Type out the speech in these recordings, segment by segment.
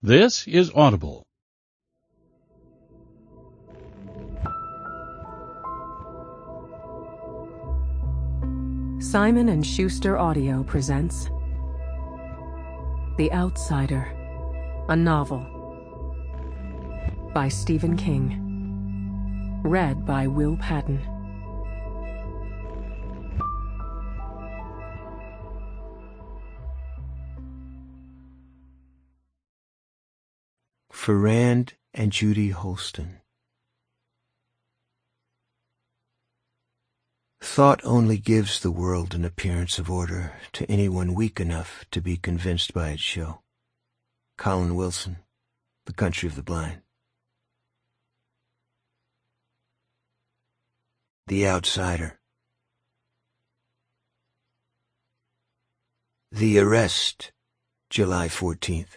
This is Audible. Simon & Schuster Audio presents The Outsider, a novel by Stephen King. Read by Will Patton. For Rand and Judy Holston. Thought only gives the world an appearance of order to anyone weak enough to be convinced by its show. Colin Wilson, The Country of the Blind. The Outsider. The Arrest, July 14th.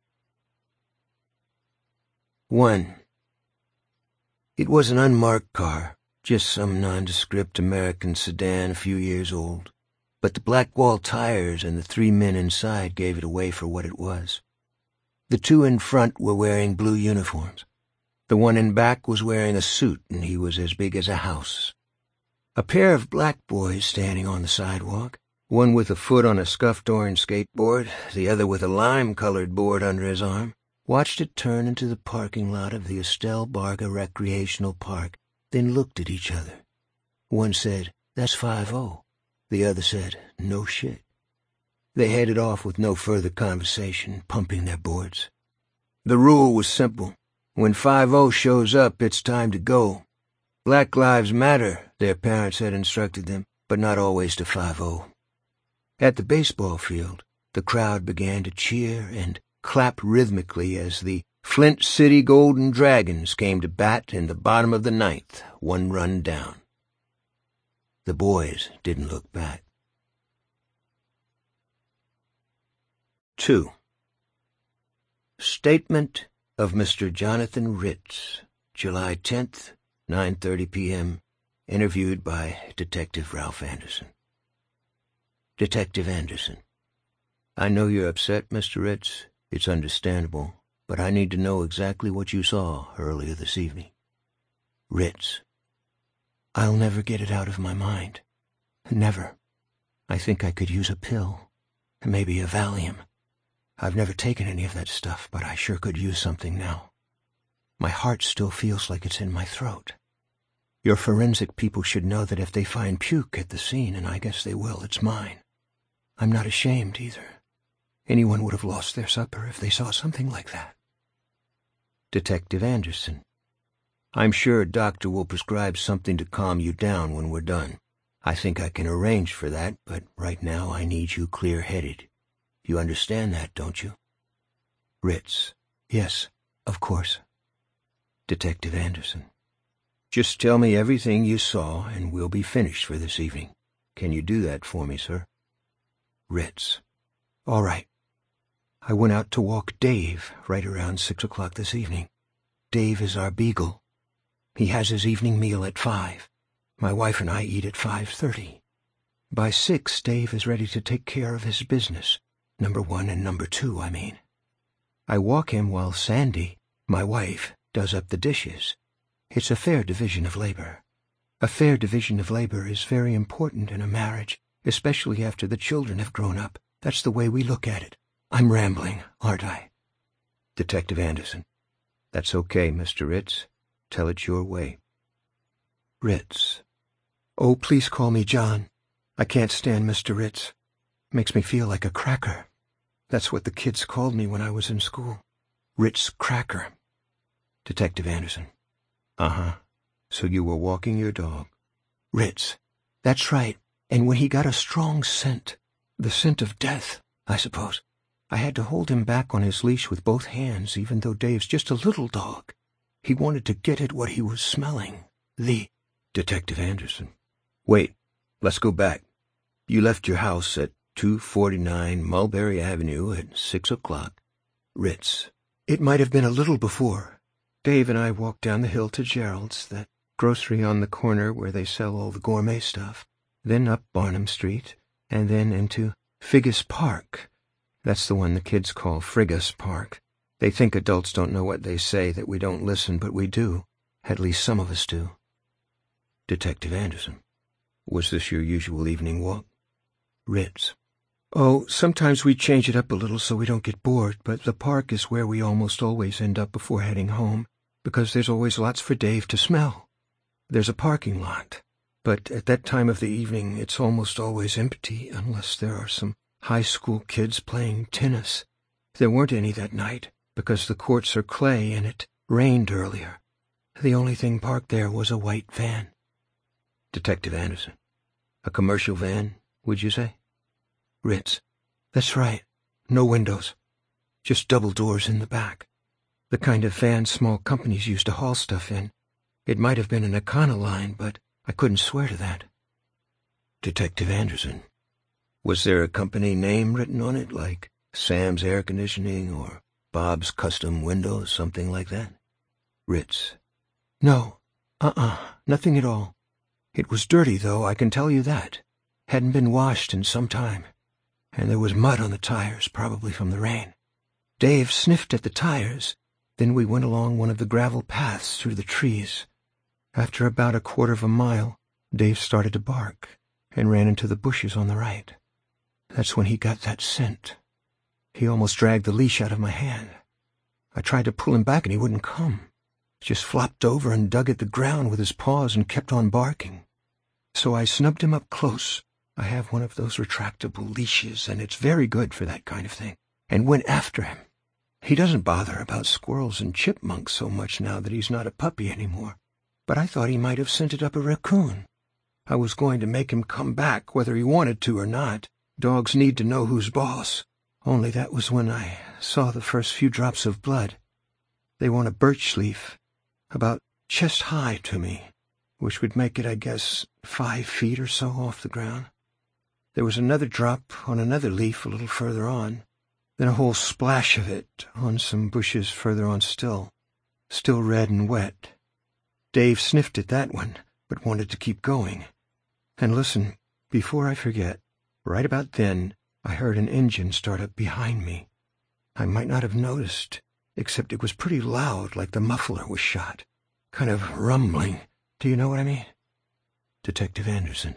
1. It was an unmarked car, just some nondescript American sedan a few years old, but the black wall tires and the 3 men inside gave it away for what it was. The 2 in front were wearing blue uniforms. The one in back was wearing a suit, and he was as big as a house. A pair of black boys standing on the sidewalk, one with a foot on a scuffed orange skateboard, the other with a lime-colored board under his arm, watched it turn into the parking lot of the Estelle Barga Recreational Park, then looked at each other. One said, "That's 5-0." The other said, "No shit." They headed off with no further conversation, pumping their boards. The rule was simple. When 5-0 shows up, it's time to go. Black lives matter, their parents had instructed them, but not always to 5-0. At the baseball field, the crowd began to cheer and clap rhythmically as the Flint City Golden Dragons came to bat in the bottom of the 9th, 1 run down. The boys didn't look back. 2. Statement of Mr. Jonathan Ritz, July 10th, 9:30 p.m., interviewed by Detective Ralph Anderson. Detective Anderson: I know you're upset, Mr. Ritz. It's understandable, but I need to know exactly what you saw earlier this evening. Ritz: I'll never get it out of my mind. Never. I think I could use a pill. Maybe a Valium. I've never taken any of that stuff, but I sure could use something now. My heart still feels like it's in my throat. Your forensic people should know that if they find puke at the scene, and I guess they will, it's mine. I'm not ashamed either. Anyone would have lost their supper if they saw something like that. Detective Anderson: I'm sure a doctor will prescribe something to calm you down when we're done. I think I can arrange for that, but right now I need you clear-headed. You understand that, don't you? Ritz: Yes, of course. Detective Anderson: Just tell me everything you saw, and we'll be finished for this evening. Can you do that for me, sir? Ritz: All right. I went out to walk Dave right around 6 o'clock this evening. Dave is our beagle. He has his evening meal at 5. My wife and I eat at 5:30. By 6, Dave is ready to take care of his business. Number 1 and number 2, I mean. I walk him while Sandy, my wife, does up the dishes. It's a fair division of labor. A fair division of labor is very important in a marriage, especially after the children have grown up. That's the way we look at it. I'm rambling, aren't I? Detective Anderson: That's okay, Mr. Ritz. Tell it your way. Ritz: Oh, please call me John. I can't stand Mr. Ritz. Makes me feel like a cracker. That's what the kids called me when I was in school. Ritz Cracker. Detective Anderson: Uh-huh. So you were walking your dog. Ritz: That's right. And when he got a strong scent, the scent of death, I suppose, I had to hold him back on his leash with both hands, even though Dave's just a little dog. He wanted to get at what he was smelling. The... Detective Anderson: Wait, let's go back. You left your house at 249 Mulberry Avenue at 6 o'clock. Ritz: It might have been a little before. Dave and I walked down the hill to Gerald's, that grocery on the corner where they sell all the gourmet stuff, then up Barnum Street, and then into Figgis Park. That's the one the kids call Friggis Park. They think adults don't know what they say, that we don't listen, but we do. At least some of us do. Detective Anderson. Was this your usual evening walk? Ritz. Oh, sometimes we change it up a little so we don't get bored, but the park is where we almost always end up before heading home, because there's always lots for Dave to smell. There's a parking lot, but at that time of the evening it's almost always empty unless there are some high school kids playing tennis. There weren't any that night, because the courts are clay and it rained earlier. The only thing parked there was a white van. Detective Anderson. A commercial van, would you say? Ritz. That's right. No windows. Just double doors in the back. The kind of van small companies used to haul stuff in. It might have been an Econoline, but I couldn't swear to that. Detective Anderson. Was there a company name written on it, like Sam's Air Conditioning or Bob's Custom Windows, something like that? Ritz. No. Nothing at all. It was dirty, though, I can tell you that. Hadn't been washed in some time. And there was mud on the tires, probably from the rain. Dave sniffed at the tires. Then we went along one of the gravel paths through the trees. After about a quarter of a mile, Dave started to bark and ran into the bushes on the right. That's when he got that scent. He almost dragged the leash out of my hand. I tried to pull him back and he wouldn't come. Just flopped over and dug at the ground with his paws and kept on barking. So I snubbed him up close. I have one of those retractable leashes, and it's very good for that kind of thing, and went after him. He doesn't bother about squirrels and chipmunks so much now that he's not a puppy anymore, but I thought he might have scented up a raccoon. I was going to make him come back whether he wanted to or not. Dogs need to know who's boss. Only that was when I saw the first few drops of blood. They were on a birch leaf, about chest-high to me, which would make it, I guess, 5 feet or so off the ground. There was another drop on another leaf a little further on, then a whole splash of it on some bushes further on still red and wet. Dave sniffed at that one, but wanted to keep going. And listen, before I forget, right about then I heard an engine start up behind me. I might not have noticed, except it was pretty loud, like the muffler was shot. Kind of rumbling. Do you know what I mean? Detective Anderson.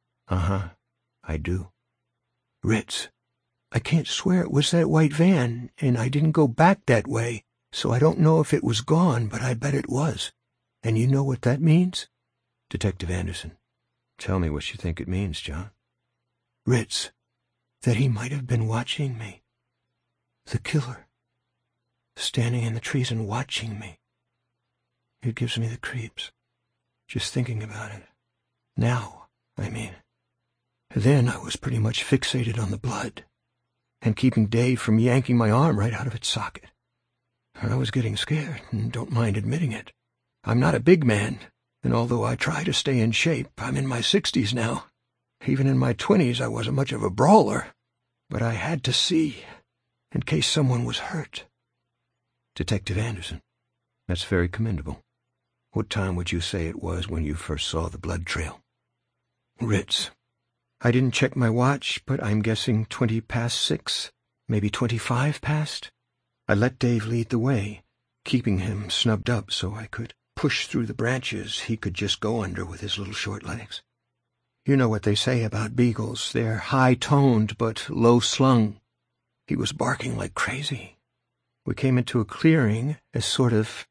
I do. Ritz. I can't swear it was that white van, and I didn't go back that way, so I don't know if it was gone, but I bet it was. And you know what that means? Detective Anderson. Tell me what you think it means, John. Ritz. That he might have been watching me. The killer. Standing in the trees and watching me. It gives me the creeps. Just thinking about it. Now, I mean. Then I was pretty much fixated on the blood, and keeping Dave from yanking my arm right out of its socket. I was getting scared, and don't mind admitting it. I'm not a big man, and although I try to stay in shape, I'm in my 60s now. Even in my 20s I wasn't much of a brawler, but I had to see, in case someone was hurt. Detective Anderson. That's very commendable. What time would you say it was when you first saw the blood trail? Ritz. I didn't check my watch, but I'm guessing 6:20, maybe 25 past. I let Dave lead the way, keeping him snubbed up so I could push through the branches he could just go under with his little short legs. You know what they say about beagles. They're high-toned but low-slung. He was barking like crazy. We came into a clearing, a sort of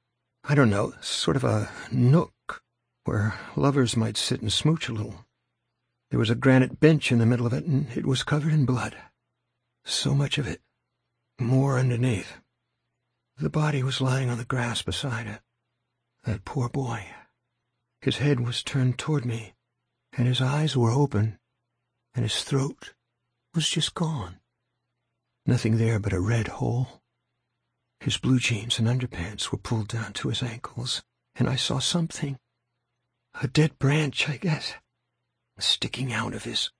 a nook where lovers might sit and smooch a little. There was a granite bench in the middle of it, and it was covered in blood. So much of it. More underneath. The body was lying on the grass beside it. That poor boy. His head was turned toward me, and his eyes were open, and his throat was just gone. Nothing there but a red hole. His blue jeans and underpants were pulled down to his ankles, and I saw something. A dead branch, I guess. Sticking out of his...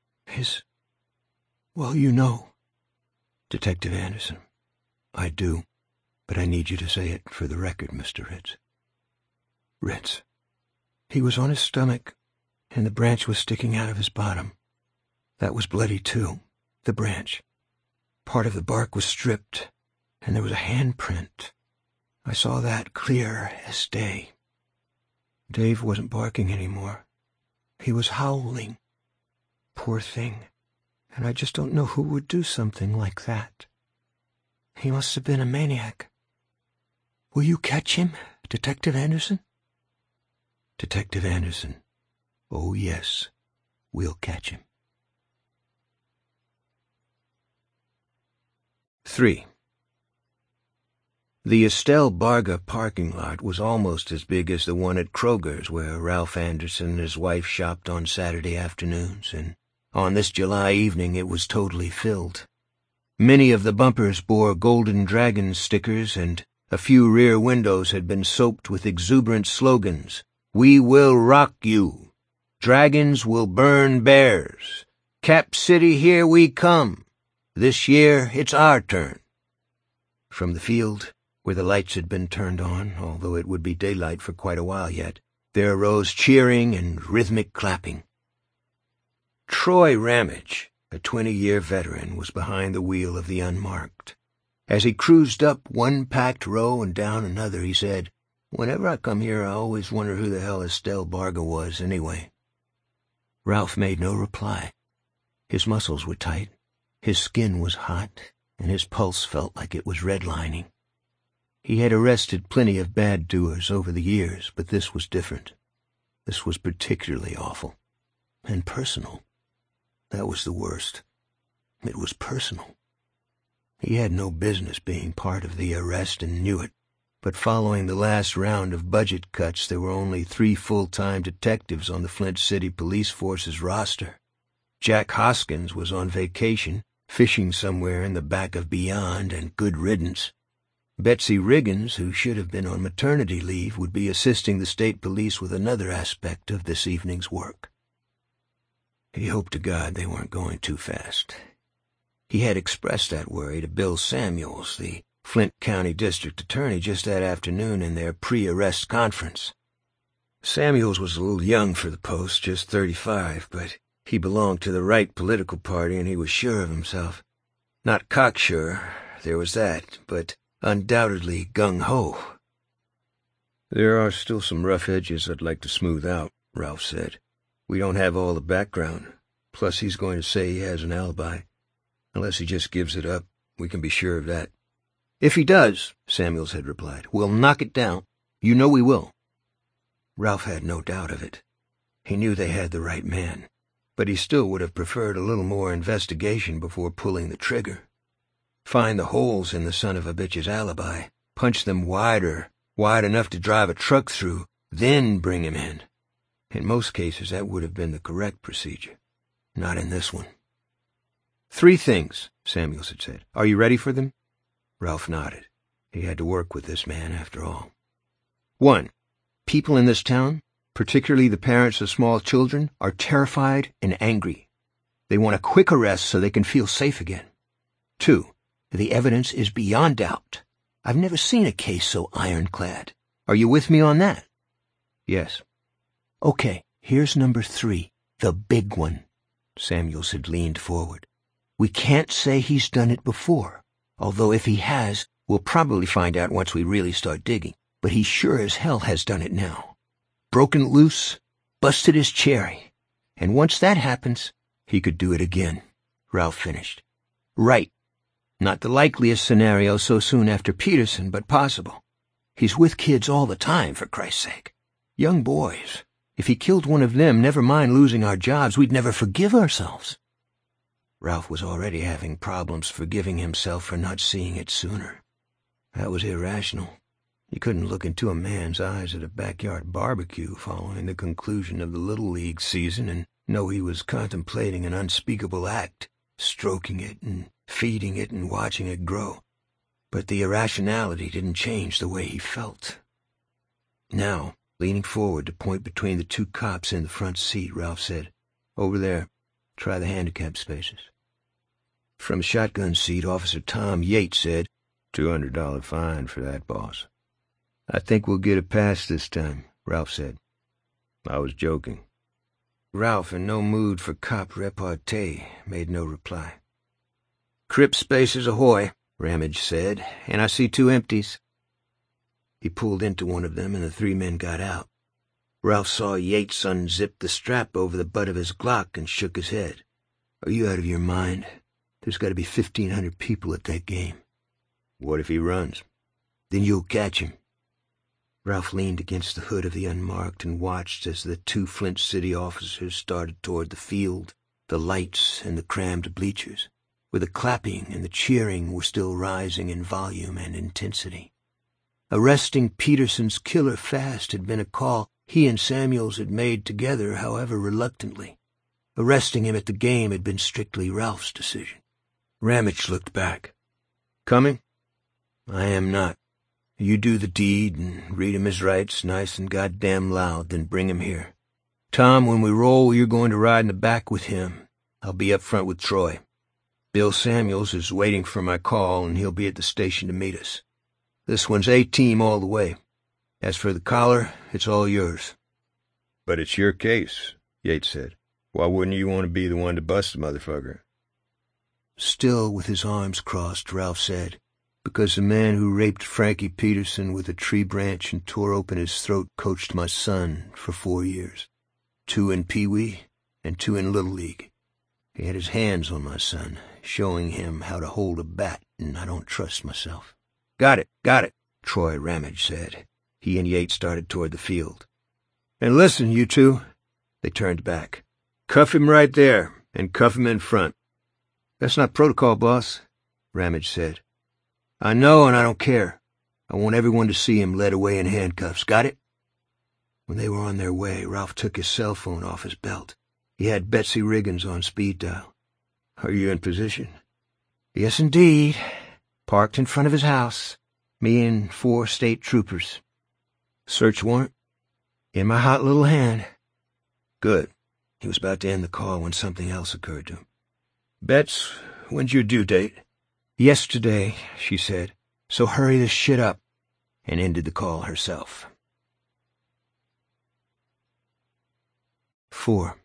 well, you know. Detective Anderson. I do, but I need you to say it for the record, Mr. Ritz. Ritz. He was on his stomach, and the branch was sticking out of his bottom. That was bloody, too, the branch. Part of the bark was stripped, and there was a handprint. I saw that clear as day. Dave wasn't barking anymore. He was howling. Poor thing. And I just don't know who would do something like that. He must have been a maniac. Will you catch him, Detective Anderson? Detective Anderson. Oh, yes, we'll catch him. 3. The Estelle Barga parking lot was almost as big as the one at Kroger's where Ralph Anderson and his wife shopped on Saturday afternoons, and on this July evening it was totally filled. Many of the bumpers bore Golden Dragon stickers, and a few rear windows had been soaped with exuberant slogans. We will rock you. Dragons will burn bears. Cap City, here we come. This year it's our turn. From the field, where the lights had been turned on, although it would be daylight for quite a while yet, there arose cheering and rhythmic clapping. Troy Ramage, a 20-year veteran, was behind the wheel of the Unmarked. As he cruised up one packed row and down another, he said, Whenever I come here, I always wonder who the hell Estelle Barga was anyway. Ralph made no reply. His muscles were tight, his skin was hot, and his pulse felt like it was redlining. He had arrested plenty of bad doers over the years, but this was different. This was particularly awful. And personal. That was the worst. It was personal. He had no business being part of the arrest and knew it, but following the last round of budget cuts, there were only 3 full-time detectives on the Flint City Police Force's roster. Jack Hoskins was on vacation, fishing somewhere in the back of Beyond, and good riddance. Betsy Riggins, who should have been on maternity leave, would be assisting the state police with another aspect of this evening's work. He hoped to God they weren't going too fast. He had expressed that worry to Bill Samuels, the Flint County District Attorney, just that afternoon in their pre-arrest conference. Samuels was a little young for the post, just 35, but he belonged to the right political party and he was sure of himself. Not cocksure, there was that, but undoubtedly gung-ho. There are still some rough edges I'd like to smooth out, Ralph said. We don't have all the background. Plus he's going to say he has an alibi. Unless he just gives it up, we can be sure of that. If he does, Samuels had replied, we'll knock it down. You know we will. Ralph had no doubt of it. He knew they had the right man, but he still would have preferred a little more investigation before pulling the trigger. Find the holes in the son of a bitch's alibi, punch them wide enough to drive a truck through, then bring him in. In most cases, that would have been the correct procedure. Not in this one. 3 things, Samuels had said. Are you ready for them? Ralph nodded. He had to work with this man, after all. 1. People in this town, particularly the parents of small children, are terrified and angry. They want a quick arrest so they can feel safe again. 2. The evidence is beyond doubt. I've never seen a case so ironclad. Are you with me on that? Yes. Okay, here's number 3, the big one. Samuels had leaned forward. We can't say he's done it before, although if he has, we'll probably find out once we really start digging. But he sure as hell has done it now. Broken loose, busted his cherry. And once that happens, he could do it again. Ralph finished. Right. Not the likeliest scenario so soon after Peterson, but possible. He's with kids all the time, for Christ's sake. Young boys. If he killed one of them, never mind losing our jobs, we'd never forgive ourselves. Ralph was already having problems forgiving himself for not seeing it sooner. That was irrational. You couldn't look into a man's eyes at a backyard barbecue following the conclusion of the Little League season and know he was contemplating an unspeakable act, stroking it and feeding it and watching it grow. But the irrationality didn't change the way he felt. Now, leaning forward to point between the 2 cops in the front seat, Ralph said, Over there, try the handicap spaces. From the shotgun seat, Officer Tom Yates said, $200 fine for that, boss. I think we'll get a pass this time, Ralph said. I was joking. Ralph, in no mood for cop repartee, made no reply. Crip spaces ahoy, Ramage said, "and I see 2 empties." He pulled into one of them, and the 3 men got out. Ralph saw Yates unzip the strap over the butt of his Glock and shook his head. "Are you out of your mind? There's got to be 1,500 people at that game." "What if he runs?" "Then you'll catch him." Ralph leaned against the hood of the unmarked and watched as the 2 Flint City officers started toward the field, the lights and the crammed bleachers, where the clapping and the cheering were still rising in volume and intensity. Arresting Peterson's killer fast had been a call he and Samuels had made together, however reluctantly. Arresting him at the game had been strictly Ralph's decision. Ramage looked back. "Coming?" "I am not. You do the deed and read him his rights nice and goddamn loud, then bring him here. Tom, when we roll, you're going to ride in the back with him. I'll be up front with Troy. Bill Samuels is waiting for my call, and he'll be at the station to meet us. This one's A-team all the way. As for the collar, it's all yours." "But it's your case," Yates said. "Why wouldn't you want to be the one to bust the motherfucker?" Still with his arms crossed, Ralph said, "Because the man who raped Frankie Peterson with a tree branch and tore open his throat coached my son for 4 years. 2 in Pee-wee and 2 in Little League. He had his hands on my son, showing him how to hold a bat, and I don't trust myself." Got it, Troy Ramage said. He and Yates started toward the field. "And listen, you 2. They turned back. "Cuff him right there, and cuff him in front." "That's not protocol, boss," Ramage said. "I know, and I don't care. I want everyone to see him led away in handcuffs. Got it?" When they were on their way, Ralph took his cell phone off his belt. He had Betsy Riggins on speed dial. "Are you in position?" "Yes, indeed. Parked in front of his house. Me and 4 state troopers." "Search warrant?" "In my hot little hand." "Good." He was about to end the call when something else occurred to him. "Bets, when's your due date?" "Yesterday," she said. "So hurry this shit up," and ended the call herself. 4.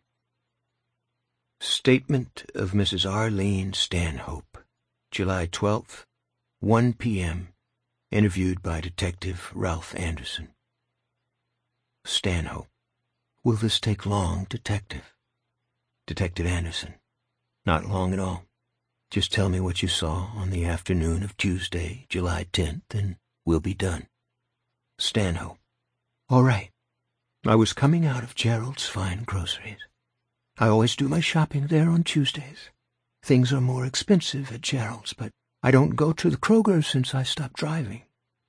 Statement of Mrs. Arlene Stanhope, July 12th, 1 p.m., interviewed by Detective Ralph Anderson. Stanhope. "Will this take long, Detective?" Detective Anderson. "Not long at all. Just tell me what you saw on the afternoon of Tuesday, July 10th, and we'll be done." Stanhope. "All right. I was coming out of Gerald's Fine Groceries. I always do my shopping there on Tuesdays. Things are more expensive at Gerald's, but I don't go to the Kroger since I stopped driving.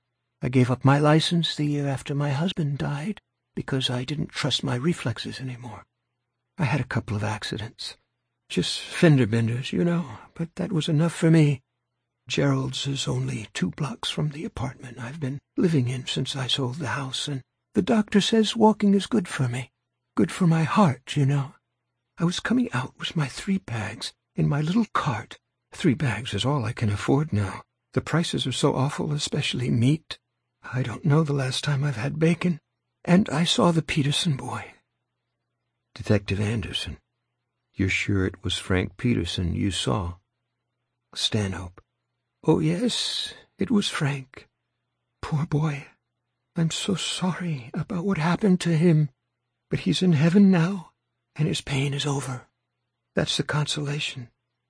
I gave up my license the year after my husband died because I didn't trust my reflexes anymore. I had a couple of accidents. Just fender benders, you know, but that was enough for me. Gerald's is only 2 blocks from the apartment I've been living in since I sold the house, and the doctor says walking is good for me. Good for my heart, you know. I was coming out with my 3 bags in my little cart. 3 bags is all I can afford now. The prices are so awful, especially meat. I don't know the last time I've had bacon. And I saw the Peterson boy." Detective Anderson. "You're sure it was Frank Peterson you saw?" Stanhope. "Oh, yes, it was Frank. Poor boy. I'm so sorry about what happened to him, but he's in heaven now, and his pain is over. That's the consolation.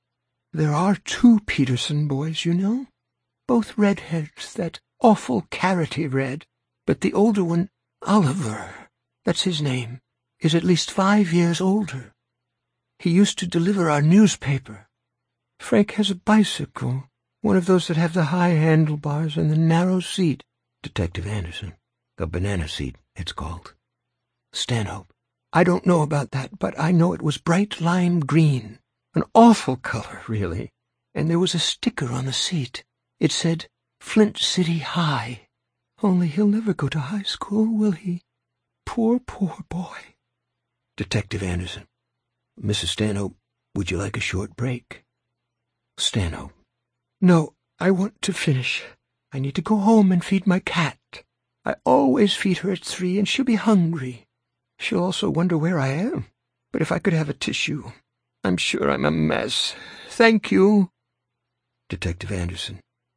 There are 2 Peterson boys, you know. Both redheads, that awful carroty red, but the older one, Oliver, that's his name, is at least 5 years older. He used to deliver our newspaper. Frank has a bicycle, one of those that have the high handlebars and the narrow seat." Detective Anderson. "A banana seat, it's called." Stanhope. "I don't know about that, but I know it was bright lime green. An awful color, really. And there was a sticker on the seat. It said, Flint City High. Only he'll never go to high school, will he? Poor, poor boy." Detective Anderson. "Mrs. Stanhope, would you like a short break?" Stanhope. "No, I want to finish. I need to go home and feed my cat. I always feed her at 3, and she'll be hungry. She'll also wonder where I am. But if I could have a tissue. I'm sure I'm a mess. Thank you." Detective Anderson.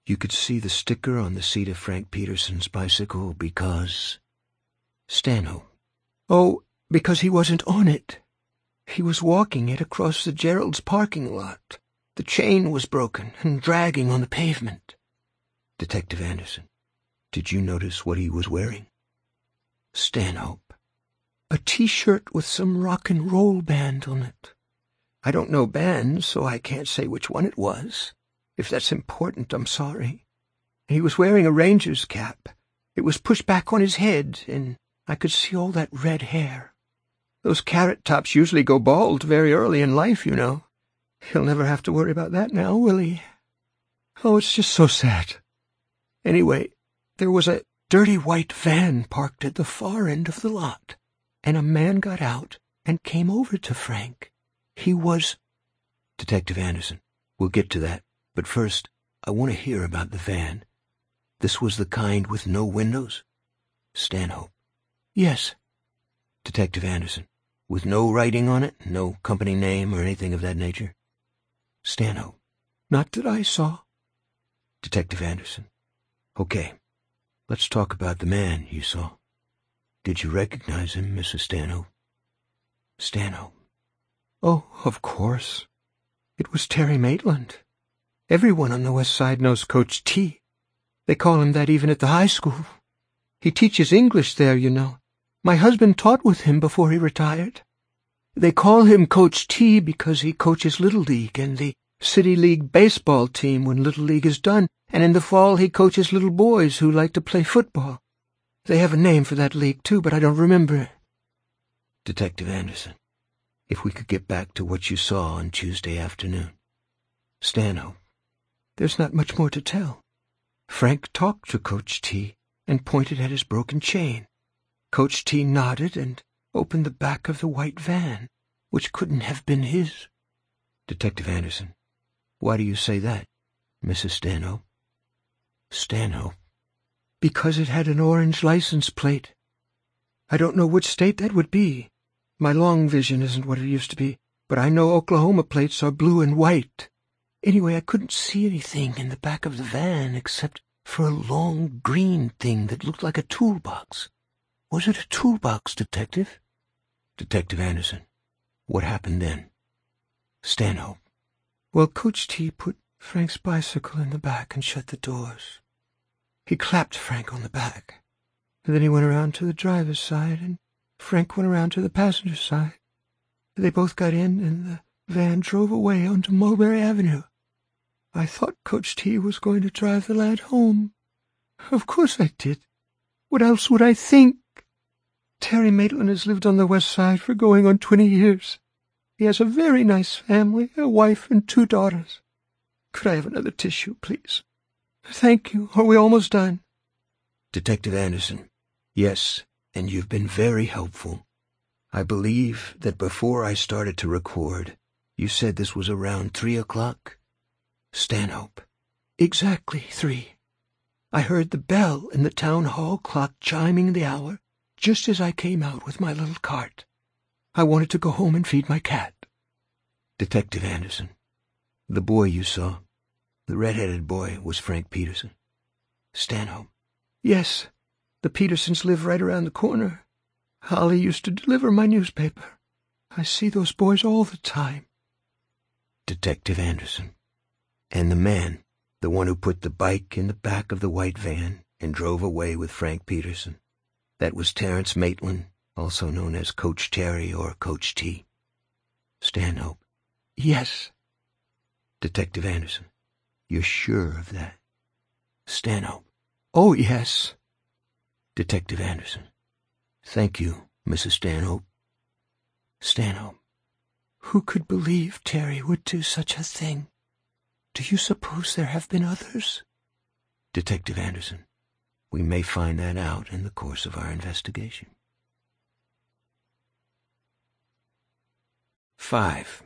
You could see the sticker on the seat of Frank Peterson's bicycle because... Stanhope. Oh, because he wasn't on it. He was walking it across the Gerald's parking lot. The chain was broken and dragging on the pavement. Detective Anderson. Did you notice what he was wearing? Stanhope. A T-shirt with some rock and roll band on it. I don't know bands, so I can't say which one it was. If that's important, I'm sorry. He was wearing a ranger's cap. It was pushed back on his head, and I could see all that red hair. Those carrot tops usually go bald very early in life, you know. He'll never have to worry about that now, will he? Oh, it's just so sad. Anyway, there was a dirty white van parked at the far end of the lot, and a man got out and came over to Frank. He was... Detective Anderson, we'll get to that, but first, I want to hear about the van. This was the kind with no windows? Stanhope. Yes. Detective Anderson, with no writing on it, no company name or anything of that nature? Stanhope. Not that I saw. Detective Anderson. Okay, let's talk about the man you saw. Did you recognize him, Mrs. Stanhope? Stanhope. Oh, of course. It was Terry Maitland. Everyone on the West Side knows Coach T. They call him that even at the high school. He teaches English there, you know. My husband taught with him before he retired. They call him Coach T because he coaches Little League and the City League baseball team when Little League is done, and in the fall he coaches little boys who like to play football. They have a name for that league, too, but I don't remember. Detective Anderson, if we could get back to what you saw on Tuesday afternoon. Stanhope. There's not much more to tell. Frank talked to Coach T and pointed at his broken chain. Coach T nodded and opened the back of the white van, which couldn't have been his. Detective Anderson, why do you say that, Mrs. Stanhope? Stanhope. Because it had an orange license plate. I don't know which state that would be. My long vision isn't what it used to be, but I know Oklahoma plates are blue and white. Anyway, I couldn't see anything in the back of the van except for a long green thing that looked like a toolbox. Was it a toolbox, Detective? Detective Anderson, what happened then? Stanhope. Well, Coach T put Frank's bicycle in the back and shut the doors. He clapped Frank on the back. And then he went around to the driver's side, and Frank went around to the passenger side. They both got in, and the van drove away onto Mulberry Avenue. I thought Coach T was going to drive the lad home. Of course I did. What else would I think? Terry Maitland has lived on the West Side for going on 20 years. He has a very nice family, a wife and 2 daughters. Could I have another tissue, please? Thank you. Are we almost done? Detective Anderson, yes, and you've been very helpful. I believe that before I started to record, you said this was around 3 o'clock? Stanhope. Exactly 3. I heard the bell in the town hall clock chiming the hour just as I came out with my little cart. I wanted to go home and feed my cat. Detective Anderson, the boy you saw, the red-headed boy, was Frank Peterson. Stanhope. Yes, the Petersons live right around the corner. Holly used to deliver my newspaper. I see those boys all the time. Detective Anderson. And the man, the one who put the bike in the back of the white van and drove away with Frank Peterson, that was Terrence Maitland, also known as Coach Terry or Coach T. Stanhope. Yes. Detective Anderson, you're sure of that? Stanhope. Oh, yes. Detective Anderson. Thank you, Mrs. Stanhope. Stanhope. Who could believe Terry would do such a thing? Do you suppose there have been others? Detective Anderson, we may find that out in the course of our investigation. 5.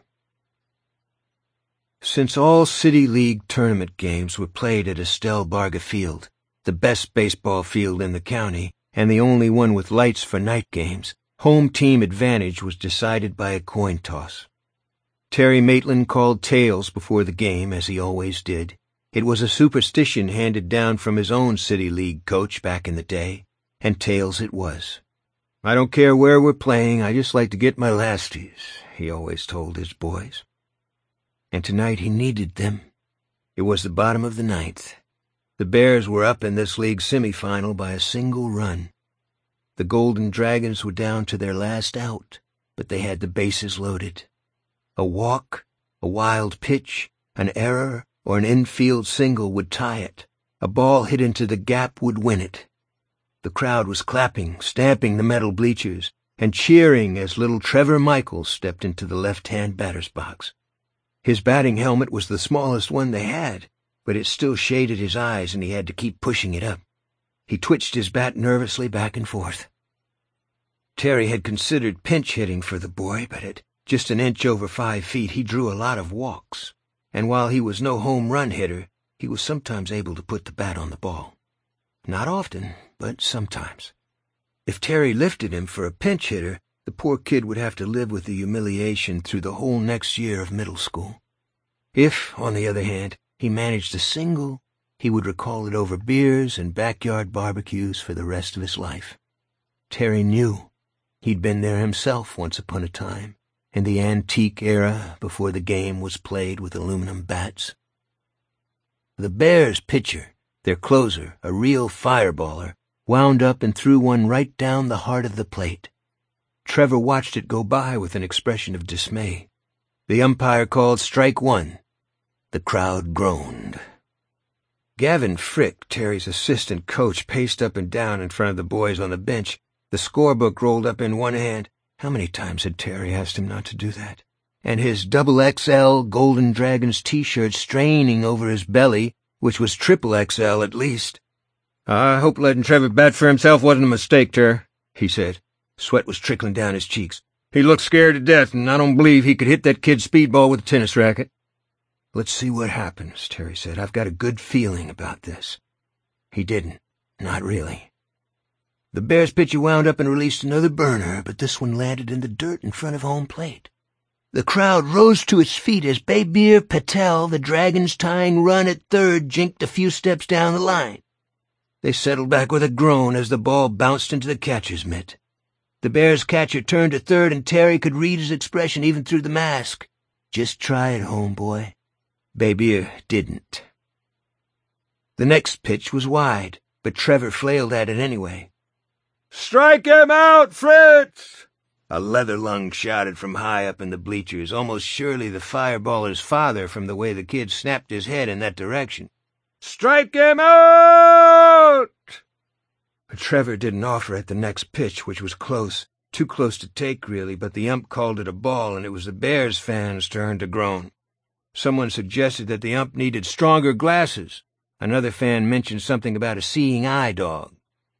Since all City League tournament games were played at Estelle Barga Field, the best baseball field in the county, and the only one with lights for night games, home team advantage was decided by a coin toss. Terry Maitland called tails before the game, as he always did. It was a superstition handed down from his own City League coach back in the day, and tails it was. "I don't care where we're playing, I just like to get my lasties," he always told his boys. And tonight he needed them. It was the bottom of the ninth. The Bears were up in this league semifinal by a single run. The Golden Dragons were down to their last out, but they had the bases loaded. A walk, a wild pitch, an error, or an infield single would tie it. A ball hit into the gap would win it. The crowd was clapping, stamping the metal bleachers, and cheering as little Trevor Michaels stepped into the left-hand batter's box. His batting helmet was the smallest one they had, but it still shaded his eyes and he had to keep pushing it up. He twitched his bat nervously back and forth. Terry had considered pinch hitting for the boy, but at just an inch over 5 feet he drew a lot of walks, and while he was no home run hitter, he was sometimes able to put the bat on the ball. Not often, but sometimes. If Terry lifted him for a pinch hitter, the poor kid would have to live with the humiliation through the whole next year of middle school. If, on the other hand, he managed a single, he would recall it over beers and backyard barbecues for the rest of his life. Terry knew. He'd been there himself once upon a time, in the antique era before the game was played with aluminum bats. The Bears' pitcher, their closer, a real fireballer, wound up and threw one right down the heart of the plate. Trevor watched it go by with an expression of dismay. The umpire called strike one. The crowd groaned. Gavin Frick, Terry's assistant coach, paced up and down in front of the boys on the bench, the scorebook rolled up in one hand. How many times had Terry asked him not to do that? And his XXL Golden Dragons t-shirt straining over his belly, which was XXL at least. "I hope letting Trevor bat for himself wasn't a mistake, Ter," he said. Sweat was trickling down his cheeks. "He looked scared to death, and I don't believe he could hit that kid's speedball with a tennis racket." "Let's see what happens," Terry said. "I've got a good feeling about this." He didn't. Not really. The Bears pitcher wound up and released another burner, but this one landed in the dirt in front of home plate. The crowd rose to its feet as Babir Patel, the Dragons' tying run at third, jinked a few steps down the line. They settled back with a groan as the ball bounced into the catcher's mitt. The Bears' catcher turned to third, and Terry could read his expression even through the mask. "Just try it, homeboy." Babir didn't. The next pitch was wide, but Trevor flailed at it anyway. "Strike him out, Fritz!" a leather lung shouted from high up in the bleachers, almost surely the fireballer's father from the way the kid snapped his head in that direction. "Strike him out!" But Trevor didn't offer at the next pitch, which was close, too close to take, really, but the ump called it a ball, and it was the Bears fans' turn to groan. Someone suggested that the ump needed stronger glasses. Another fan mentioned something about a seeing eye dog.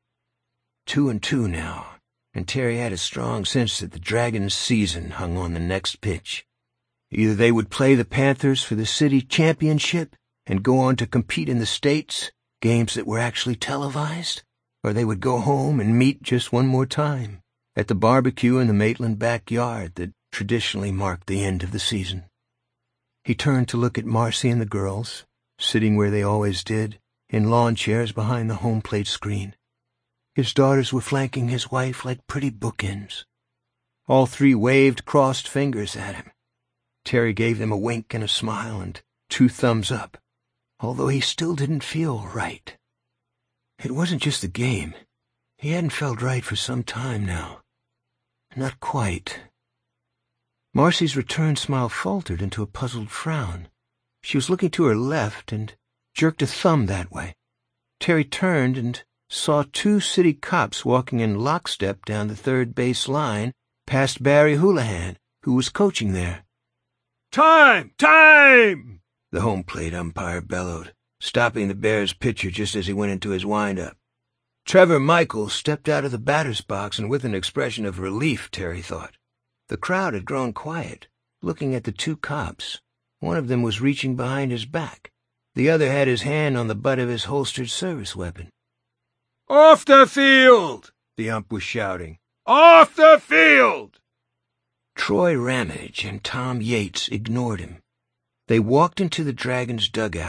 2-2 now, and Terry had a strong sense that the Dragons' season hung on the next pitch. Either they would play the Panthers for the city championship and go on to compete in the States, games that were actually televised, or they would go home and meet just one more time at the barbecue in the Maitland backyard that traditionally marked the end of the season. He turned to look at Marcy and the girls, sitting where they always did, in lawn chairs behind the home plate screen. His daughters were flanking his wife like pretty bookends. All three waved crossed fingers at him. Terry gave them a wink and a smile and 2 thumbs up, although he still didn't feel right. It wasn't just the game. He hadn't felt right for some time now. Not quite. Marcy's returned smile faltered into a puzzled frown. She was looking to her left and jerked a thumb that way. Terry turned and saw 2 city cops walking in lockstep down the third base line past Barry Houlihan, who was coaching there. "Time! Time!" the home plate umpire bellowed, stopping the Bears' pitcher just as he went into his wind-up. Trevor Michaels stepped out of the batter's box, and with an expression of relief, Terry thought. The crowd had grown quiet, looking at the 2 cops. One of them was reaching behind his back. The other had his hand on the butt of his holstered service weapon. "Off the field!" the ump was shouting. "Off the field!" Troy Ramage and Tom Yates ignored him. They walked into the Dragons' dugout,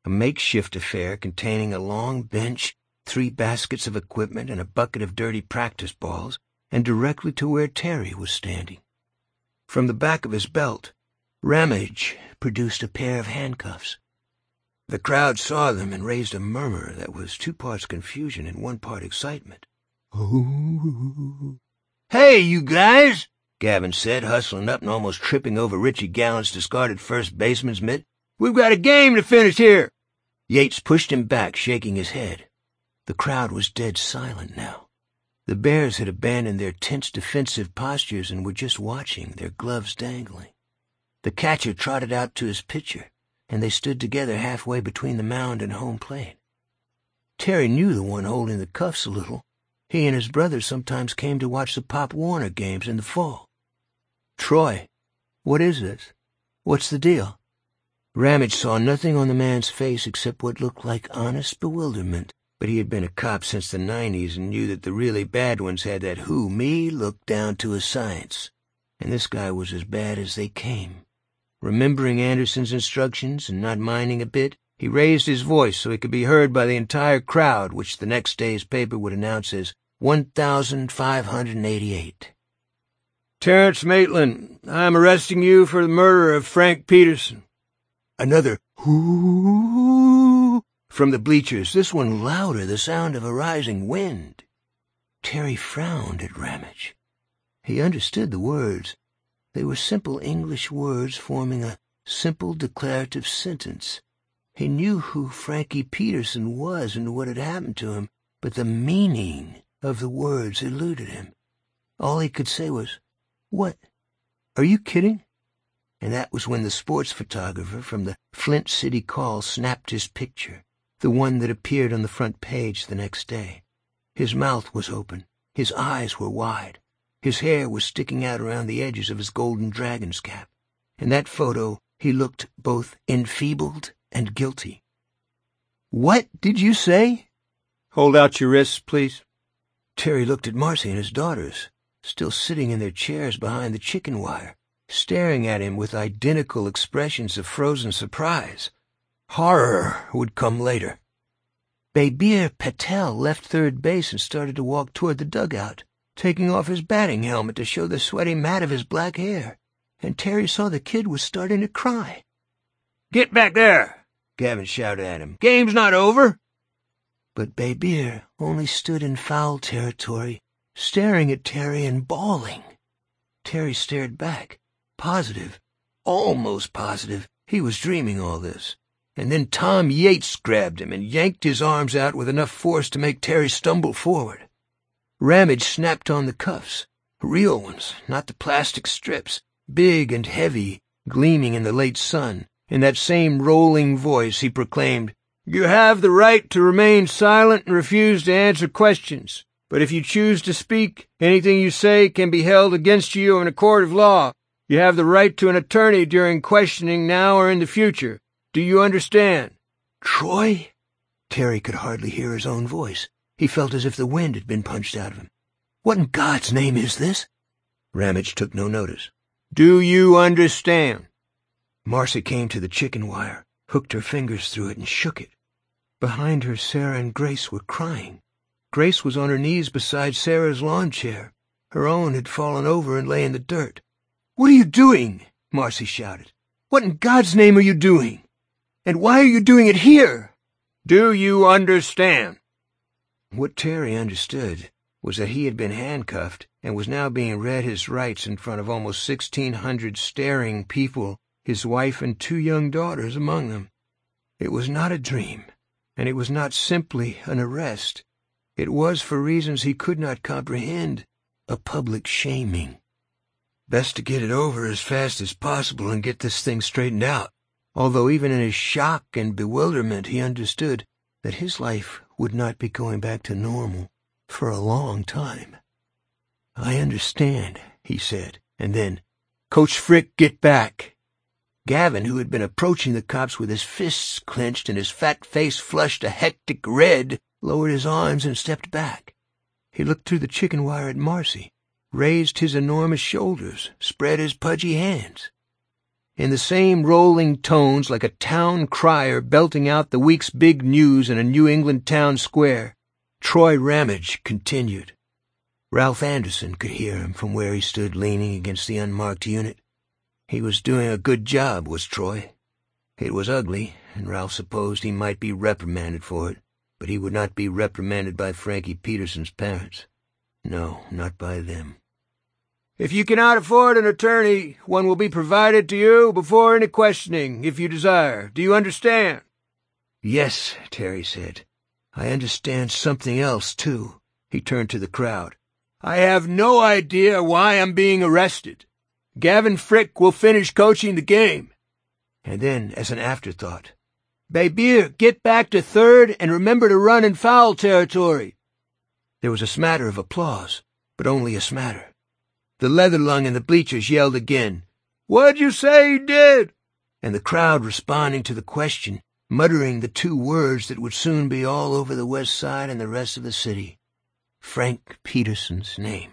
a makeshift affair containing a long bench, 3 baskets of equipment, and a bucket of dirty practice balls, and directly to where Terry was standing. From the back of his belt, Ramage produced a pair of handcuffs. The crowd saw them and raised a murmur that was 2 parts confusion and 1 part excitement. "Oh. Hey, you guys," Gavin said, hustling up and almost tripping over Richie Gallant's discarded first baseman's mitt. "We've got a game to finish here." Yates pushed him back, shaking his head. The crowd was dead silent now. The Bears had abandoned their tense defensive postures and were just watching, their gloves dangling. The catcher trotted out to his pitcher, and they stood together halfway between the mound and home plate. Terry knew the one holding the cuffs a little. He and his brother sometimes came to watch the Pop Warner games in the fall. "Troy, what is this? What's the deal?" Ramage saw nothing on the man's face except what looked like honest bewilderment, but he had been a cop since the 90s and knew that the really bad ones had that who-me look down to a science, and this guy was as bad as they came. Remembering Anderson's instructions and not minding a bit, he raised his voice so he could be heard by the entire crowd, which the next day's paper would announce as 1,588. "Terrence Maitland, I am arresting you for the murder of Frank Peterson." Another "hoo" from the bleachers, this one louder, the sound of a rising wind. Terry frowned at Ramage. He understood the words. They were simple English words forming a simple declarative sentence. He knew who Frankie Peterson was and what had happened to him, but the meaning of the words eluded him. All he could say was, "What? Are you kidding?" And that was when the sports photographer from the Flint City Call snapped his picture, the one that appeared on the front page the next day. His mouth was open, his eyes were wide, his hair was sticking out around the edges of his golden dragon's cap. In that photo, he looked both enfeebled and guilty. "What did you say?" "Hold out your wrists, please." Terry looked at Marcy and his daughters, still sitting in their chairs behind the chicken wire, staring at him with identical expressions of frozen surprise. Horror would come later. Babir Patel left third base and started to walk toward the dugout, taking off his batting helmet to show the sweaty mat of his black hair, and Terry saw the kid was starting to cry. "Get back there!" Gavin shouted at him. "Game's not over!" But Babir only stood in foul territory, staring at Terry and bawling. Terry stared back, positive, almost positive, he was dreaming all this. And then Tom Yates grabbed him and yanked his arms out with enough force to make Terry stumble forward. Ramage snapped on the cuffs, real ones, not the plastic strips, big and heavy, gleaming in the late sun. In that same rolling voice he proclaimed, "You have the right to remain silent and refuse to answer questions. But if you choose to speak, anything you say can be held against you in a court of law. You have the right to an attorney during questioning now or in the future. Do you understand?" "Troy?" Terry could hardly hear his own voice. He felt as if the wind had been punched out of him. "What in God's name is this?" Ramage took no notice. "Do you understand?" Marcy came to the chicken wire, hooked her fingers through it and shook it. Behind her, Sarah and Grace were crying. Grace was on her knees beside Sarah's lawn chair. Her own had fallen over and lay in the dirt. "What are you doing?" Marcy shouted. "What in God's name are you doing? And why are you doing it here?" "Do you understand?" What Terry understood was that he had been handcuffed and was now being read his rights in front of almost 1,600 staring people, his wife and 2 young daughters among them. It was not a dream, and it was not simply an arrest. It was, for reasons he could not comprehend, a public shaming. Best to get it over as fast as possible and get this thing straightened out, although even in his shock and bewilderment he understood that his life would not be going back to normal for a long time. "I understand," he said, and then, "Coach Frick, get back." Gavin, who had been approaching the cops with his fists clenched and his fat face flushed a hectic red, lowered his arms and stepped back. He looked through the chicken wire at Marcy, raised his enormous shoulders, spread his pudgy hands. in the same rolling tones like a town crier belting out the week's big news in a New England town square, Troy Ramage continued. Ralph Anderson could hear him from where he stood leaning against the unmarked unit. He was doing a good job, was Troy. It was ugly, and Ralph supposed he might be reprimanded for it, but he would not be reprimanded by Frankie Peterson's parents. No, not by them. If you cannot afford an attorney, one will be provided to you before any questioning, if you desire. Do you understand? Yes, Terry said. I understand something else, too. He turned to the crowd. I have no idea why I'm being arrested. Gavin Frick will finish coaching the game. And then, as an afterthought, Baybeer, get back to third and remember to run in foul territory. There was a smatter of applause, but only a smatter. The leather-lung in the bleachers yelled again, What'd you say he did? And the crowd responding to the question, muttering the two words that would soon be all over the West Side and the rest of the city. Frank Peterson's name.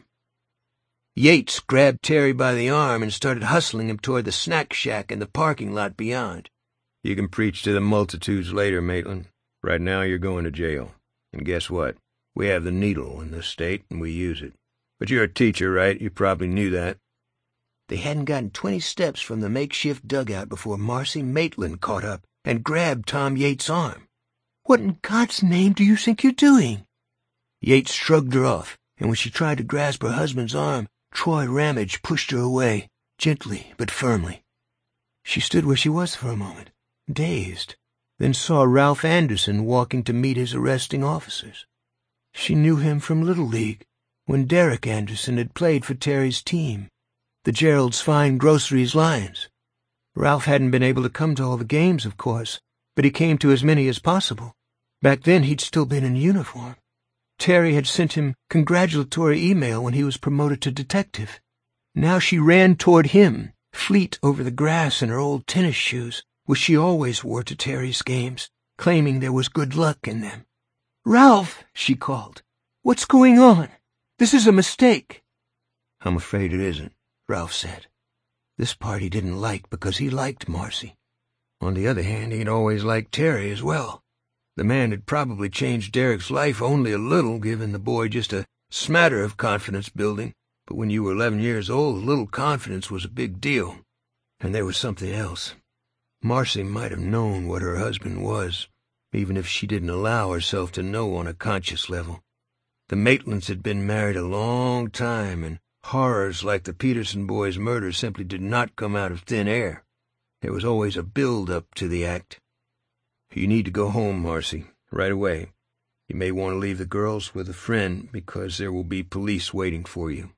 Yates grabbed Terry by the arm and started hustling him toward the snack shack in the parking lot beyond. You can preach to the multitudes later, Maitland. Right now you're going to jail. And guess what? We have the needle in this state, and we use it. But you're a teacher, right? You probably knew that. They hadn't gotten 20 steps from the makeshift dugout before Marcy Maitland caught up and grabbed Tom Yates' arm. What in God's name do you think you're doing? Yates shrugged her off, and when she tried to grasp her husband's arm, Troy Ramage pushed her away, gently but firmly. She stood where she was for a moment, dazed, then saw Ralph Anderson walking to meet his arresting officers. She knew him from Little League, when Derek Anderson had played for Terry's team, the Gerald's Fine Groceries Lions. Ralph hadn't been able to come to all the games, of course, but he came to as many as possible. Back then he'd still been in uniform. Terry had sent him congratulatory email when he was promoted to detective. Now she ran toward him, fleet over the grass in her old tennis shoes, which she always wore to Terry's games, claiming there was good luck in them. "Ralph," she called, "what's going on? This is a mistake." "I'm afraid it isn't," Ralph said. This part he didn't like because he liked Marcy. On the other hand, he'd always liked Terry as well. The man had probably changed Derek's life only a little, given the boy just a smatter of confidence building, but when you were 11 years old, a little confidence was a big deal. And there was something else. Marcy might have known what her husband was, even if she didn't allow herself to know on a conscious level. The Maitlands had been married a long time, and horrors like the Peterson boys' murder simply did not come out of thin air. There was always a build-up to the act. "You need to go home, Marcy, right away. You may want to leave the girls with a friend, because there will be police waiting for you."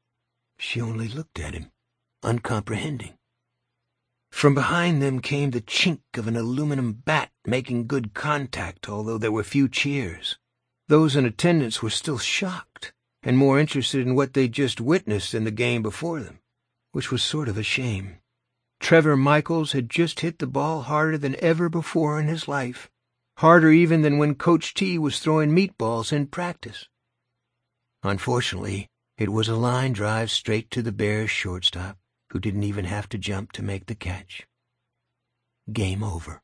She only looked at him, uncomprehending. From behind them came the chink of an aluminum bat making good contact, although there were few cheers. Those in attendance were still shocked, and more interested in what they'd just witnessed than the game before them, which was sort of a shame. Trevor Michaels had just hit the ball harder than ever before in his life, harder even than when Coach T was throwing meatballs in practice. Unfortunately, it was a line drive straight to the Bears' shortstop, who didn't even have to jump to make the catch. Game over.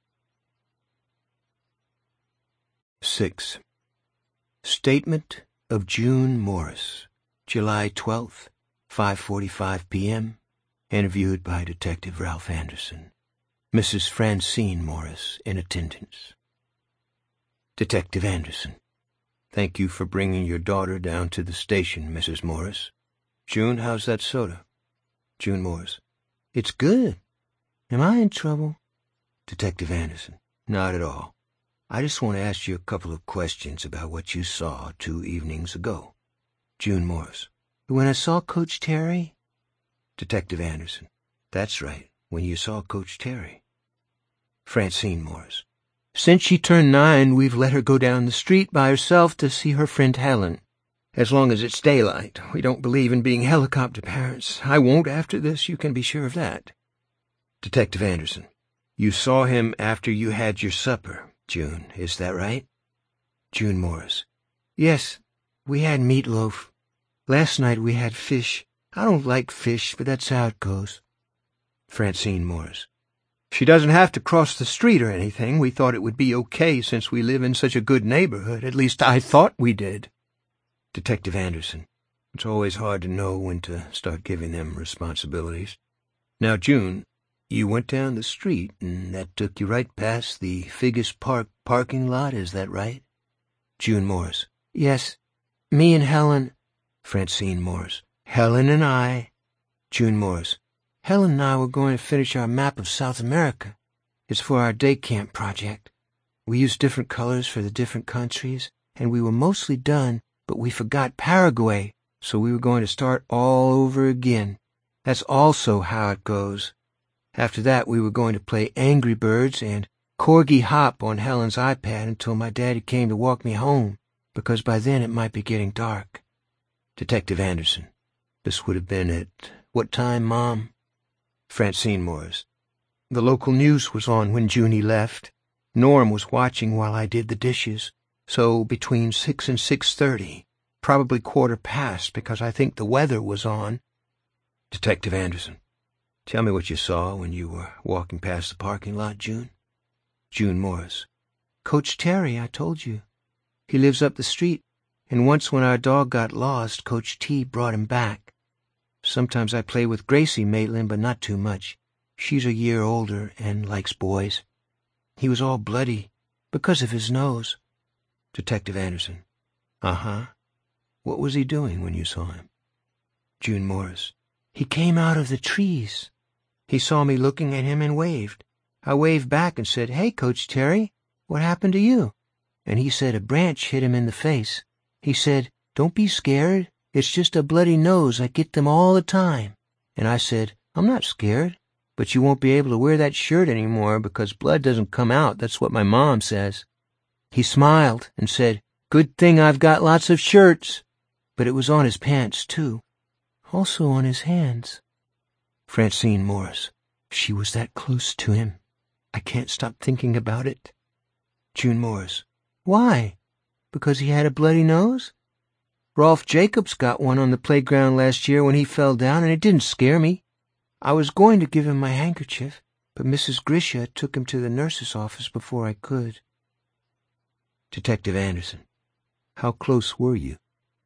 6. Statement of June Morris, July 12th, 5:45 p.m., interviewed by Detective Ralph Anderson. Mrs. Francine Morris in attendance. Detective Anderson: "Thank you for bringing your daughter down to the station, Mrs. Morris. June, how's that soda?" June Morris: "It's good. Am I in trouble?" Detective Anderson: "Not at all. I just want to ask you a couple of questions about what you saw 2 evenings ago." June Morris: "When I saw Coach Terry?" Detective Anderson: "That's right, when you saw Coach Terry." Francine Morris: "Since she turned 9, we've let her go down the street by herself to see her friend Helen. As long as it's daylight. We don't believe in being helicopter parents. I won't after this, you can be sure of that." Detective Anderson: "You saw him after you had your supper, June, is that right?" June Morris: "Yes, we had meatloaf. Last night we had fish. I don't like fish, but that's how it goes." Francine Morris. She doesn't have to cross the street or anything. We thought it would be okay since we live in such a good neighborhood. At least I thought we did. Detective Anderson. It's always hard to know when to start giving them responsibilities. Now, June, you went down the street, and that took you right past the Figgis Park parking lot, is that right? June Morris. Yes. Me and Helen. Francine Morris. Helen and I. June Morris. Helen and I were going to finish our map of South America. It's for our day camp project. We used different colors for the different countries, and we were mostly done, but we forgot Paraguay, so we were going to start all over again. That's also how it goes. After that, we were going to play Angry Birds and Corgi Hop on Helen's iPad until my daddy came to walk me home, because by then it might be getting dark. Detective Anderson. This would have been at what time, Mom? Francine Morris. The local news was on when Junie left. Norm was watching while I did the dishes, so between 6 and 6:30, probably 1/4 because I think the weather was on. Detective Anderson. Tell me what you saw when you were walking past the parking lot, June. June Morris. Coach Terry, I told you. He lives up the street, and once when our dog got lost, Coach T brought him back. Sometimes I play with Gracie Maitland, but not too much. She's a year older and likes boys. He was all bloody because of his nose. Detective Anderson. Uh-huh. What was he doing when you saw him? June Morris. He came out of the trees. He saw me looking at him and waved. I waved back and said, Hey, Coach Terry, what happened to you? And he said a branch hit him in the face. He said, Don't be scared. It's just a bloody nose. I get them all the time. And I said, I'm not scared, but you won't be able to wear that shirt anymore because blood doesn't come out. That's what my mom says. He smiled and said, Good thing I've got lots of shirts. But it was on his pants, too. Also on his hands. Francine Morris. She was that close to him. I can't stop thinking about it. June Morris. Why? Because he had a bloody nose? Rolf Jacobs got one on the playground last year when he fell down, and it didn't scare me. I was going to give him my handkerchief, but Mrs. Grisha took him to the nurse's office before I could. Detective Anderson. How close were you?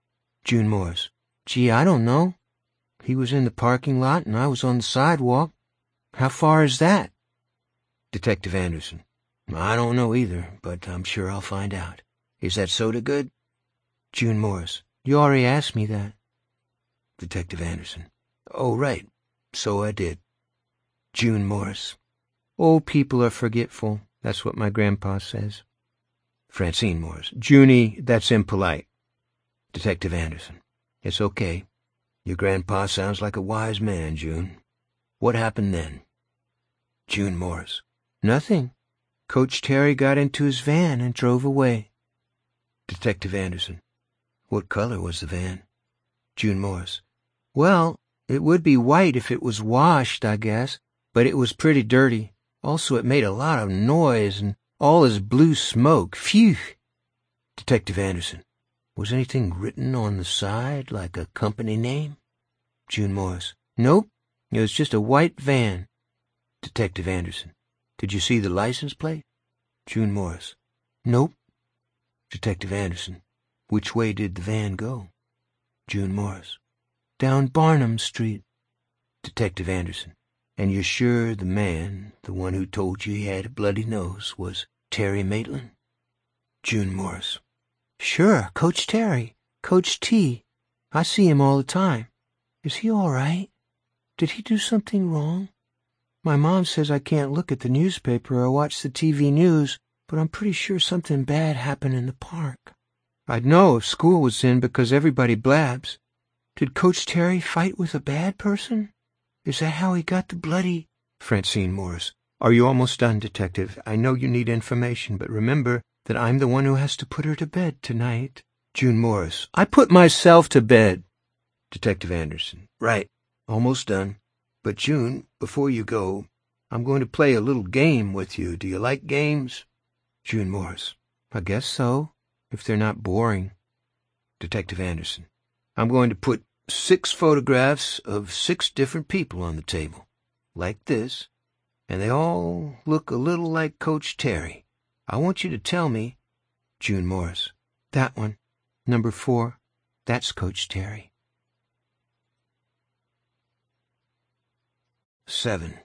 June Morris. Gee, I don't know. He was in the parking lot, and I was on the sidewalk. How far is that? Detective Anderson. I don't know either, but I'm sure I'll find out. Is that soda good? June Morris. You already asked me that. Detective Anderson. Oh, right. So I did. June Morris. Old people are forgetful. That's what my grandpa says. Francine Morris. Junie, that's impolite. Detective Anderson. It's okay. Your grandpa sounds like a wise man, June. What happened then? June Morris. Nothing. Coach Terry got into his van and drove away. Detective Anderson. What color was the van? June Morris. Well, it would be white if it was washed, I guess, but it was pretty dirty. Also, it made a lot of noise and all this blue smoke. Phew! Detective Anderson. Was anything written on the side, like a company name? June Morris. Nope. It was just a white van. Detective Anderson. Did you see the license plate? June Morris. Nope. Detective Anderson. Which way did the van go? June Morris. Down Barnum Street. Detective Anderson. And you're sure the man, the one who told you he had a bloody nose, was Terry Maitland? June Morris. Sure, Coach Terry. Coach T. I see him all the time. Is he all right? Did he do something wrong? My mom says I can't look at the newspaper or watch the TV news, but I'm pretty sure something bad happened in the park. I'd know if school was in because everybody blabs. Did Coach Terry fight with a bad person? Is that how he got the bloody... Francine Morris. Are you almost done, Detective? I know you need information, but remember that I'm the one who has to put her to bed tonight. June Morris. I put myself to bed. Detective Anderson. Right. Almost done. But June, before you go, I'm going to play a little game with you. Do you like games? June Morris. I guess so, if they're not boring. Detective Anderson. I'm going to put 6 photographs of 6 different people on the table. like this, and they all look a little like Coach Terry. I want you to tell me—" June Morris. "That one, number 4, that's Coach Terry." 7.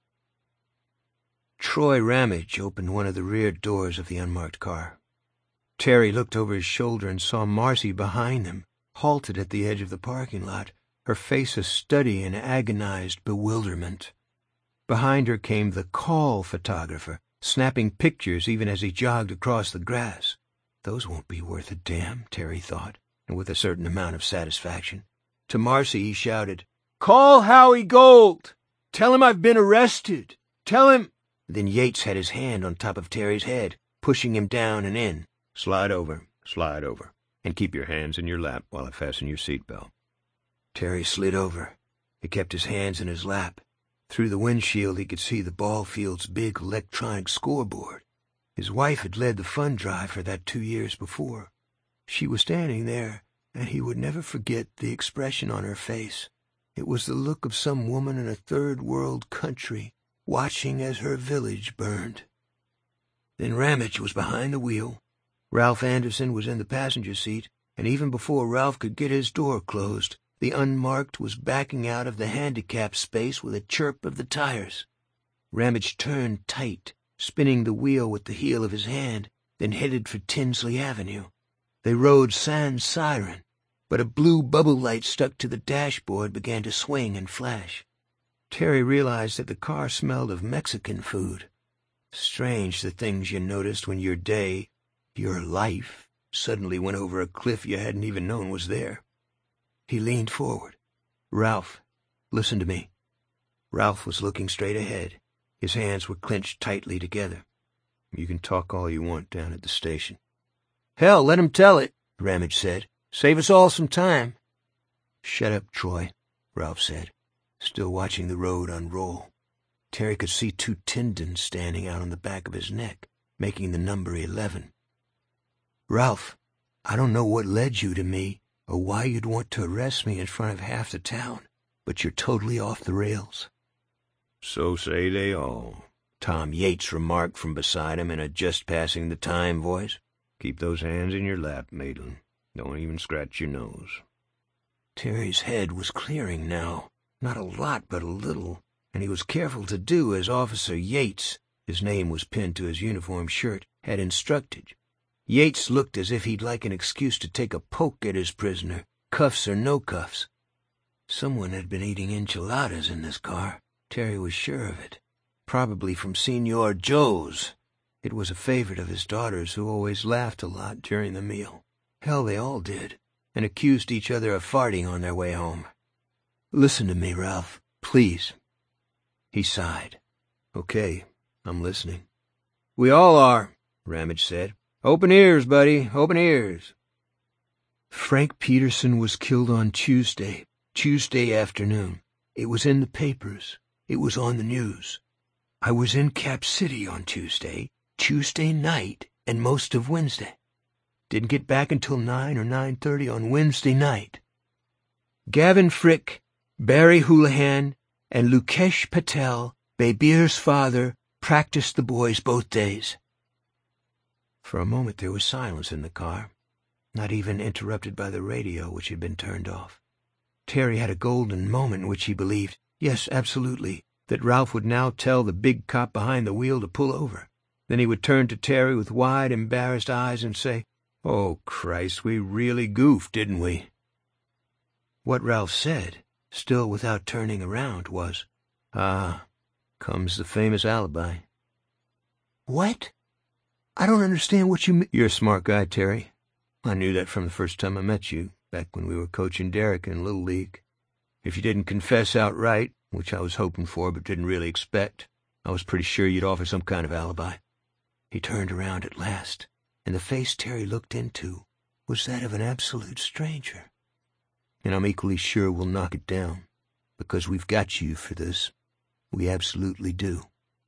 Troy Ramage opened one of the rear doors of the unmarked car. Terry looked over his shoulder and saw Marcy behind them, halted at the edge of the parking lot, her face a study in agonized bewilderment. Behind her came the call photographer, snapping pictures even as he jogged across the grass. Those won't be worth a damn, Terry thought, and with a certain amount of satisfaction. To Marcy he shouted, "Call Howie Gold! Tell him I've been arrested! Tell him—" Then Yates had his hand on top of Terry's head, pushing him down and in. Slide over, and keep your hands in your lap while I fasten your seatbelt." Terry slid over. He kept his hands in his lap. Through the windshield he could see the ball field's big electronic scoreboard. His wife had led the fund drive for that 2 years before. She was standing there, and he would never forget the expression on her face. It was the look of some woman in a third-world country, watching as her village burned. Then Ramage was behind the wheel. Ralph Anderson was in the passenger seat, and even before Ralph could get his door closed, the unmarked was backing out of the handicapped space with a chirp of the tires. Ramage turned tight, spinning the wheel with the heel of his hand, then headed for Tinsley Avenue. They rode San Siren, but a blue bubble light stuck to the dashboard began to swing and flash. Terry realized that the car smelled of Mexican food. Strange the things you noticed when your day, your life, suddenly went over a cliff you hadn't even known was there. He leaned forward. "Ralph, listen to me." Ralph was looking straight ahead. His hands were clenched tightly together. "You can talk all you want down at the station." "Hell, let him tell it," Ramage said. "Save us all some time." "Shut up, Troy," Ralph said, still watching the road unroll. Terry could see 2 tendons standing out on the back of his neck, making the number 11. "Ralph, I don't know what led you to me, or why you'd want to arrest me in front of half the town, but you're totally off the rails." "So say they all," Tom Yates remarked from beside him in a just-passing-the-time voice. "Keep those hands in your lap, Maitland. Don't even scratch your nose." Terry's head was clearing now. Not a lot, but a little, and he was careful to do as Officer Yates, his name was pinned to his uniform shirt, had instructed. Yates looked as if he'd like an excuse to take a poke at his prisoner, cuffs or no cuffs. Someone had been eating enchiladas in this car. Terry was sure of it. Probably from Senor Joe's. It was a favorite of his daughter's, who always laughed a lot during the meal. Hell, they all did, and accused each other of farting on their way home. "Listen to me, Ralph, please." He sighed. "Okay, I'm listening." "We all are," Ramage said. "Open ears, buddy, open ears." Frank Peterson was killed on Tuesday afternoon. It was in the papers. It was on the news. I was in Cap City on Tuesday night, and most of Wednesday. Didn't get back until 9 or 9:30 on Wednesday night. Gavin Frick, Barry Houlihan, and Lukesh Patel, Babir's father, practiced the boys both days. For a moment there was silence in the car, not even interrupted by the radio, which had been turned off. Terry had a golden moment in which he believed, yes, absolutely, that Ralph would now tell the big cop behind the wheel to pull over. Then he would turn to Terry with wide, embarrassed eyes and say, "Oh, Christ, we really goofed, didn't we?" What Ralph said, still without turning around, was, "Ah, comes the famous alibi." "What? I don't understand what you mean." "You're a smart guy, Terry. I knew that from the first time I met you, back when we were coaching Derek in Little League. If you didn't confess outright, which I was hoping for but didn't really expect, I was pretty sure you'd offer some kind of alibi." He turned around at last, and the face Terry looked into was that of an absolute stranger. "And I'm equally sure we'll knock it down, because we've got you for this. We absolutely do."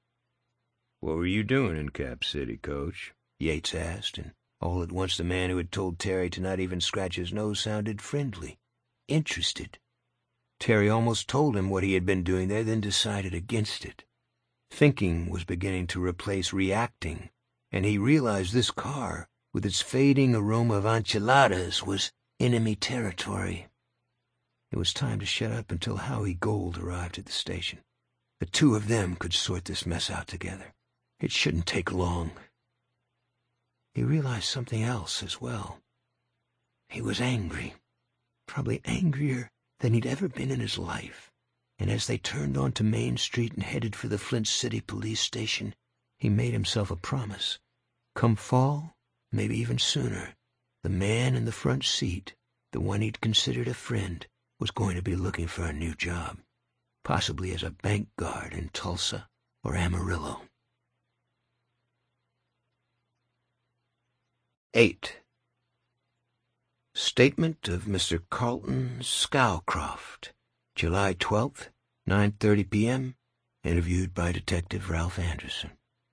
"What were you doing in Cap City, Coach?" Yates asked, and all at once the man who had told Terry to not even scratch his nose sounded friendly, interested. Terry almost told him what he had been doing there, then decided against it. Thinking was beginning to replace reacting, and he realized this car, with its fading aroma of enchiladas, was enemy territory. It was time to shut up until Howie Gold arrived at the station. The two of them could sort this mess out together. It shouldn't take long. He realized something else as well. He was angry, probably angrier than he'd ever been in his life, and as they turned onto Main Street and headed for the Flint City police station, he made himself a promise. Come fall, maybe even sooner, the man in the front seat, the one he'd considered a friend, was going to be looking for a new job, possibly as a bank guard in Tulsa or Amarillo. 8. Statement of Mr. Carlton Scowcroft, July 12th, 9:30 p.m., interviewed by Detective Ralph Anderson.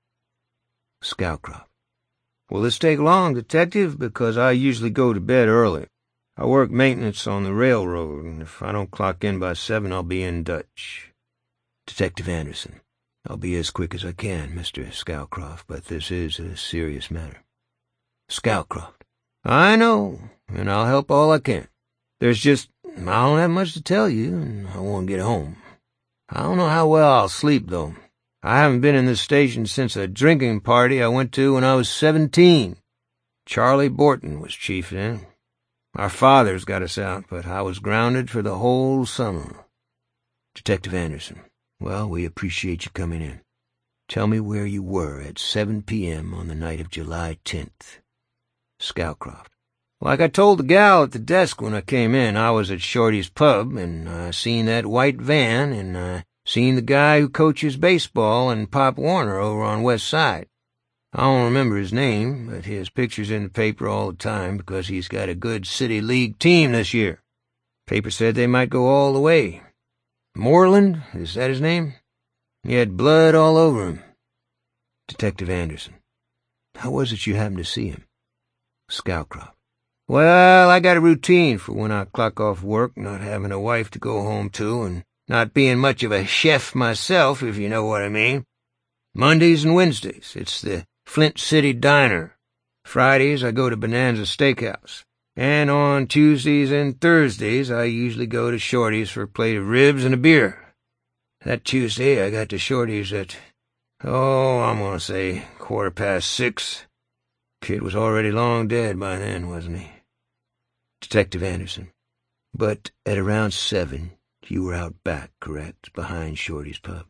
Scowcroft: Will this take long, Detective? Because I usually go to bed early. I work maintenance on the railroad, and if I don't clock in by 7, I'll be in Dutch. Detective Anderson: I'll be as quick as I can, Mr. Scowcroft, but this is a serious matter. Scowcroft: I know, and I'll help all I can. There's just, I don't have much to tell you, and I want to get home. I don't know how well I'll sleep, though. I haven't been in this station since a drinking party I went to when I was 17. Charlie Borton was chief then. Our fathers got us out, but I was grounded for the whole summer. Detective Anderson: Well, we appreciate you coming in. Tell me where you were at 7 p.m. on the night of July 10th. Scowcroft: Like I told the gal at the desk when I came in, I was at Shorty's pub, and I seen that white van, and I seen the guy who coaches baseball and Pop Warner over on West Side. I don't remember his name, but his picture's in the paper all the time because he's got a good City League team this year. Paper said they might go all the way. Moreland, is that his name? He had blood all over him. Detective Anderson: How was it you happened to see him? Scowcroft: Well, I got a routine for when I clock off work, not having a wife to go home to, and not being much of a chef myself, if you know what I mean. Mondays and Wednesdays, it's the Flint City Diner. Fridays, I go to Bonanza Steakhouse. And on Tuesdays and Thursdays, I usually go to Shorty's for a plate of ribs and a beer. That Tuesday, I got to Shorty's at, I'm gonna say 6:15. Kid was already long dead by then, wasn't he? Detective Anderson: But at around 7, you were out back, correct, behind Shorty's pub?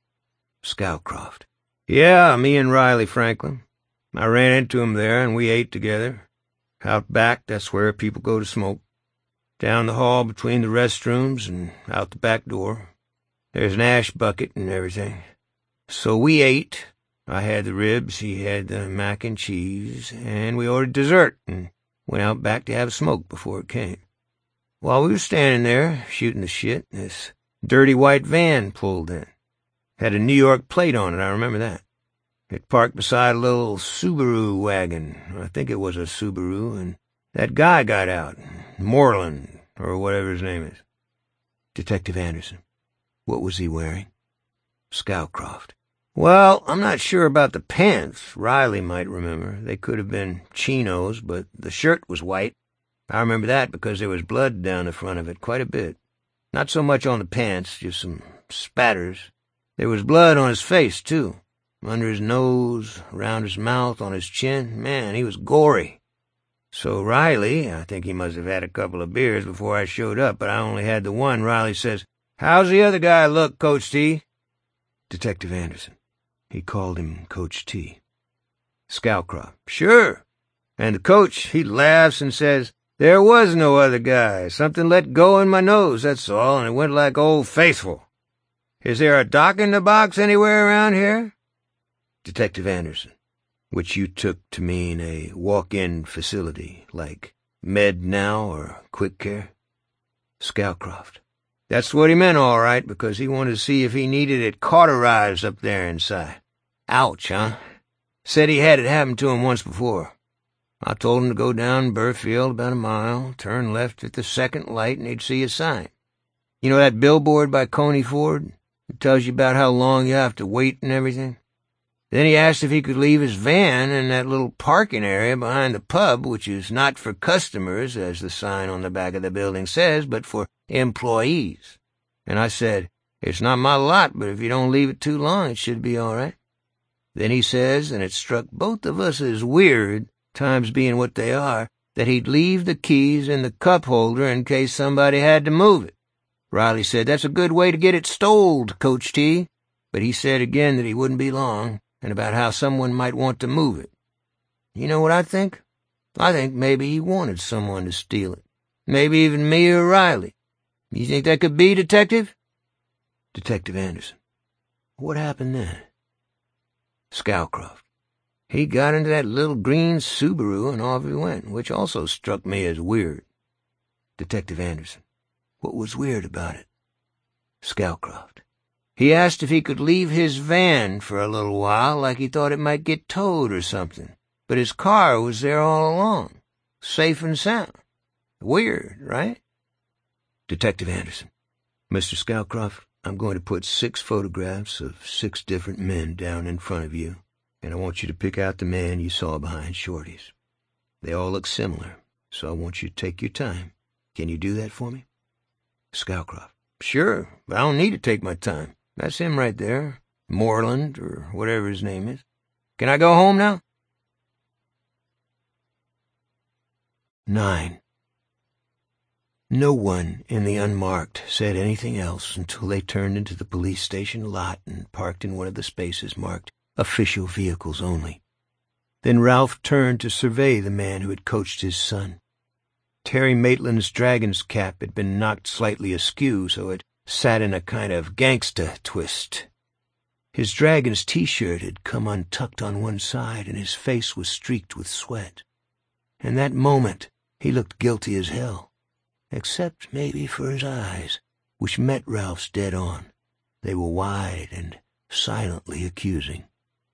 Scowcroft: Yeah, me and Riley Franklin. I ran into him there, and we ate together. Out back, that's where people go to smoke. Down the hall between the restrooms and out the back door. There's an ash bucket and everything. So we ate. I had the ribs, he had the mac and cheese, and we ordered dessert and went out back to have a smoke before it came. While we were standing there, shooting the shit, this dirty white van pulled in. Had a New York plate on it, I remember that. It parked beside a little Subaru wagon. I think it was a Subaru, and that guy got out, Moreland, or whatever his name is. Detective Anderson: What was he wearing? Scowcroft: Well, I'm not sure about the pants. Riley might remember. They could have been chinos, but the shirt was white. I remember that because there was blood down the front of it, quite a bit. Not so much on the pants, just some spatters. There was blood on his face, too. Under his nose, around his mouth, on his chin. Man, he was gory. So Riley, I think he must have had a couple of beers before I showed up, but I only had the one. Riley says, "How's the other guy look, Coach T?" Detective Anderson: He called him Coach T. Scowcroft: Sure. And the coach, he laughs and says, "There was no other guy. Something let go in my nose, that's all, and it went like Old Faithful. Is there a doc in the box anywhere around here?" Detective Anderson: Which you took to mean a walk-in facility, like Med Now or Quick Care? Scowcroft: That's what he meant, all right, because he wanted to see if he needed it cauterized up there inside. Ouch, huh? Said he had it happen to him once before. I told him to go down Burfield about a mile, turn left at the second light, and he'd see a sign. You know that billboard by Coney Ford? It tells you about how long you have to wait and everything. Then he asked if he could leave his van in that little parking area behind the pub, which is not for customers, as the sign on the back of the building says, but for employees. And I said, it's not my lot, but if you don't leave it too long, it should be all right. Then he says, and it struck both of us as weird, times being what they are, that he'd leave the keys in the cup holder in case somebody had to move it. Riley said, that's a good way to get it stoled, Coach T. But he said again that he wouldn't be long, and about how someone might want to move it. You know what I think? I think maybe he wanted someone to steal it. Maybe even me or Riley. You think that could be, Detective? Detective Anderson. What happened then? Scowcroft. He got into that little green Subaru and off he went, which also struck me as weird. Detective Anderson. What was weird about it? Scowcroft. He asked if he could leave his van for a little while, like he thought it might get towed or something. But his car was there all along, safe and sound. Weird, right? Detective Anderson. Mr. Scowcroft, I'm going to put 6 photographs of 6 different men down in front of you, and I want you to pick out the man you saw behind Shorty's. They all look similar, so I want you to take your time. Can you do that for me? Scowcroft. Sure, but I don't need to take my time. That's him right there, Moreland, or whatever his name is. Can I go home now? 9. No one in the unmarked said anything else until they turned into the police station lot and parked in one of the spaces marked official vehicles only. Then Ralph turned to survey the man who had coached his son. Terry Maitland's dragon's cap had been knocked slightly askew, so it sat in a kind of gangsta twist. His dragon's T-shirt had come untucked on one side, and his face was streaked with sweat. In that moment, he looked guilty as hell, except maybe for his eyes, which met Ralph's dead on. They were wide and silently accusing.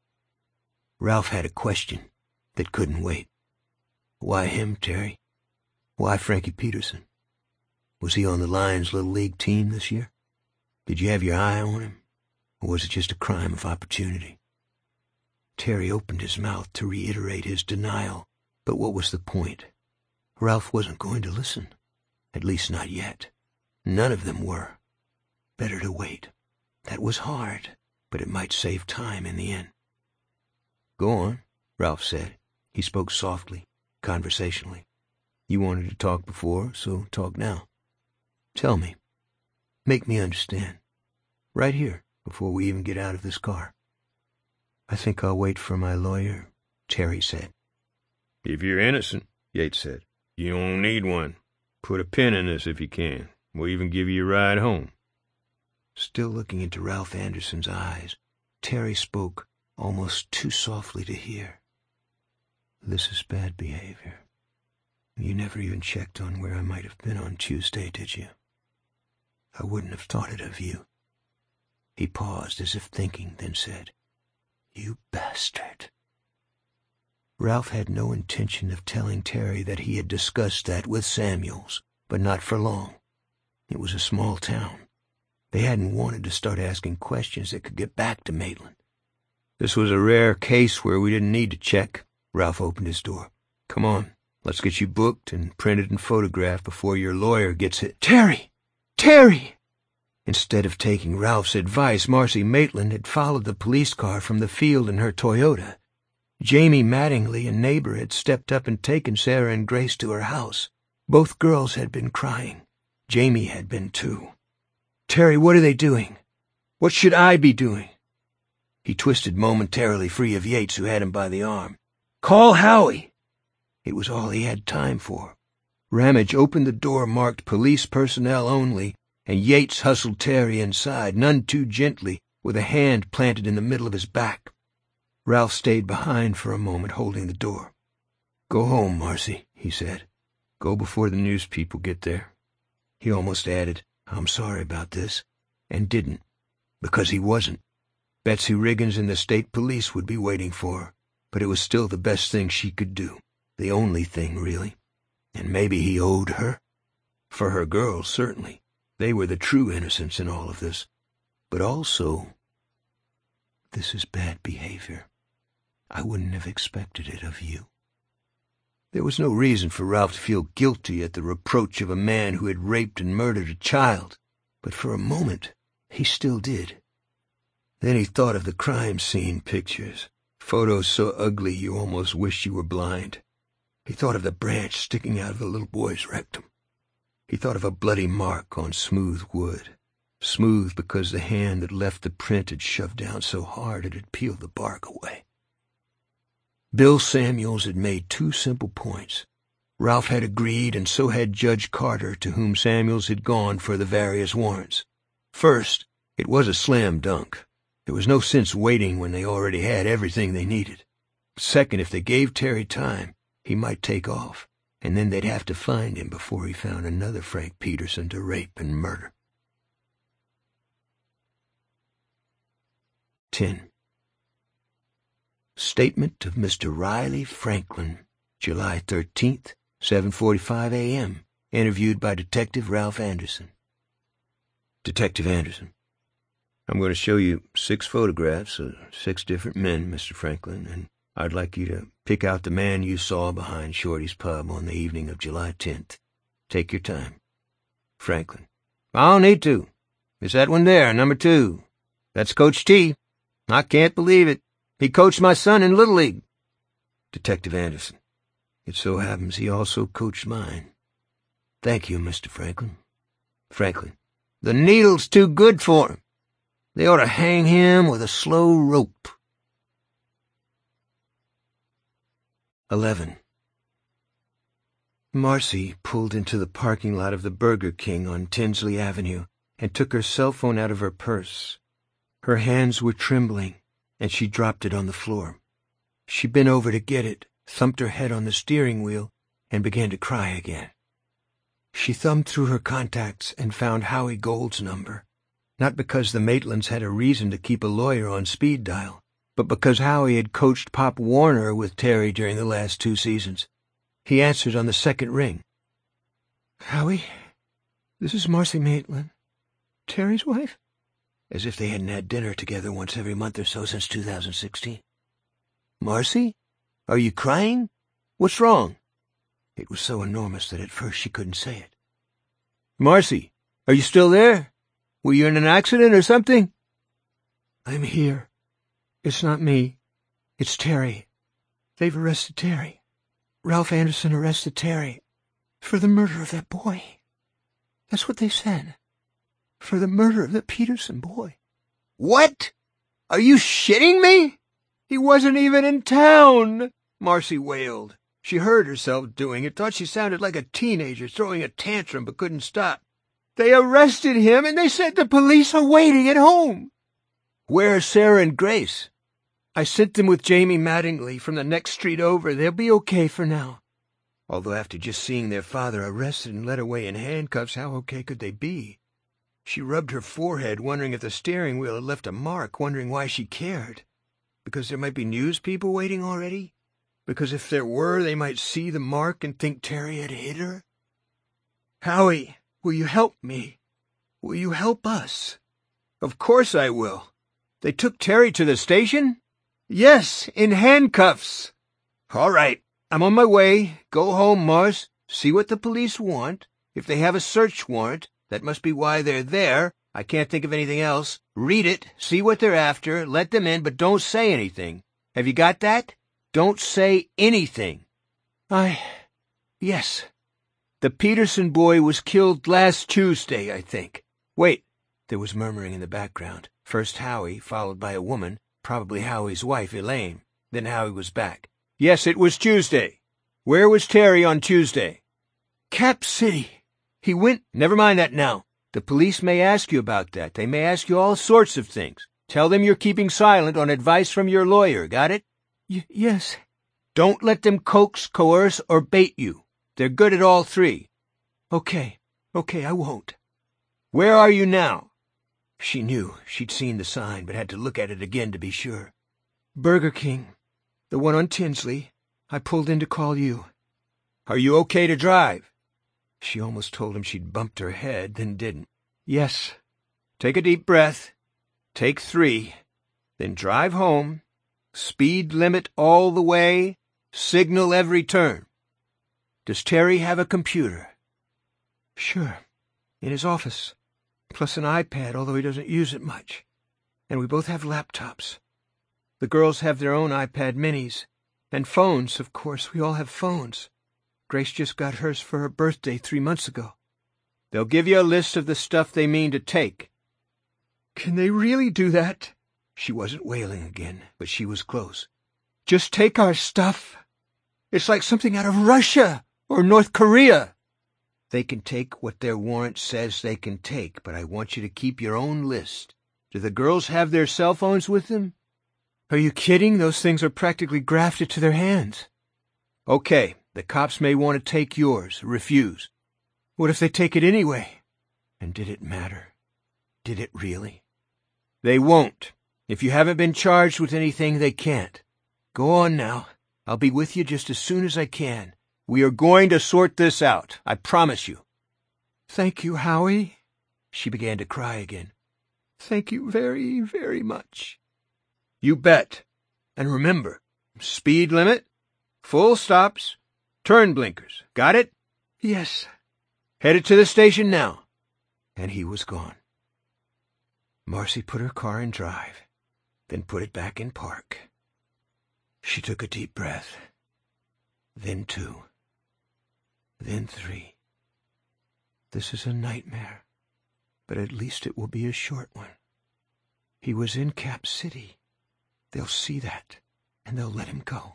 Ralph had a question that couldn't wait. Why him, Terry? Why Frankie Peterson? Was he on the Lions Little League team this year? Did you have your eye on him? Or was it just a crime of opportunity? Terry opened his mouth to reiterate his denial, but what was the point? Ralph wasn't going to listen. At least not yet. None of them were. Better to wait. That was hard, but it might save time in the end. Go on, Ralph said. He spoke softly, conversationally. You wanted to talk before, so talk now. Tell me. Make me understand. Right here, before we even get out of this car. I think I'll wait for my lawyer, Terry said. If you're innocent, Yates said, you don't need one. Put a pin in this if you can. We'll even give you a ride home. Still looking into Ralph Anderson's eyes, Terry spoke almost too softly to hear. This is bad behavior. You never even checked on where I might have been on Tuesday, did you? I wouldn't have thought it of you. He paused as if thinking, then said, You bastard. Ralph had no intention of telling Terry that he had discussed that with Samuels, but not for long. It was a small town. They hadn't wanted to start asking questions that could get back to Maitland. This was a rare case where we didn't need to check. Ralph opened his door. Come on, let's get you booked and printed and photographed before your lawyer gets it. Terry! Terry! Instead of taking Ralph's advice, Marcy Maitland had followed the police car from the field in her Toyota. Jamie Mattingly, a neighbor, had stepped up and taken Sarah and Grace to her house. Both girls had been crying. Jamie had been too. Terry, what are they doing? What should I be doing? He twisted momentarily free of Yates, who had him by the arm. Call Howie! It was all he had time for. Ramage opened the door marked police personnel only, and Yates hustled Terry inside, none too gently, with a hand planted in the middle of his back. Ralph stayed behind for a moment, holding the door. Go home, Marcy, he said. Go before the news people get there. He almost added, I'm sorry about this, and didn't, because he wasn't. Betsy Riggins and the state police would be waiting for her, but it was still the best thing she could do, the only thing, really. And maybe he owed her. For her girls, certainly. They were the true innocents in all of this. But also, this is bad behavior. I wouldn't have expected it of you. There was no reason for Ralph to feel guilty at the reproach of a man who had raped and murdered a child, but for a moment he still did. Then he thought of the crime scene pictures, photos so ugly you almost wished you were blind. He thought of the branch sticking out of the little boy's rectum. He thought of a bloody mark on smooth wood, smooth because the hand that left the print had shoved down so hard it had peeled the bark away. Bill Samuels had made 2 simple points. Ralph had agreed, and so had Judge Carter, to whom Samuels had gone for the various warrants. First, it was a slam dunk. There was no sense waiting when they already had everything they needed. Second, if they gave Terry time, he might take off, and then they'd have to find him before he found another Frank Peterson to rape and murder. 10. Statement of Mr. Riley Franklin, July 13th, 7:45 a.m., interviewed by Detective Ralph Anderson. Detective Anderson: I'm going to show you 6 photographs of 6 different men, Mr. Franklin, and I'd like you to pick out the man you saw behind Shorty's pub on the evening of July 10th. Take your time. Franklin: I don't need to. It's that one there, number 2. That's Coach T. I can't believe it. He coached my son in Little League. Detective Anderson: It so happens he also coached mine. Thank you, Mr. Franklin. Franklin: The needle's too good for him. They ought to hang him with a slow rope. 11. Marcy pulled into the parking lot of the Burger King on Tinsley Avenue and took her cell phone out of her purse. Her hands were trembling, and she dropped it on the floor. She bent over to get it, thumped her head on the steering wheel, and began to cry again. She thumbed through her contacts and found Howie Gould's number, not because the Maitlands had a reason to keep a lawyer on speed dial, but because Howie had coached Pop Warner with Terry during the last 2 seasons. He answered on the second ring. Howie, this is Marcy Maitland. Terry's wife? As if they hadn't had dinner together once every month or so since 2016. Marcy? Are you crying? What's wrong? It was so enormous that at first she couldn't say it. Marcy, are you still there? Were you in an accident or something? I'm here. It's not me. It's Terry. They've arrested Terry. Ralph Anderson arrested Terry for the murder of that boy. That's what they said. For the murder of the Peterson boy. What? Are you shitting me? He wasn't even in town, Marcy wailed. She heard herself doing it, thought she sounded like a teenager throwing a tantrum but couldn't stop. They arrested him, and they said the police are waiting at home. Where are Sarah and Grace? I sent them with Jamie Mattingly from the next street over. They'll be okay for now. Although after just seeing their father arrested and led away in handcuffs, how okay could they be? She rubbed her forehead, wondering if the steering wheel had left a mark, wondering why she cared. Because there might be news people waiting already? Because if there were, they might see the mark and think Terry had hit her? Howie, will you help me? Will you help us? Of course I will. They took Terry to the station? Yes, in handcuffs. All right, I'm on my way. Go home, Mars. See what the police want. If they have a search warrant, that must be why they're there. I can't think of anything else. Read it, see what they're after, let them in, but don't say anything. Have you got that? Don't say anything. Yes. The Peterson boy was killed last Tuesday, I think. Wait, there was murmuring in the background. First Howie, followed by a woman, probably Howie's wife, Elaine. Then Howie was back. Yes, it was Tuesday. Where was Terry on Tuesday? Cap City. He went... Never mind that now. The police may ask you about that. They may ask you all sorts of things. Tell them you're keeping silent on advice from your lawyer, got it? Yes. Don't let them coax, coerce, or bait you. They're good at all 3. Okay, I won't. Where are you now? She knew. She'd seen the sign, but had to look at it again to be sure. Burger King. The one on Tinsley. I pulled in to call you. Are you okay to drive? She almost told him she'd bumped her head, then didn't. Yes. Take a deep breath. Take 3. Then drive home. Speed limit all the way. Signal every turn. Does Terry have a computer? Sure. In his office. Plus an iPad, although he doesn't use it much. And we both have laptops. The girls have their own iPad minis. And phones, of course. We all have phones. Grace just got hers for her birthday 3 months ago. They'll give you a list of the stuff they mean to take. Can they really do that? She wasn't wailing again, but she was close. Just take our stuff? It's like something out of Russia or North Korea. They can take what their warrant says they can take, but I want you to keep your own list. Do the girls have their cell phones with them? Are you kidding? Those things are practically grafted to their hands. Okay, the cops may want to take yours. Refuse. What if they take it anyway? And did it matter? Did it really? They won't. If you haven't been charged with anything, they can't. Go on now. I'll be with you just as soon as I can. We are going to sort this out. I promise you. Thank you, Howie. She began to cry again. Thank you very, very much. You bet. And remember, speed limit, full stops, turn blinkers. Got it? Yes. Headed to the station now. And he was gone. Marcy put her car in drive, then put it back in park. She took a deep breath, then 2, then 3. This is a nightmare, but at least it will be a short one. He was in Cap City. They'll see that, and they'll let him go.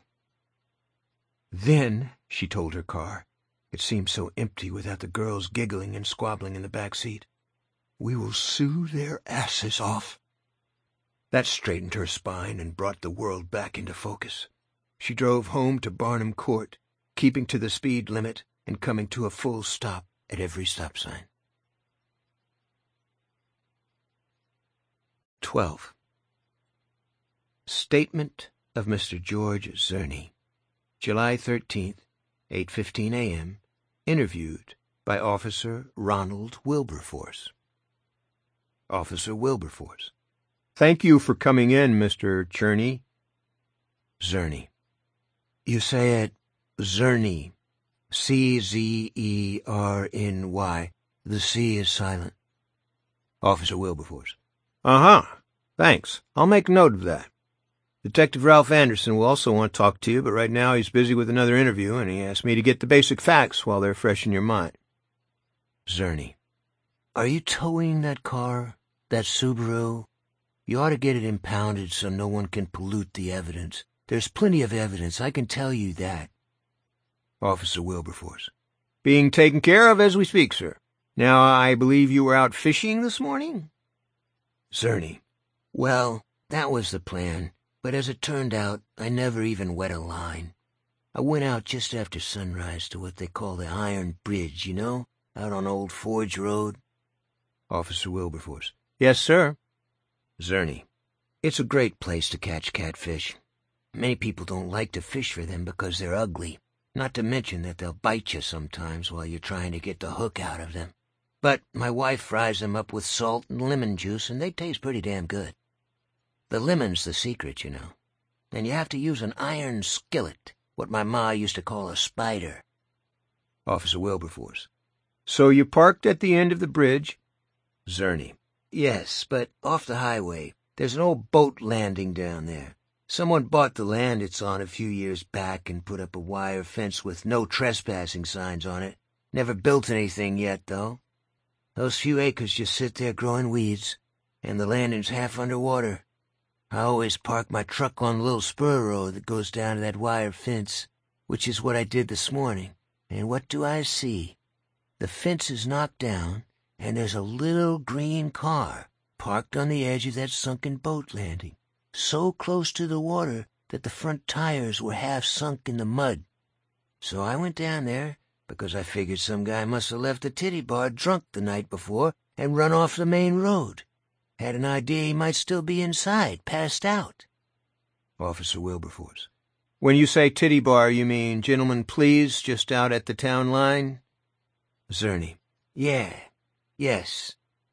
Then, she told her car, it seemed so empty without the girls giggling and squabbling in the back seat, we will sue their asses off. That straightened her spine and brought the world back into focus. She drove home to Barnum Court, keeping to the speed limit and coming to a full stop at every stop sign. 12. Statement of Mr. George Zerny, July 13th, 8:15 a.m., interviewed by Officer Ronald Wilberforce. Officer Wilberforce. Thank you for coming in, Mr. Cherney. Zerny. You say it Zerny. C-Z-E-R-N-Y. The C is silent. Officer Wilberforce. Uh-huh. Thanks. I'll make note of that. Detective Ralph Anderson will also want to talk to you, but right now he's busy with another interview, and he asked me to get the basic facts while they're fresh in your mind. Zerny. Are you towing that car? That Subaru? You ought to get it impounded so no one can pollute the evidence. There's plenty of evidence, I can tell you that. Officer Wilberforce. Being taken care of as we speak, sir. Now, I believe you were out fishing this morning? Zerny. Well, that was the plan, but as it turned out, I never even wet a line. I went out just after sunrise to what they call the Iron Bridge, you know, out on Old Forge Road. Officer Wilberforce. Yes, sir. Zerny. It's a great place to catch catfish. Many people don't like to fish for them because they're ugly, not to mention that they'll bite you sometimes while you're trying to get the hook out of them. But my wife fries them up with salt and lemon juice, and they taste pretty damn good. The lemon's the secret, you know. And you have to use an iron skillet, what my ma used to call a spider. Officer Wilberforce. So you parked at the end of the bridge? Zerny. Yes, but off the highway. There's an old boat landing down there. Someone bought the land it's on a few years back and put up a wire fence with no trespassing signs on it. Never built anything yet, though. Those few acres just sit there growing weeds, and the landing's half underwater. I always park my truck on the little spur road that goes down to that wire fence, which is what I did this morning. And what do I see? The fence is knocked down, and there's a little green car parked on the edge of that sunken boat landing, so close to the water that the front tires were half sunk in the mud. So I went down there, because I figured some guy must have left the titty bar drunk the night before and run off the main road. Had an idea he might still be inside, passed out. Officer Wilberforce. When you say titty bar, you mean Gentlemen Please just out at the town line? Zerny. Yeah. Yes.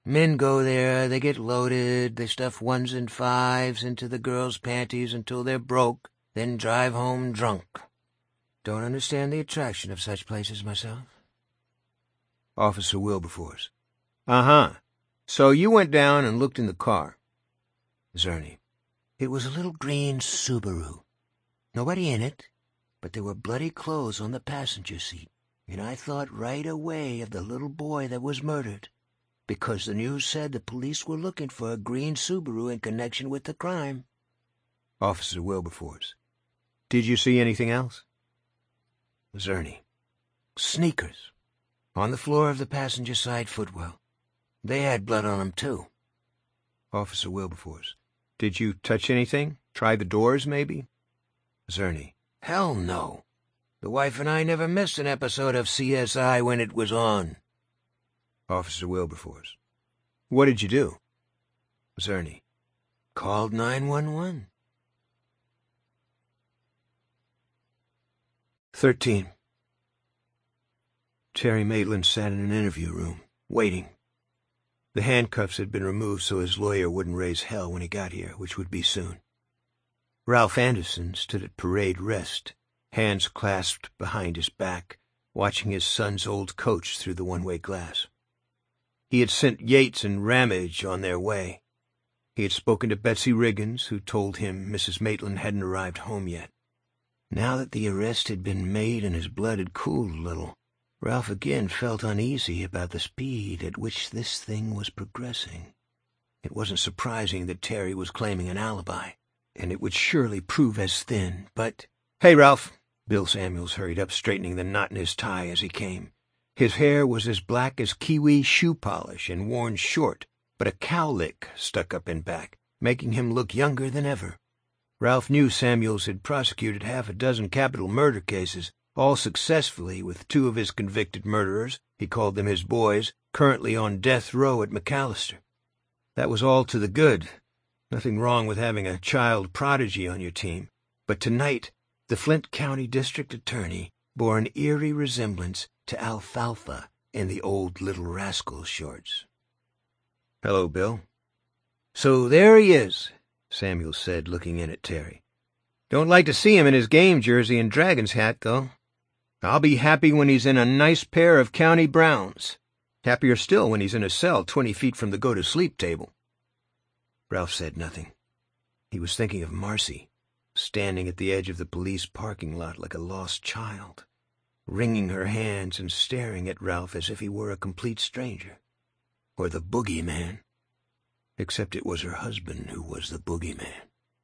Men go there, they get loaded, they stuff 1s and 5s into the girls' panties until they're broke, then drive home drunk. Don't understand the attraction of such places myself. Officer Wilberforce. Uh-huh. So you went down and looked in the car. Zerny. It was a little green Subaru. Nobody in it, but there were bloody clothes on the passenger seat, and I thought right away of the little boy that was murdered, because the news said the police were looking for a green Subaru in connection with the crime. Officer Wilberforce. Did you see anything else? Zerny. Sneakers. On the floor of the passenger side footwell. They had blood on them, too. Officer Wilberforce. Did you touch anything? Try the doors, maybe? Zerny. Hell no. The wife and I never missed an episode of CSI when it was on. Officer Wilberforce. What did you do? Zerny. Called 911. 13. Terry Maitland sat in an interview room, waiting. The handcuffs had been removed so his lawyer wouldn't raise hell when he got here, which would be soon. Ralph Anderson stood at parade rest, hands clasped behind his back, watching his son's old coach through the one-way glass. He had sent Yates and Ramage on their way. He had spoken to Betsy Riggins, who told him Mrs. Maitland hadn't arrived home yet. Now that the arrest had been made and his blood had cooled a little, Ralph again felt uneasy about the speed at which this thing was progressing. It wasn't surprising that Terry was claiming an alibi, and it would surely prove as thin, but— "Hey, Ralph!" Bill Samuels hurried up, straightening the knot in his tie as he came. His hair was as black as kiwi shoe polish and worn short, but a cowlick stuck up in back, making him look younger than ever. Ralph knew Samuels had prosecuted 6 capital murder cases, all successfully, with 2 of his convicted murderers, he called them his boys, currently on death row at McAllister. That was all to the good. Nothing wrong with having a child prodigy on your team. But tonight, the Flint County District Attorney bore an eerie resemblance to Alfalfa in the old Little Rascals shorts. "Hello, Bill." "So there he is," Samuels said, looking in at Terry. "Don't like to see him in his game jersey and Dragon's hat, though. I'll be happy when he's in a nice pair of county browns. Happier still when he's in a cell 20 feet from the go-to-sleep table." Ralph said nothing. He was thinking of Marcy, standing at the edge of the police parking lot like a lost child, wringing her hands and staring at Ralph as if he were a complete stranger. Or the boogeyman. Except it was her husband who was the boogeyman.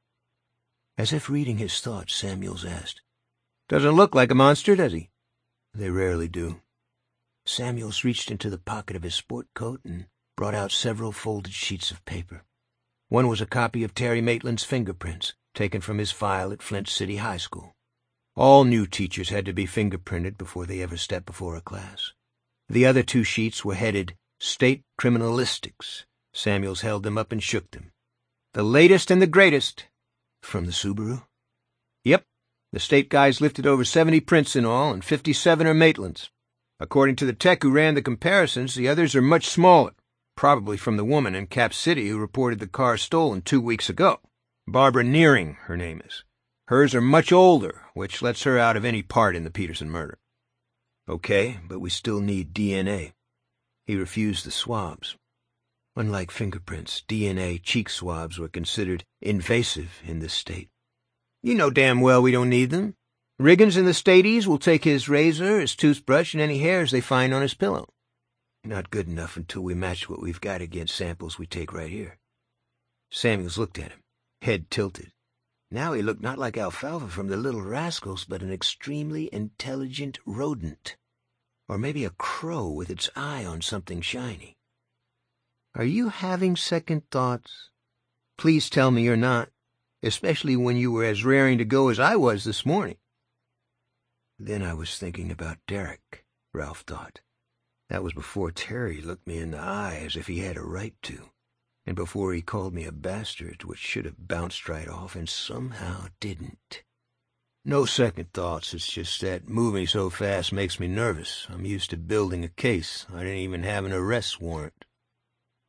As if reading his thoughts, Samuels asked, "Doesn't look like a monster, does he?" "They rarely do." Samuels reached into the pocket of his sport coat and brought out several folded sheets of paper. One was a copy of Terry Maitland's fingerprints, taken from his file at Flint City High School. All new teachers had to be fingerprinted before they ever stepped before a class. The other 2 sheets were headed State Criminalistics. Samuels held them up and shook them. "The latest and the greatest." "From the Subaru?" "Yep. The state guys lifted over 70 prints in all, and 57 are Maitland's. According to the tech who ran the comparisons, the others are much smaller, probably from the woman in Cap City who reported the car stolen 2 weeks ago. Barbara Nearing, her name is. Hers are much older, which lets her out of any part in the Peterson murder." "Okay, but we still need DNA." He refused the swabs. Unlike fingerprints, DNA cheek swabs were considered invasive in this state. "You know damn well we don't need them. Riggins and the Stadies will take his razor, his toothbrush, and any hairs they find on his pillow." "Not good enough until we match what we've got against samples we take right here." Samuels looked at him, head tilted. Now he looked not like Alfalfa from the Little Rascals, but an extremely intelligent rodent. Or maybe a crow with its eye on something shiny. "Are you having second thoughts? Please tell me you're not, especially when you were as raring to go as I was this morning." Then I was thinking about Derek, Ralph thought. That was before Terry looked me in the eye as if he had a right to, and before he called me a bastard, which should have bounced right off and somehow didn't. No second thoughts, it's just that moving so fast makes me nervous. I'm used to building a case. I didn't even have an arrest warrant.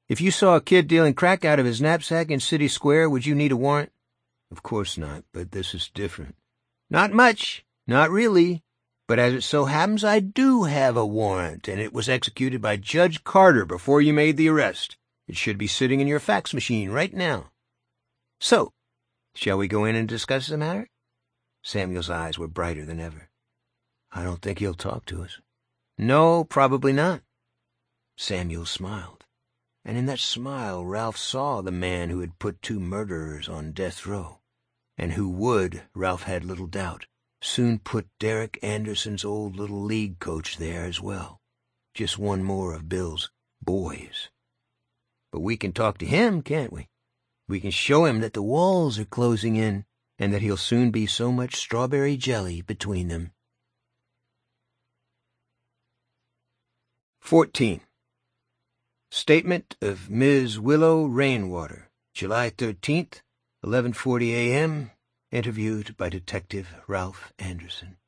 If you saw a kid dealing crack out of his knapsack in City Square, would you need a warrant? Of course not, but this is different. Not much. Not really. But as it so happens, I do have a warrant, and it was executed by Judge Carter before you made the arrest. It should be sitting in your fax machine right now. So, shall we go in and discuss the matter? Samuel's eyes were brighter than ever. I don't think he'll talk to us. No, probably not. Samuel smiled, and in that smile Ralph saw the man who had put 2 murderers on death row, and who would, Ralph had little doubt, soon put Derek Anderson's old little league coach there as well. Just one more of Bill's boys. But we can talk to him, can't we? We can show him that the walls are closing in, and that he'll soon be so much strawberry jelly between them. 14. Statement of Ms. Willow Rainwater, July 13th, 11:40 a.m., interviewed by Detective Ralph Anderson.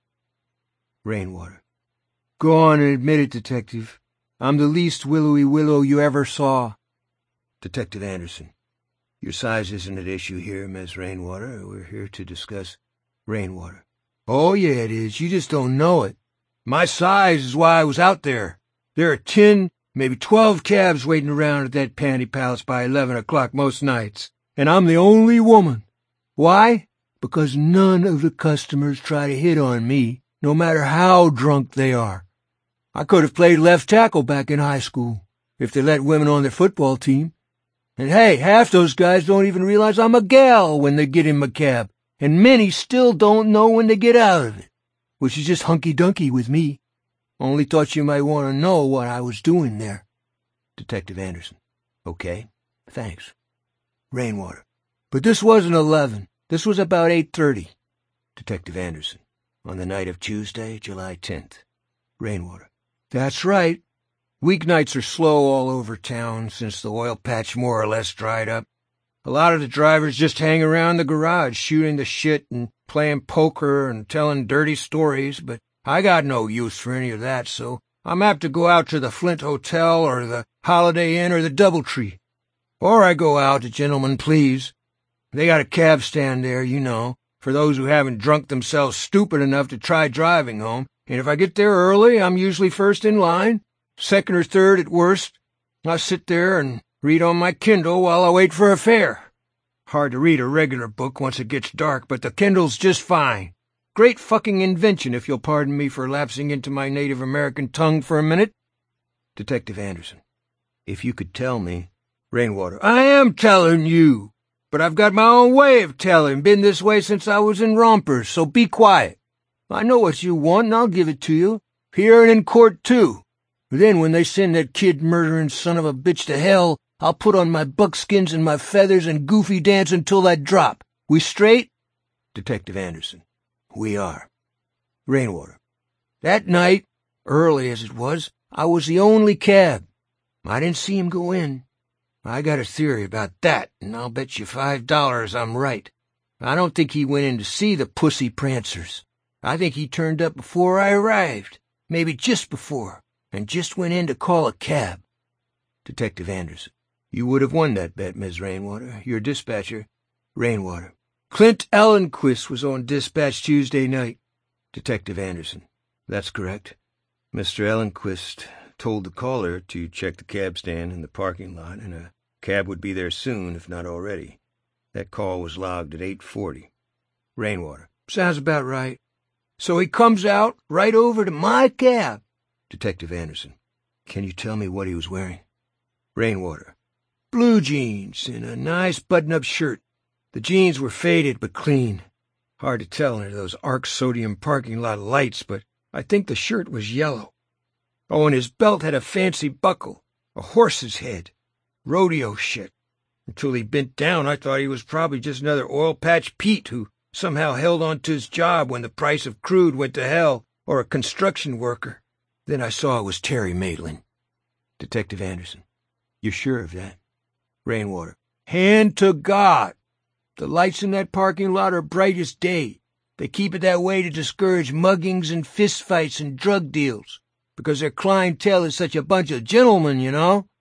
Rainwater. Go on and admit it, Detective. I'm the least willowy willow you ever saw. Detective Anderson. Your size isn't at issue here, Miss Rainwater. We're here to discuss Rainwater. Oh, yeah, it is. You just don't know it. My size is why I was out there. There are 10, maybe 12 cabs waiting around at that panty palace by 11 o'clock most nights, and I'm the only woman. Why? Because none of the customers try to hit on me, no matter how drunk they are. I could have played left tackle back in high school, if they let women on their football team. And hey, half those guys don't even realize I'm a gal when they get in my cab, and many still don't know when they get out of it, which is just hunky-dunky with me. Only thought you might want to know what I was doing there. Detective Anderson. Okay, thanks. Rainwater. But this wasn't 11. This was about 8:30. Detective Anderson. On the night of Tuesday, July 10th. Rainwater. That's right. Weeknights are slow all over town since the oil patch more or less dried up. A lot of the drivers just hang around the garage shooting the shit and playing poker and telling dirty stories, but I got no use for any of that, so I'm apt to go out to the Flint Hotel or the Holiday Inn or the Doubletree. Or I go out to Gentlemen Please. They got a cab stand there, you know, for those who haven't drunk themselves stupid enough to try driving home, and if I get there early, I'm usually first in line, second or third at worst. I sit there and read on my Kindle while I wait for a fare. Hard to read a regular book once it gets dark, but the Kindle's just fine. Great fucking invention, if you'll pardon me for lapsing into my Native American tongue for a minute. Detective Anderson. If you could tell me. Rainwater. I am telling you, but I've got my own way of telling. Been this way since I was in rompers, so be quiet. I know what you want, and I'll give it to you. Here and in court, too. Then when they send that kid-murdering son of a bitch to hell, I'll put on my buckskins and my feathers and goofy dance until I drop. We straight? Detective Anderson. We are. Rainwater. That night, early as it was, I was the only cab. I didn't see him go in. I got a theory about that, and I'll bet you $5 I'm right. I don't think he went in to see the pussy prancers. I think he turned up before I arrived, maybe just before, and just went in to call a cab. Detective Anderson. You would have won that bet, Ms. Rainwater. Your dispatcher. Rainwater. Clint Ellenquist was on dispatch Tuesday night. Detective Anderson. That's correct. Mr. Ellenquist told the caller to check the cab stand in the parking lot, and a cab would be there soon, if not already. That call was logged at 8:40. Rainwater. Sounds about right. So he comes out right over to my cab. Detective Anderson. Can you tell me what he was wearing? Rainwater. Blue jeans and a nice button-up shirt. The jeans were faded but clean. Hard to tell under those arc sodium parking lot lights, but I think the shirt was yellow. Oh, and his belt had a fancy buckle, a horse's head. Rodeo shit. Until he bent down, I thought he was probably just another oil patch Pete who somehow held on to his job when the price of crude went to hell, or a construction worker. Then I saw it was Terry Maitland. Detective Anderson. You're sure of that? Rainwater. Hand to God. The lights in that parking lot are bright as day. They keep it that way to discourage muggings and fistfights and drug deals, because their clientele is such a bunch of gentlemen, you know.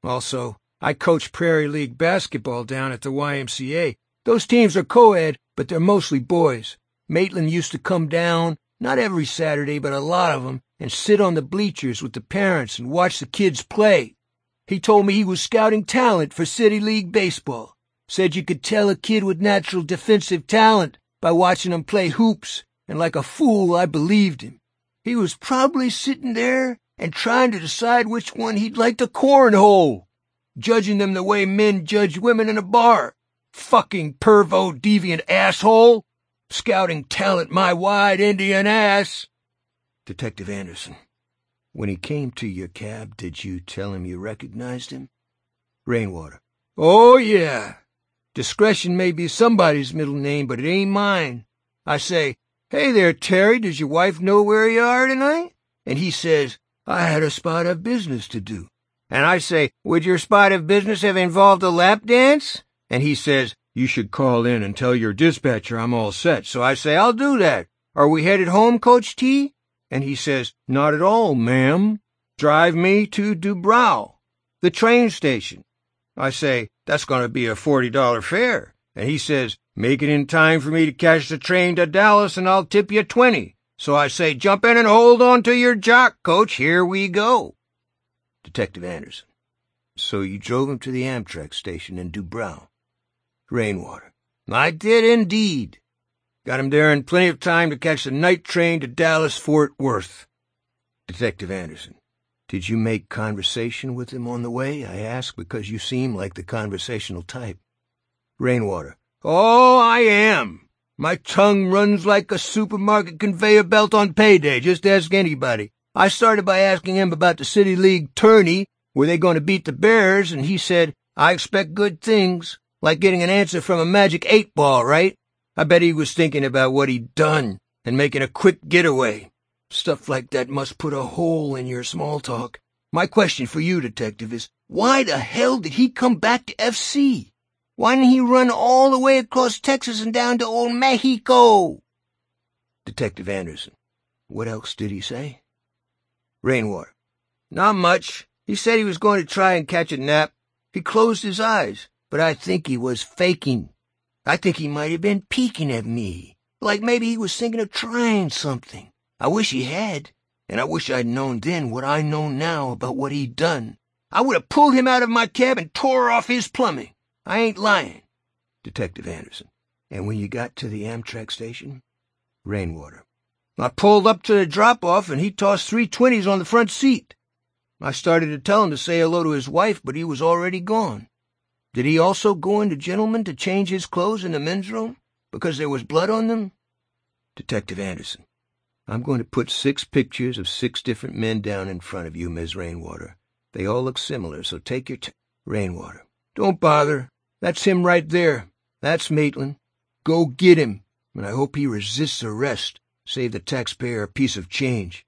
Also, I coach Prairie League basketball down at the YMCA. Those teams are co-ed, but they're mostly boys. Maitland used to come down, not every Saturday, but a lot of them, and sit on the bleachers with the parents and watch the kids play. He told me he was scouting talent for City League baseball. Said you could tell a kid with natural defensive talent by watching him play hoops, and like a fool, I believed him. He was probably sitting there and trying to decide which one he'd like to cornhole, judging them the way men judge women in a bar. Fucking pervo deviant asshole! Scouting talent my wide Indian ass! Detective Anderson, when he came to your cab, did you tell him you recognized him? Rainwater. Oh, yeah. Discretion may be somebody's middle name, but it ain't mine. I say, "Hey there, Terry, does your wife know where you are tonight?" And he says, "I had a spot of business to do." And I say, "Would your spot of business have involved a lap dance?" And he says, "You should call in and tell your dispatcher I'm all set." So I say, "I'll do that. Are we headed home, Coach T?" And he says, "Not at all, ma'am. Drive me to Dubrow, the train station." I say, "That's going to be a $40 fare." And he says, "Make it in time for me to catch the train to Dallas and I'll tip you $20. So I say, "Jump in and hold on to your jock, Coach. Here we go." Detective Anderson. So you drove him to the Amtrak station in Dubrow? Rainwater. I did indeed. Got him there in plenty of time to catch the night train to Dallas-Fort Worth. Detective Anderson. Did you make conversation with him on the way? I ask because you seem like the conversational type. Rainwater. Oh, I am. My tongue runs like a supermarket conveyor belt on payday. Just ask anybody. I started by asking him about the City League tourney. Were they going to beat the Bears? And he said, "I expect good things." Like getting an answer from a magic 8-ball, right? I bet he was thinking about what he'd done and making a quick getaway. Stuff like that must put a hole in your small talk. My question for you, Detective, is why the hell did he come back to FC? Why didn't he run all the way across Texas and down to old Mexico? Detective Anderson. What else did he say? Rainwater. Not much. He said he was going to try and catch a nap. He closed his eyes, but I think he was faking. I think he might have been peeking at me, like maybe he was thinking of trying something. I wish he had, and I wish I'd known then what I know now about what he'd done. I would have pulled him out of my cab and tore off his plumbing. I ain't lying. Detective Anderson. And when you got to the Amtrak station? Rainwater. I pulled up to the drop-off, and he tossed 3 20s on the front seat. I started to tell him to say hello to his wife, but he was already gone. Did he also go into Gentleman to change his clothes in the men's room, because there was blood on them? Detective Anderson. I'm going to put 6 pictures of 6 different men down in front of you, Ms. Rainwater. They all look similar, so take your Rainwater. Don't bother. That's him right there. That's Maitland. Go get him, and I hope he resists arrest. Save the taxpayer a piece of change.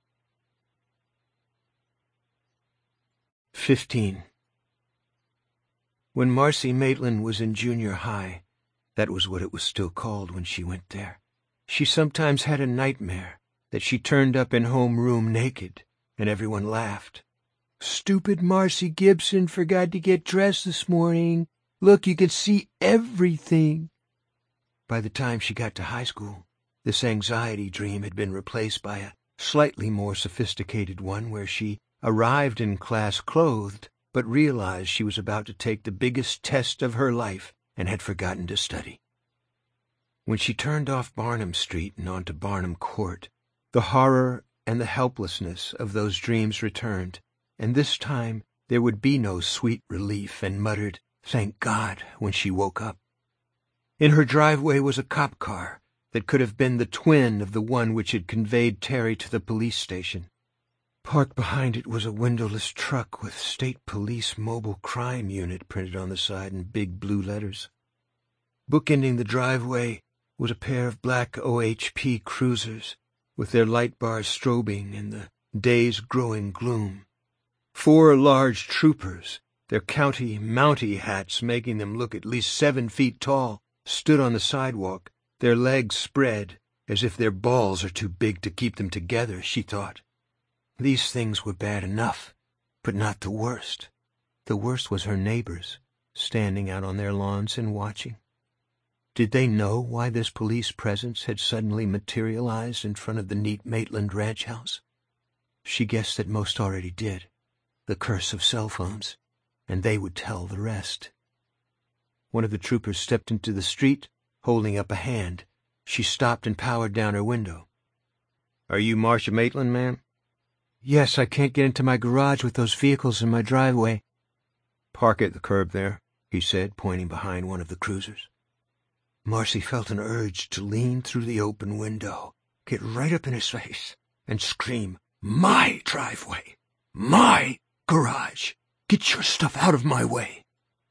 15. When Marcy Maitland was in junior high, that was what it was still called when she went there, she sometimes had a nightmare that she turned up in homeroom naked, and everyone laughed. "Stupid Marcy Gibson forgot to get dressed this morning. Look, you can see everything." By the time she got to high school, this anxiety dream had been replaced by a slightly more sophisticated one where she arrived in class clothed, but realized she was about to take the biggest test of her life and had forgotten to study. When she turned off Barnum Street and onto Barnum Court, the horror and the helplessness of those dreams returned, and this time there would be no sweet relief and muttered, "Thank God," when she woke up. In her driveway was a cop car that could have been the twin of the one which had conveyed Terry to the police station. Parked behind it was a windowless truck with State Police Mobile Crime Unit printed on the side in big blue letters. Bookending the driveway was a pair of black OHP cruisers with their light bars strobing in the day's growing gloom. 4 large troopers, their county mountie hats making them look at least 7 feet tall, stood on the sidewalk, their legs spread, as if their balls are too big to keep them together, she thought. These things were bad enough, but not the worst. The worst was her neighbors, standing out on their lawns and watching. Did they know why this police presence had suddenly materialized in front of the neat Maitland ranch house? She guessed that most already did. The curse of cell phones, and they would tell the rest. One of the troopers stepped into the street, holding up a hand. She stopped and powered down her window. "Are you Marcia Maitland, ma'am?" "Yes, I can't get into my garage with those vehicles in my driveway." "Park at the curb there," he said, pointing behind one of the cruisers. Marcy felt an urge to lean through the open window, get right up in his face, and scream, "My driveway! My garage! Get your stuff out of my way!"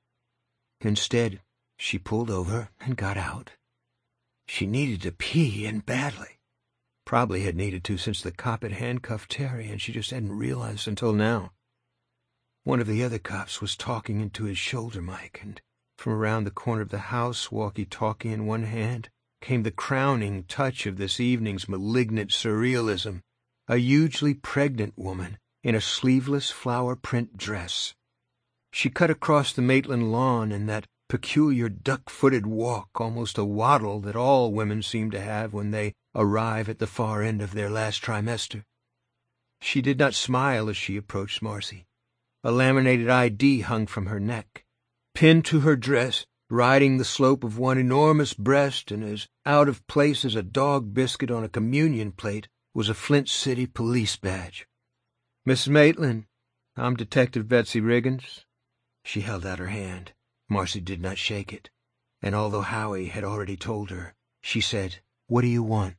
Instead, she pulled over and got out. She needed to pee, and badly. Probably had needed to since the cop had handcuffed Terry, and she just hadn't realized until now. One of the other cops was talking into his shoulder mic, and from around the corner of the house, walkie-talkie in one hand, came the crowning touch of this evening's malignant surrealism, a hugely pregnant woman in a sleeveless flower-print dress. She cut across the Maitland lawn in that peculiar duck-footed walk, almost a waddle that all women seem to have when they arrive at the far end of their last trimester. She did not smile as she approached Marcy. A laminated ID hung from her neck. Pinned to her dress, riding the slope of one enormous breast and as out of place as a dog biscuit on a communion plate, was a Flint City police badge. "Mrs. Maitland, I'm Detective Betsy Riggins." She held out her hand. Marcy did not shake it, and although Howie had already told her, she said, "What do you want?"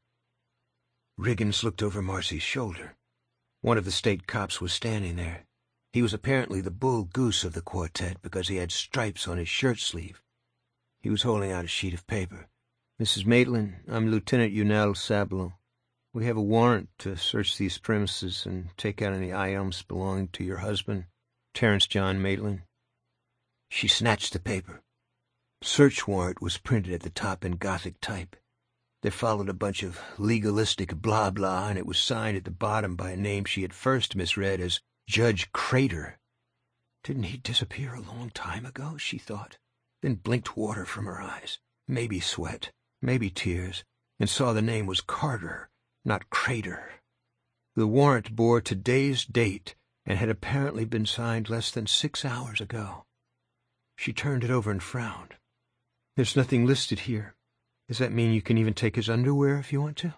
Riggins looked over Marcy's shoulder. One of the state cops was standing there. He was apparently the bull goose of the quartet because he had stripes on his shirt sleeve. He was holding out a sheet of paper. "Mrs. Maitland, I'm Lieutenant Unel Sablo. We have a warrant to search these premises and take out any items belonging to your husband, Terrence John Maitland." She snatched the paper. Search warrant was printed at the top in Gothic type. There followed a bunch of legalistic blah-blah, and it was signed at the bottom by a name she had first misread as Judge Crater. Didn't he disappear a long time ago, she thought, then blinked water from her eyes, maybe sweat, maybe tears, and saw the name was Carter, not Crater. The warrant bore today's date and had apparently been signed less than 6 hours ago. She turned it over and frowned. "There's nothing listed here. Does that mean you can even take his underwear if you want to?"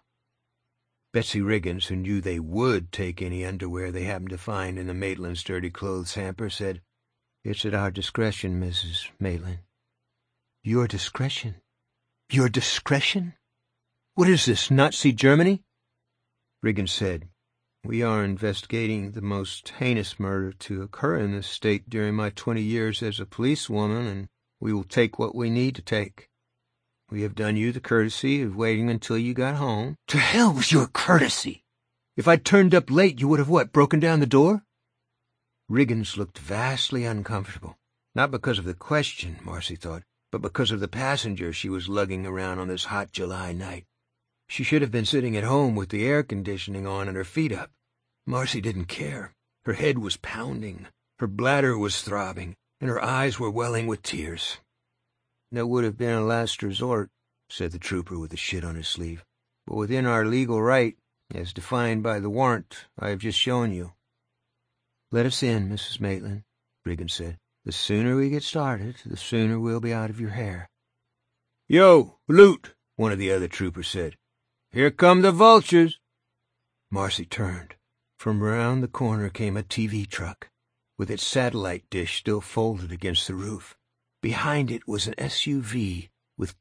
Betsy Riggins, who knew they would take any underwear they happened to find in the Maitland's dirty clothes hamper, said, "It's at our discretion, Mrs. Maitland." "Your discretion? Your discretion? What is this, Nazi Germany?" Riggins said, "We are investigating the most heinous murder to occur in this state during my 20 years as a policewoman, and we will take what we need to take. We have done you the courtesy of waiting until you got home." "To hell with your courtesy! If I'd turned up late, you would have what, broken down the door?" Riggins looked vastly uncomfortable, not because of the question, Marcy thought, but because of the passenger she was lugging around on this hot July night. She should have been sitting at home with the air conditioning on and her feet up. Marcy didn't care. Her head was pounding, her bladder was throbbing, and her eyes were welling with tears. "That would have been a last resort," said the trooper with the shit on his sleeve. "But within our legal right, as defined by the warrant I have just shown you." "Let us in, Mrs. Maitland," Riggins said. "The sooner we get started, the sooner we'll be out of your hair." "Yo, Loot," one of the other troopers said. "Here come the vultures." Marcy turned. From around the corner came a TV truck, with its satellite dish still folded against the roof. Behind it was an SUV with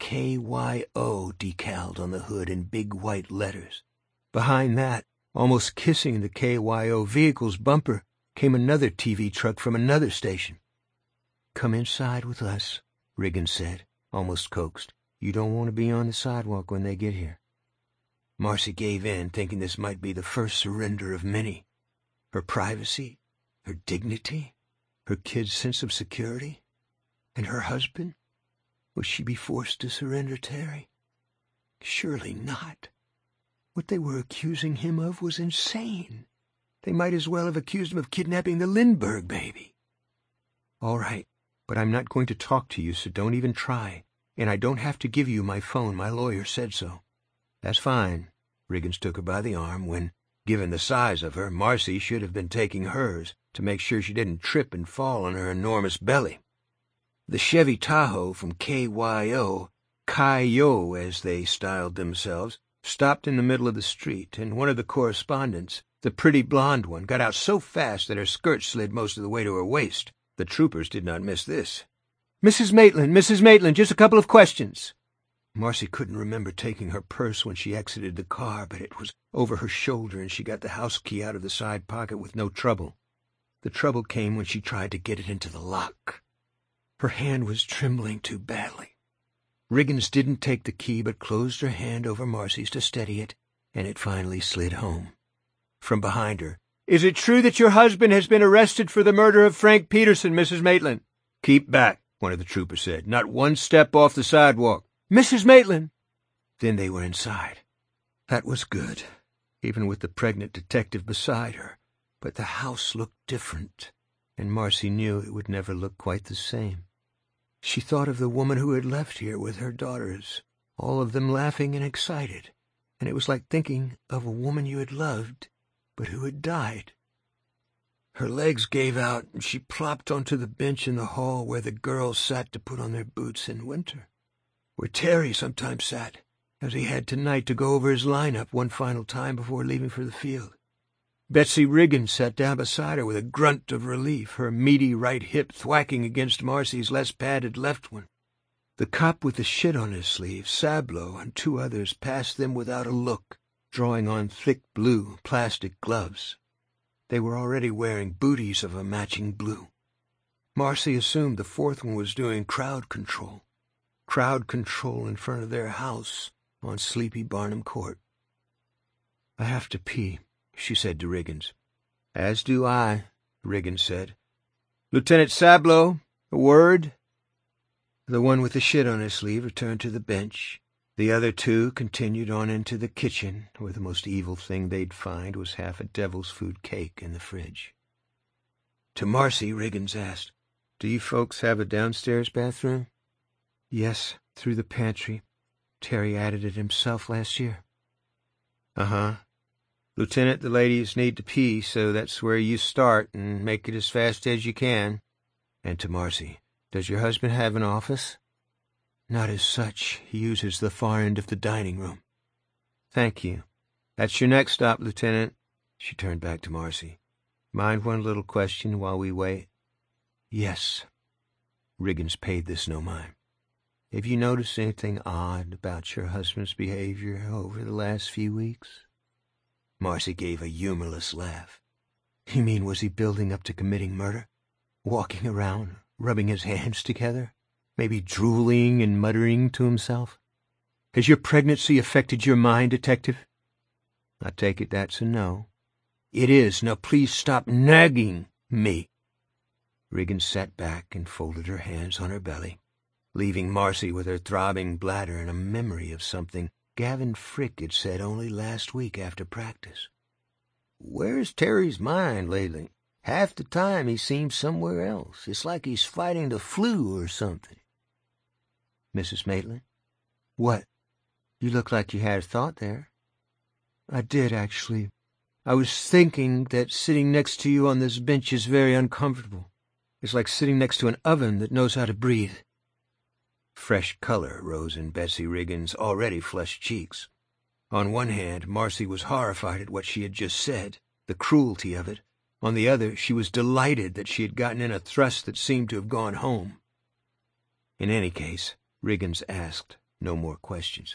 KYO decaled on the hood in big white letters. Behind that, almost kissing the KYO vehicle's bumper, came another TV truck from another station. "Come inside with us," Riggins said, almost coaxed. "You don't want to be on the sidewalk when they get here." Marcy gave in, thinking this might be the first surrender of many. Her privacy, her dignity, her kid's sense of security. And her husband? Would she be forced to surrender Terry? Surely not. What they were accusing him of was insane. They might as well have accused him of kidnapping the Lindbergh baby. All right, but I'm not going to talk to you, so don't even try. And I don't have to give you my phone. My lawyer said so. That's fine. Riggins took her by the arm when, given the size of her, Marcy should have been taking hers to make sure she didn't trip and fall on her enormous belly. The Chevy Tahoe from KYO, Ki-Yo as they styled themselves, stopped in the middle of the street, and one of the correspondents, the pretty blonde one, got out so fast that her skirt slid most of the way to her waist. The troopers did not miss this. Mrs. Maitland, just a couple of questions. Marcy couldn't remember taking her purse when she exited the car, but it was over her shoulder, and she got the house key out of the side pocket with no trouble. The trouble came when she tried to get it into the lock. Her hand was trembling too badly. Riggins didn't take the key, but closed her hand over Marcy's to steady it, and it finally slid home. From behind her, "Is it true that your husband has been arrested for the murder of Frank Peterson, Mrs. Maitland?" "Keep back," one of the troopers said. "Not one step off the sidewalk." "Mrs. Maitland!" Then they were inside. That was good, even with the pregnant detective beside her. But the house looked different, and Marcy knew it would never look quite the same. She thought of the woman who had left here with her daughters, all of them laughing and excited, and it was like thinking of a woman you had loved, but who had died. Her legs gave out, and she plopped onto the bench in the hall where the girls sat to put on their boots in winter, where Terry sometimes sat, as he had tonight to go over his lineup one final time before leaving for the field. Betsy Riggins sat down beside her with a grunt of relief, her meaty right hip thwacking against Marcy's less padded left one. The cop with the shit on his sleeve, Sablo, and two others passed them without a look, drawing on thick blue plastic gloves. They were already wearing booties of a matching blue. Marcy assumed the fourth one was doing crowd control in front of their house on sleepy Barnum Court. "I have to pee," she said to Riggins. "As do I," Riggins said. "Lieutenant Sablo, a word?" The one with the shit on his sleeve returned to the bench. The other two continued on into the kitchen, where the most evil thing they'd find was half a devil's food cake in the fridge. To Marcy, Riggins asked, "Do you folks have a downstairs bathroom?" "Yes, through the pantry. Terry added it himself last year." "Uh-huh. Lieutenant, the ladies need to pee, so that's where you start, and make it as fast as you can." And to Marcy, "Does your husband have an office?" "Not as such. He uses the far end of the dining room." "Thank you. That's your next stop, Lieutenant." She turned back to Marcy. "Mind one little question while we wait?" "Yes." Riggins paid this no mind. "Have you noticed anything odd about your husband's behavior over the last few weeks?" Marcy gave a humorless laugh. "You mean, was he building up to committing murder? Walking around, rubbing his hands together? Maybe drooling and muttering to himself? Has your pregnancy affected your mind, Detective?" "I take it that's a no." "It is. Now please stop nagging me." Riggins sat back and folded her hands on her belly, leaving Marcy with her throbbing bladder and a memory of something Gavin Frick had said only last week after practice. "Where's Terry's mind lately? Half the time he seems somewhere else. It's like he's fighting the flu or something." "Mrs. Maitland?" "What?" "You look like you had a thought there." "I did, actually. I was thinking that sitting next to you on this bench is very uncomfortable. It's like sitting next to an oven that knows how to breathe." Fresh color rose in Betsy Riggins' already flushed cheeks. On one hand, Marcy was horrified at what she had just said, the cruelty of it. On the other, she was delighted that she had gotten in a thrust that seemed to have gone home. In any case, Riggins asked no more questions.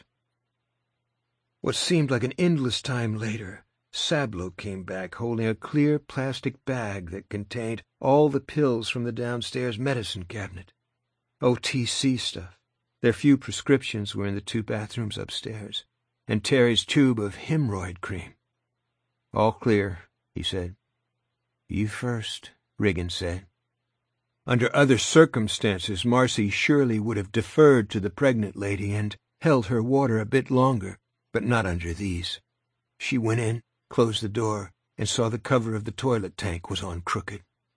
What seemed like an endless time later, Sablo came back holding a clear plastic bag that contained all the pills from the downstairs medicine cabinet. OTC stuff. Their few prescriptions were in the 2 bathrooms upstairs, and Terry's tube of hemorrhoid cream. "All clear," he said. "You first," Riggins said. Under other circumstances, Marcy surely would have deferred to the pregnant lady and held her water a bit longer, but not under these. She went in, closed the door, and saw the cover of the toilet tank was on crooked.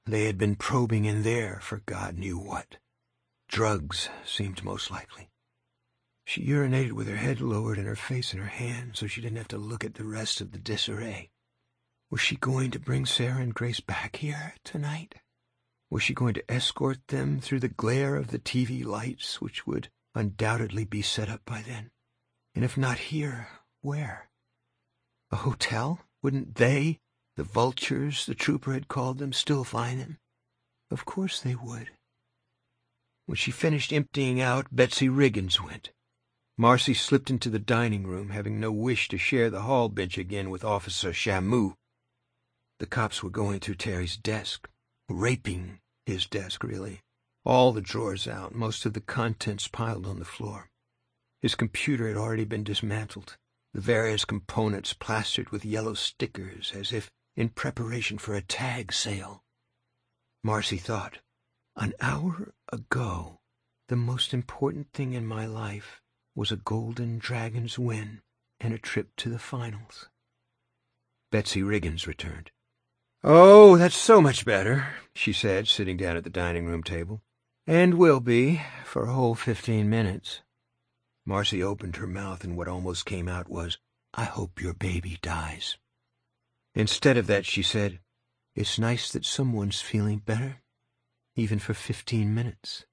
They had been probing in there for God knew what. Drugs seemed most likely. She urinated with her head lowered and her face in her hands so she didn't have to look at the rest of the disarray. Was she going to bring Sarah and Grace back here tonight? Was she going to escort them through the glare of the TV lights, which would undoubtedly be set up by then? And if not here, where? A hotel? Wouldn't they, the vultures the trooper had called them, still find them? Of course they would. When she finished emptying out, Betsy Riggins went. Marcy slipped into the dining room, having no wish to share the hall bench again with Officer Shamu. The cops were going through Terry's desk, raping his desk, really. All the drawers out, most of the contents piled on the floor. His computer had already been dismantled, the various components plastered with yellow stickers as if in preparation for a tag sale. Marcy thought, an hour ago, the most important thing in my life was a Golden Dragons win and a trip to the finals. Betsy Riggins returned. "Oh, that's so much better," she said, sitting down at the dining room table. "And will be, for a whole 15 minutes. Marcy opened her mouth, and what almost came out was, "I hope your baby dies." Instead of that, she said, "It's nice that someone's feeling better, even for 15 minutes.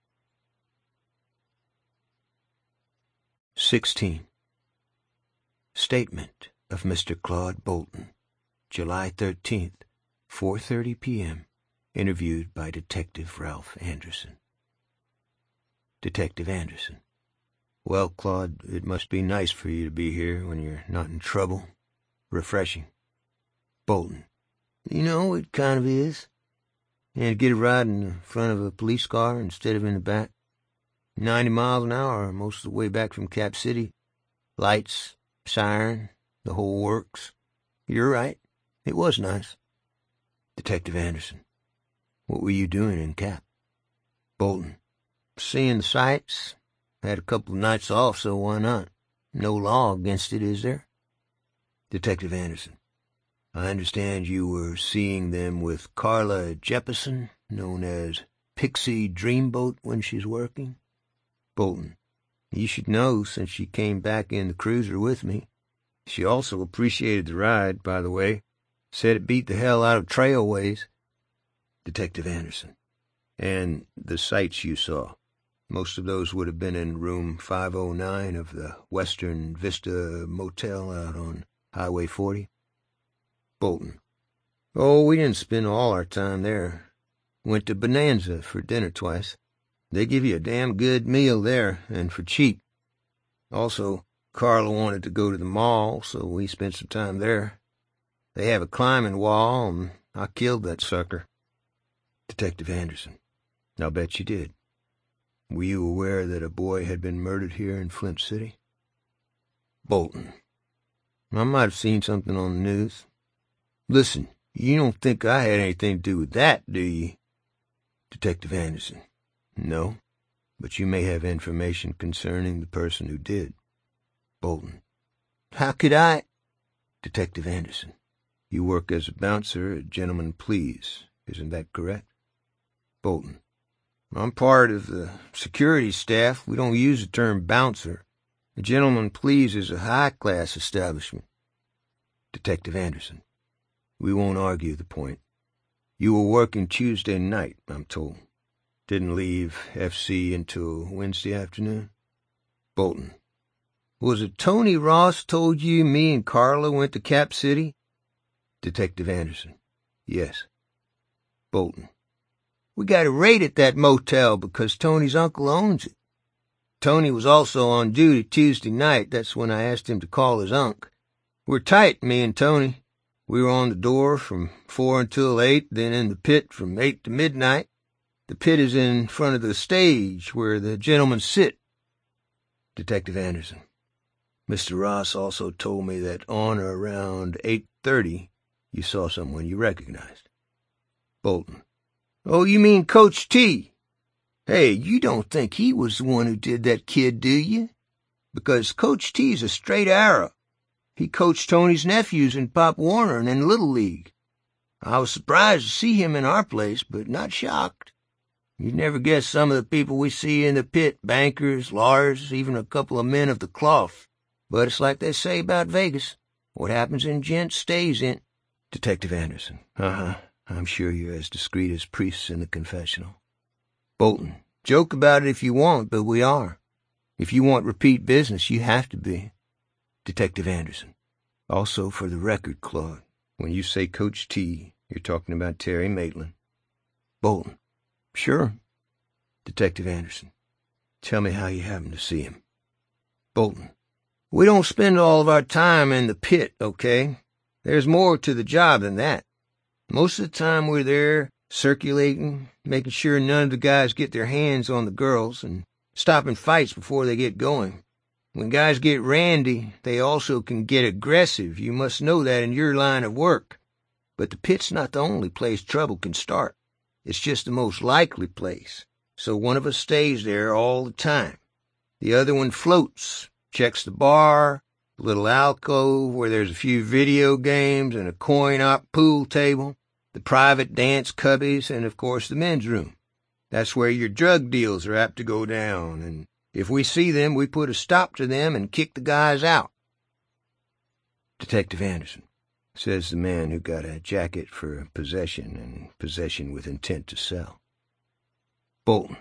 16. Statement of Mr. Claude Bolton, July 13th, 4:30 p.m., interviewed by Detective Ralph Anderson. Detective Anderson: "Well, Claude, it must be nice for you to be here when you're not in trouble. Refreshing." Bolton: "You know, it kind of is. And to get a ride in the front of a police car instead of in the back. 90 miles an hour most of the way back from Cap City. Lights, siren, the whole works. You're right. It was nice." Detective Anderson: "What were you doing in Cap?" Bolton: "Seeing the sights. Had a couple of nights off, so why not? No law against it, is there?" Detective Anderson: "I understand you were seeing them with Carla Jeppesen, known as Pixie Dreamboat, when she's working?" Bolton: "You should know, since she came back in the cruiser with me. She also appreciated the ride, by the way. Said it beat the hell out of Trailways." Detective Anderson: "And the sights you saw, most of those would have been in room 509 of the Western Vista Motel out on Highway 40? Bolton: "Oh, we didn't spend all our time there. Went to Bonanza for dinner twice. They give you a damn good meal there, and for cheap. Also, Carla wanted to go to the mall, so we spent some time there. They have a climbing wall, and I killed that sucker." Detective Anderson: "I'll bet you did. Were you aware that a boy had been murdered here in Flint City?" Bolton: "I might have seen something on the news. Listen, you don't think I had anything to do with that, do you?" Detective Anderson: "No, but you may have information concerning the person who did." Bolton: "How could I—" Detective Anderson: "You work as a bouncer at Gentlemen Please, isn't that correct?" Bolton: "I'm part of the security staff. We don't use the term bouncer. The Gentlemen Please is a high-class establishment." Detective Anderson: "We won't argue the point. You were working Tuesday night, I'm told. Didn't leave FC until Wednesday afternoon?" Bolton: "Was it Tony Ross told you me and Carla went to Cap City?" Detective Anderson: "Yes." Bolton: "We got a raid at that motel because Tony's uncle owns it. Tony was also on duty Tuesday night. That's when I asked him to call his unc. We're tight, me and Tony. We were on the door from 4 until 8, then in the pit from 8 to midnight. The pit is in front of the stage where the gentlemen sit." Detective Anderson: "Mr. Ross also told me that on or around 8:30 you saw someone you recognized." Bolton: "Oh, you mean Coach T? Hey, you don't think he was the one who did that kid, do you? Because Coach T's a straight arrow. He coached Tony's nephews in Pop Warner and in Little League. I was surprised to see him in our place, but not shocked. You'd never guess some of the people we see in the pit, bankers, lawyers, even a couple of men of the cloth. But it's like they say about Vegas. What happens in gents stays in. Detective Anderson. I'm sure you're as discreet as priests in the confessional. Bolton. Joke about it if you want, but we are. If you want repeat business, you have to be. Detective Anderson. Also for the record, Claude, when you say Coach T, you're talking about Terry Maitland. Bolton. Sure. Detective Anderson. Tell me how you happened to see him. Bolton. We don't spend all of our time in the pit, okay? There's more to the job than that. Most of the time we're there, circulating, making sure none of the guys get their hands on the girls, and stopping fights before they get going. When guys get randy, they also can get aggressive. You must know that in your line of work. But the pit's not the only place trouble can start. It's just the most likely place. So one of us stays there all the time. The other one floats, checks the bar, the little alcove where there's a few video games and a coin-op pool table, the private dance cubbies, and of course the men's room. That's where your drug deals are apt to go down, and if we see them, we put a stop to them and kick the guys out. Detective Anderson, says the man who got a jacket for possession and possession with intent to sell. Bolton.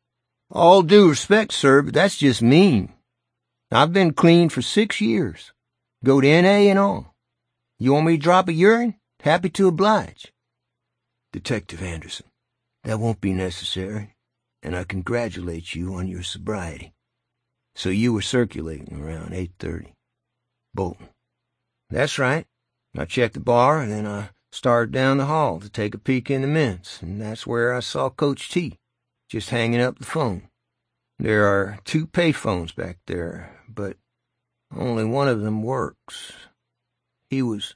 All due respect, sir, but that's just mean. I've been clean for 6 years. Go to N.A. and all. You want me to drop a urine? Happy to oblige. Detective Anderson. That won't be necessary, and I congratulate you on your sobriety. So you were circulating around 8:30. Bolton. That's right. I checked the bar, and then I started down the hall to take a peek in the men's, and that's where I saw Coach T, just hanging up the phone. There are 2 payphones back there, but only one of them works. He was...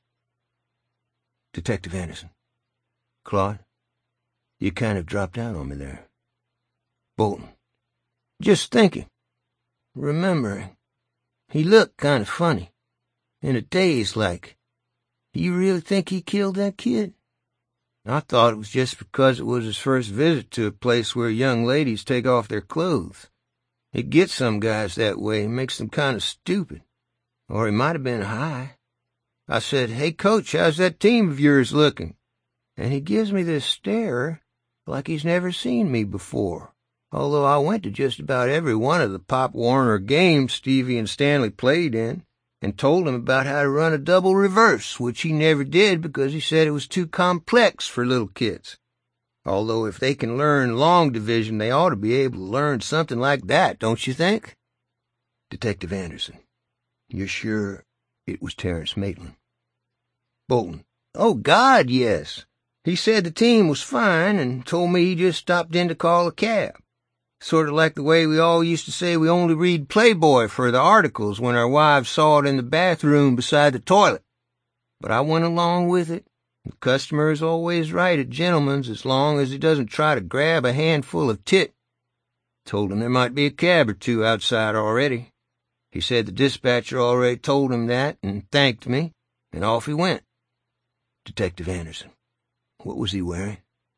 Detective Anderson. Claude, you kind of dropped out on me there. Bolton. Just thinking. Remembering. He looked kind of funny. In a daze, like. You really think he killed that kid? I thought it was just because it was his first visit to a place where young ladies take off their clothes. It gets some guys that way, makes them kind of stupid. Or he might have been high. I said, "Hey, Coach, how's that team of yours looking?" And he gives me this stare like he's never seen me before, although I went to just about every one of the Pop Warner games Stevie and Stanley played in, and told him about how to run a double reverse, which he never did because he said it was too complex for little kids. Although if they can learn long division, they ought to be able to learn something like that, don't you think? Detective Anderson. You're sure it was Terrence Maitland? Bolton. Oh, God, yes. He said the team was fine and told me he just stopped in to call a cab. Sort of like the way we all used to say we only read Playboy for the articles when our wives saw it in the bathroom beside the toilet. But I went along with it. The customer is always right at Gentleman's as long as he doesn't try to grab a handful of tit. Told him there might be a cab or 2 outside already. He said the dispatcher already told him that and thanked me, and off he went. Detective Anderson. What was he wearing?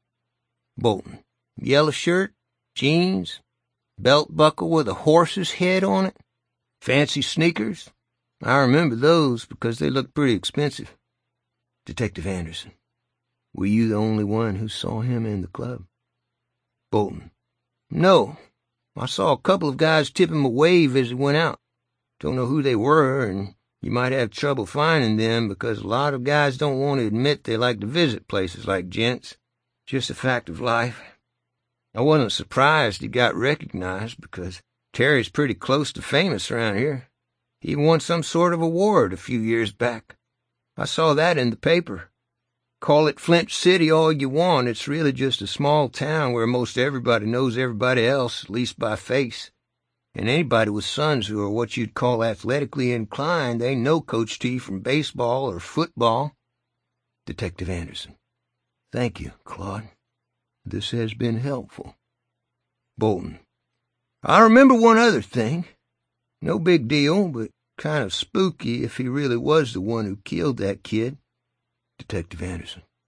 Bolton. Yellow shirt, jeans, belt buckle with a horse's head on it, fancy sneakers. I remember those because they looked pretty expensive. Detective Anderson. Were you the only one who saw him in the club? Bolton. No. I saw a couple of guys tip him a wave as he went out. Don't know who they were, and you might have trouble finding them because a lot of guys don't want to admit they like to visit places like gents. Just a fact of life. I wasn't surprised he got recognized because Terry's pretty close to famous around here. He won some sort of award a few years back. I saw that in the paper. Call it Flint City all you want, it's really just a small town where most everybody knows everybody else, at least by face. And anybody with sons who are what you'd call athletically inclined, they know Coach T from baseball or football. Detective Anderson. Thank you, Claude. This has been helpful. Bolton. I remember one other thing. No big deal, but kind of spooky if he really was the one who killed that kid. Detective Anderson.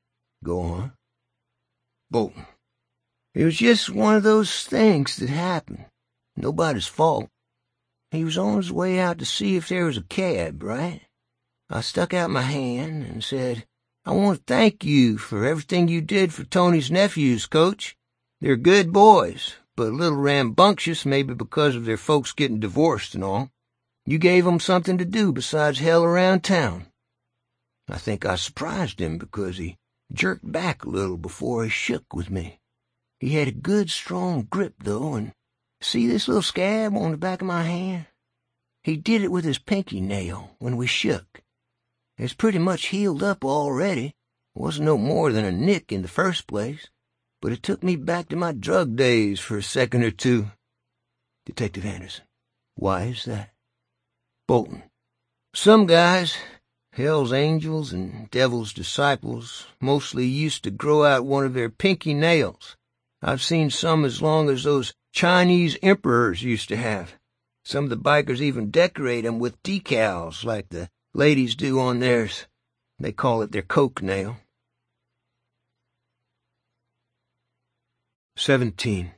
Go on. Bolton, it was just one of those things that happened. Nobody's fault. He was on his way out to see if there was a cab, right? I stuck out my hand and said, I want to thank you for everything you did for Tony's nephews, Coach. They're good boys, but a little rambunctious, maybe because of their folks getting divorced and all. You gave them something to do besides hell around town. I think I surprised him because he jerked back a little before he shook with me. He had a good, strong grip, though, and see this little scab on the back of my hand? He did it with his pinky nail when we shook. It's pretty much healed up already. It wasn't no more than a nick in the first place, but it took me back to my drug days for a second or two. Detective Anderson, why is that? Bolton, some guys, Hell's Angels and Devil's Disciples, mostly used to grow out one of their pinky nails. I've seen some as long as those Chinese emperors used to have. Some of the bikers even decorate them with decals like the ladies do on theirs. They call it their coke nail. 17.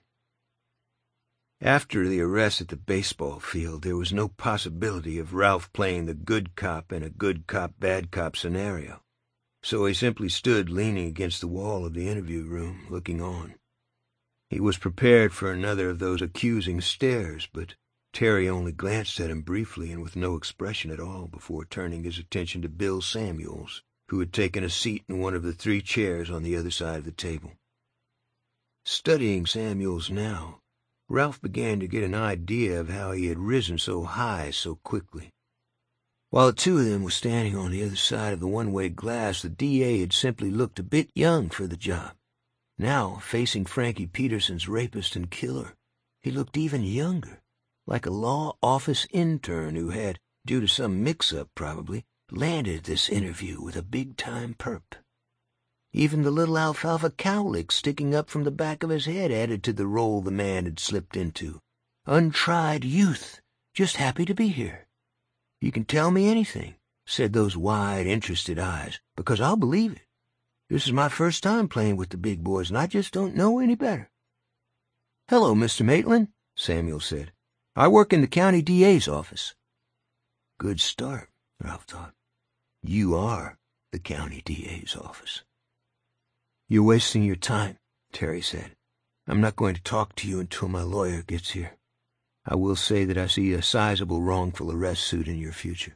After the arrest at the baseball field, there was no possibility of Ralph playing the good cop in a good cop, bad cop scenario. So he simply stood leaning against the wall of the interview room, looking on. He was prepared for another of those accusing stares, but Terry only glanced at him briefly and with no expression at all before turning his attention to Bill Samuels, who had taken a seat in one of the 3 chairs on the other side of the table. Studying Samuels now, Ralph began to get an idea of how he had risen so high so quickly. While the two of them were standing on the other side of the one-way glass, the DA had simply looked a bit young for the job. Now, facing Frankie Peterson's rapist and killer, he looked even younger, like a law office intern who had, due to some mix-up probably, landed this interview with a big-time perp. Even the little alfalfa cowlick sticking up from the back of his head added to the role the man had slipped into. Untried youth, just happy to be here. You can tell me anything, said those wide, interested eyes, because I'll believe it. This is my first time playing with the big boys, and I just don't know any better. Hello, Mr. Maitland, Samuel said. I work in the county DA's office. Good start, Ralph thought. You are the county DA's office. You're wasting your time, Terry said. I'm not going to talk to you until my lawyer gets here. I will say that I see a sizable wrongful arrest suit in your future.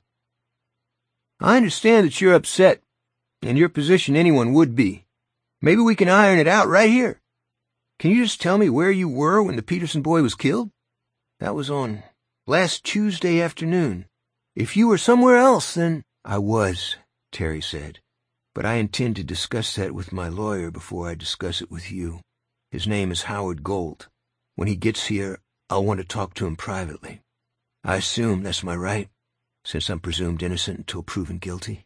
I understand that you're upset. In your position, anyone would be. Maybe we can iron it out right here. Can you just tell me where you were when the Peterson boy was killed? That was on last Tuesday afternoon. If you were somewhere else, then... I was, Terry said. But I intend to discuss that with my lawyer before I discuss it with you. His name is Howard Gold. When he gets here, I'll want to talk to him privately. I assume that's my right, since I'm presumed innocent until proven guilty.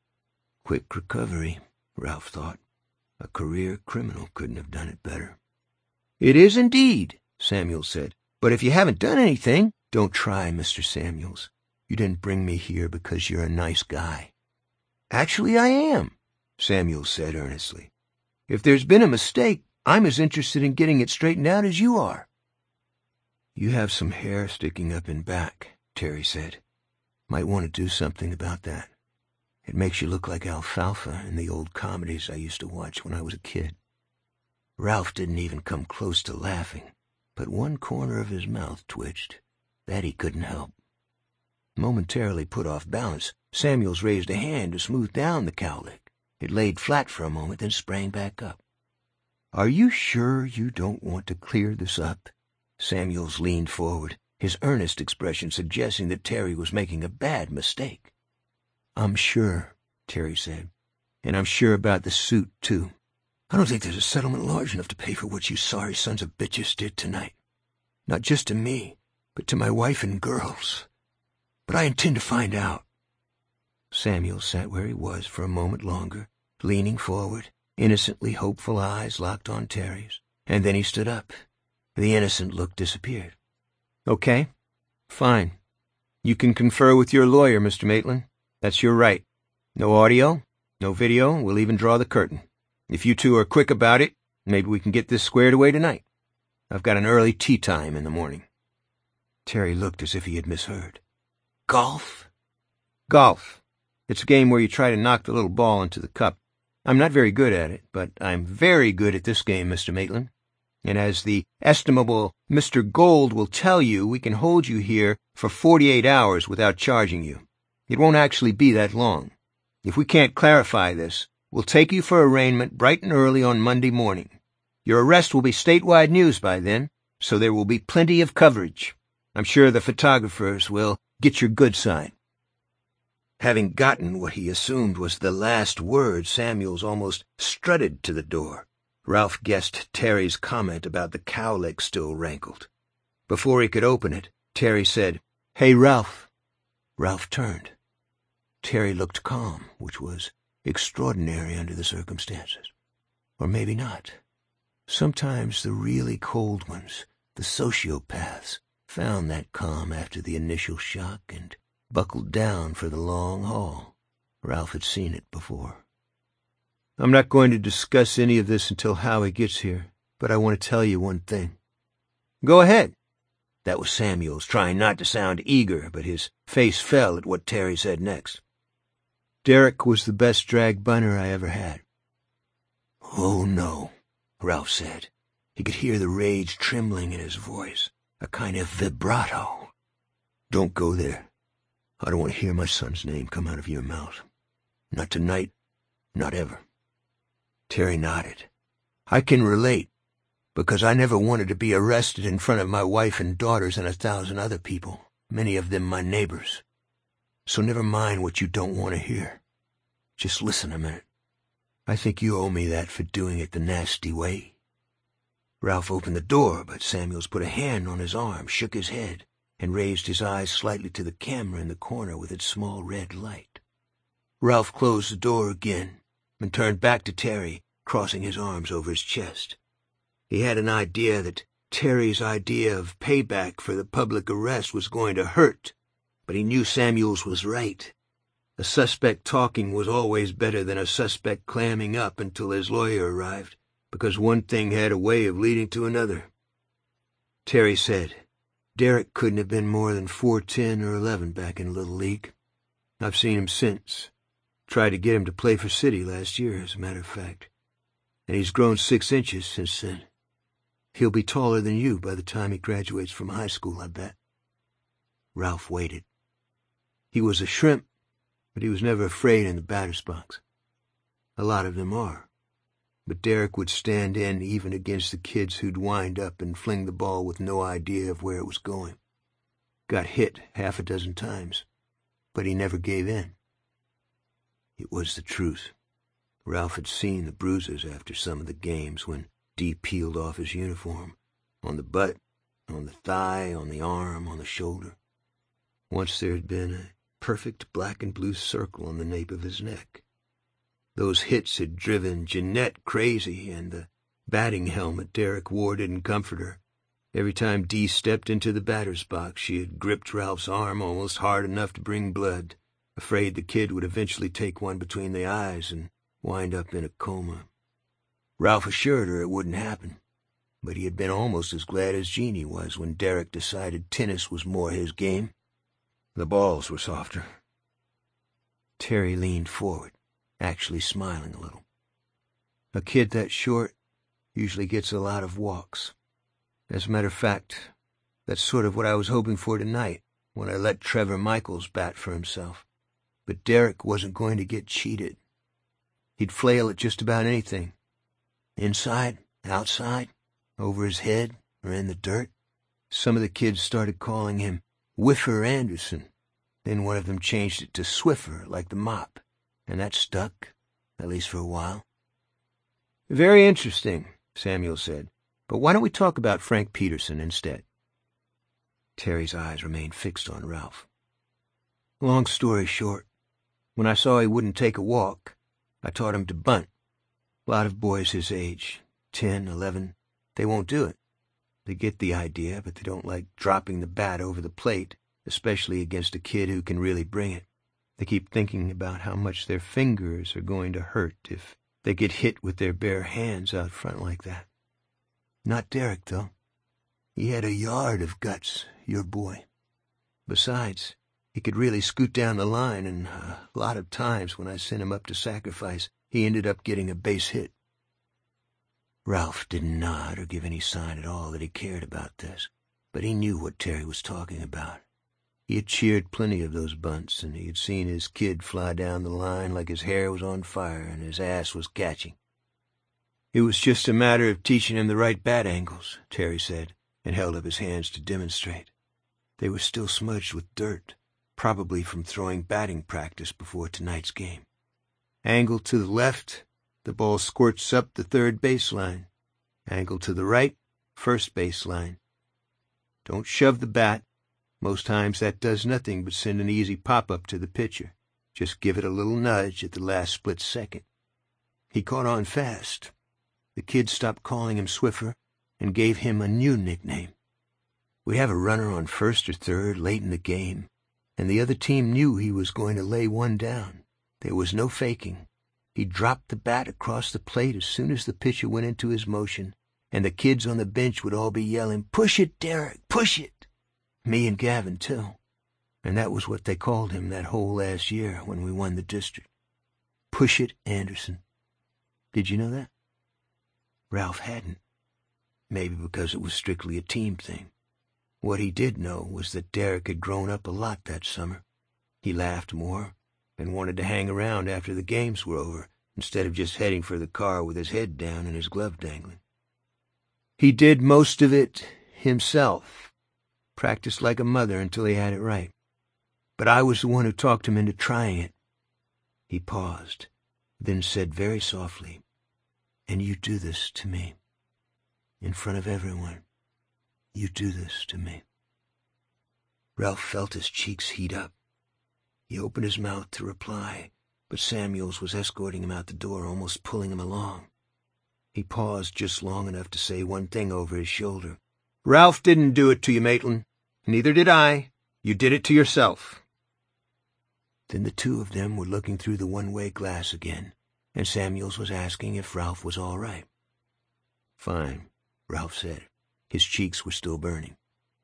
Quick recovery, Ralph thought. A career criminal couldn't have done it better. It is indeed, Samuel said. But if you haven't done anything... Don't try, Mr. Samuels. You didn't bring me here because you're a nice guy. Actually, I am, Samuel said earnestly. If there's been a mistake, I'm as interested in getting it straightened out as you are. You have some hair sticking up in back, Terry said. Might want to do something about that. It makes you look like alfalfa in the old comedies I used to watch when I was a kid. Ralph didn't even come close to laughing, but one corner of his mouth twitched. That he couldn't help. Momentarily put off balance, Samuels raised a hand to smooth down the cowlick. It laid flat for a moment, then sprang back up. Are you sure you don't want to clear this up? Samuels leaned forward, his earnest expression suggesting that Terry was making a bad mistake. I'm sure, Terry said, and I'm sure about the suit, too. I don't think there's a settlement large enough to pay for what you sorry sons of bitches did tonight. Not just to me, but to my wife and girls. But I intend to find out. Samuel sat where he was for a moment longer, leaning forward, innocently hopeful eyes locked on Terry's, and then he stood up. The innocent look disappeared. Okay, fine. You can confer with your lawyer, Mr. Maitland. That's your right. No audio, no video, we'll even draw the curtain. If you two are quick about it, maybe we can get this squared away tonight. I've got an early tea time in the morning." Terry looked as if he had misheard. "Golf?" "Golf. It's a game where you try to knock the little ball into the cup. I'm not very good at it, but I'm very good at this game, Mr. Maitland. And as the estimable Mr. Gold will tell you, we can hold you here for 48 hours without charging you. It won't actually be that long. If we can't clarify this, we'll take you for arraignment bright and early on Monday morning. Your arrest will be statewide news by then, so there will be plenty of coverage. I'm sure the photographers will get your good side." Having gotten what he assumed was the last word, Samuels almost strutted to the door. Ralph guessed Terry's comment about the cowlick still rankled. Before he could open it, Terry said, "Hey, Ralph." Ralph turned. Terry looked calm, which was extraordinary under the circumstances. Or maybe not. Sometimes the really cold ones, the sociopaths, found that calm after the initial shock and buckled down for the long haul. Ralph had seen it before. "I'm not going to discuss any of this until Howie gets here, but I want to tell you one thing." "Go ahead." That was Samuels, trying not to sound eager, but his face fell at what Terry said next. "Derek was the best drag bunner I ever had." "Oh, no," Ralph said. He could hear the rage trembling in his voice, a kind of vibrato. "Don't go there. I don't want to hear my son's name come out of your mouth. Not tonight, not ever." Terry nodded. "I can relate, because I never wanted to be arrested in front of my wife and daughters and 1,000 other people, many of them my neighbors. So never mind what you don't want to hear. Just listen a minute. I think you owe me that for doing it the nasty way." Ralph opened the door, but Samuels put a hand on his arm, shook his head, and raised his eyes slightly to the camera in the corner with its small red light. Ralph closed the door again and turned back to Terry, crossing his arms over his chest. He had an idea that Terry's idea of payback for the public arrest was going to hurt, but he knew Samuels was right. A suspect talking was always better than a suspect clamming up until his lawyer arrived, because one thing had a way of leading to another. Terry said, "Derek couldn't have been more than 4'10" or 11 back in Little League. I've seen him since. Tried to get him to play for City last year, as a matter of fact. And he's grown 6 inches since then. He'll be taller than you by the time he graduates from high school, I bet." Ralph waited. He was a shrimp, but he was never afraid in the batter's box. A lot of them are. But Derek would stand in even against the kids who'd wind up and fling the ball with no idea of where it was going. Got hit 6 times, but he never gave in. It was the truth. Ralph had seen the bruises after some of the games when Dee peeled off his uniform, on the butt, on the thigh, on the arm, on the shoulder. Once there had been a perfect black and blue circle on the nape of his neck. Those hits had driven Jeanette crazy, and the batting helmet Derek wore didn't comfort her. Every time Dee stepped into the batter's box, she had gripped Ralph's arm almost hard enough to bring blood, afraid the kid would eventually take one between the eyes and wind up in a coma. Ralph assured her it wouldn't happen, but he had been almost as glad as Jeannie was when Derek decided tennis was more his game. The balls were softer. Terry leaned forward, actually smiling a little. "A kid that short usually gets a lot of walks. As a matter of fact, that's sort of what I was hoping for tonight when I let Trevor Michaels bat for himself. But Derek wasn't going to get cheated. He'd flail at just about anything. Inside, outside, over his head, or in the dirt. Some of the kids started calling him Whiffer Anderson. Then one of them changed it to Swiffer, like the mop. And that stuck, at least for a while." "Very interesting," Samuel said. "But why don't we talk about Frank Peterson instead?" Terry's eyes remained fixed on Ralph. "Long story short, when I saw he wouldn't take a walk, I taught him to bunt. A lot of boys his age, 10, 11, they won't do it. They get the idea, but they don't like dropping the bat over the plate, especially against a kid who can really bring it. They keep thinking about how much their fingers are going to hurt if They get hit with their bare hands out front like that. Not Derek, though. He had a yard of guts, your boy. Besides, he could really scoot down the line, and a lot of times when I sent him up to sacrifice, he ended up getting a base hit. Ralph didn't nod or give any sign at all that he cared about this, but he knew what Terry was talking about. He had cheered plenty of those bunts, and he had seen his kid fly down the line like his hair was on fire and his ass was catching. It was just a matter of teaching him the right bat angles, Terry said, and held up his hands to demonstrate. They were still smudged with dirt, probably from throwing batting practice before tonight's game. Angle to the left, the ball squirts up the third baseline. Angle to the right, first baseline. Don't shove the bat. Most times that does nothing but send an easy pop-up to the pitcher. Just give it a little nudge at the last split second. He caught on fast. The kids stopped calling him Swiffer and gave him a new nickname. We'd have a runner on first or third late in the game, and the other team knew he was going to lay one down. There was no faking. He dropped the bat across the plate as soon as the pitcher went into his motion, and the kids on the bench would all be yelling, "Push it, Derek, push it!" Me and Gavin, too. And that was what they called him that whole last year when we won the district. Push it, Anderson. Did you know that? Ralph hadn't. Maybe because it was strictly a team thing. What he did know was that Derek had grown up a lot that summer. He laughed more and wanted to hang around after the games were over, instead of just heading for the car with his head down and his glove dangling. He did most of it himself, practiced like a mother until he had it right. But I was the one who talked him into trying it. He paused, then said very softly, "And you do this to me. In front of everyone. You do this to me." Ralph felt his cheeks heat up. He opened his mouth to reply, but Samuels was escorting him out the door, almost pulling him along. He paused just long enough to say one thing over his shoulder. "Ralph didn't do it to you, Maitland. Neither did I. You did it to yourself." Then the two of them were looking through the one-way glass again, and Samuels was asking if Ralph was all right. "Fine," Ralph said. His cheeks were still burning.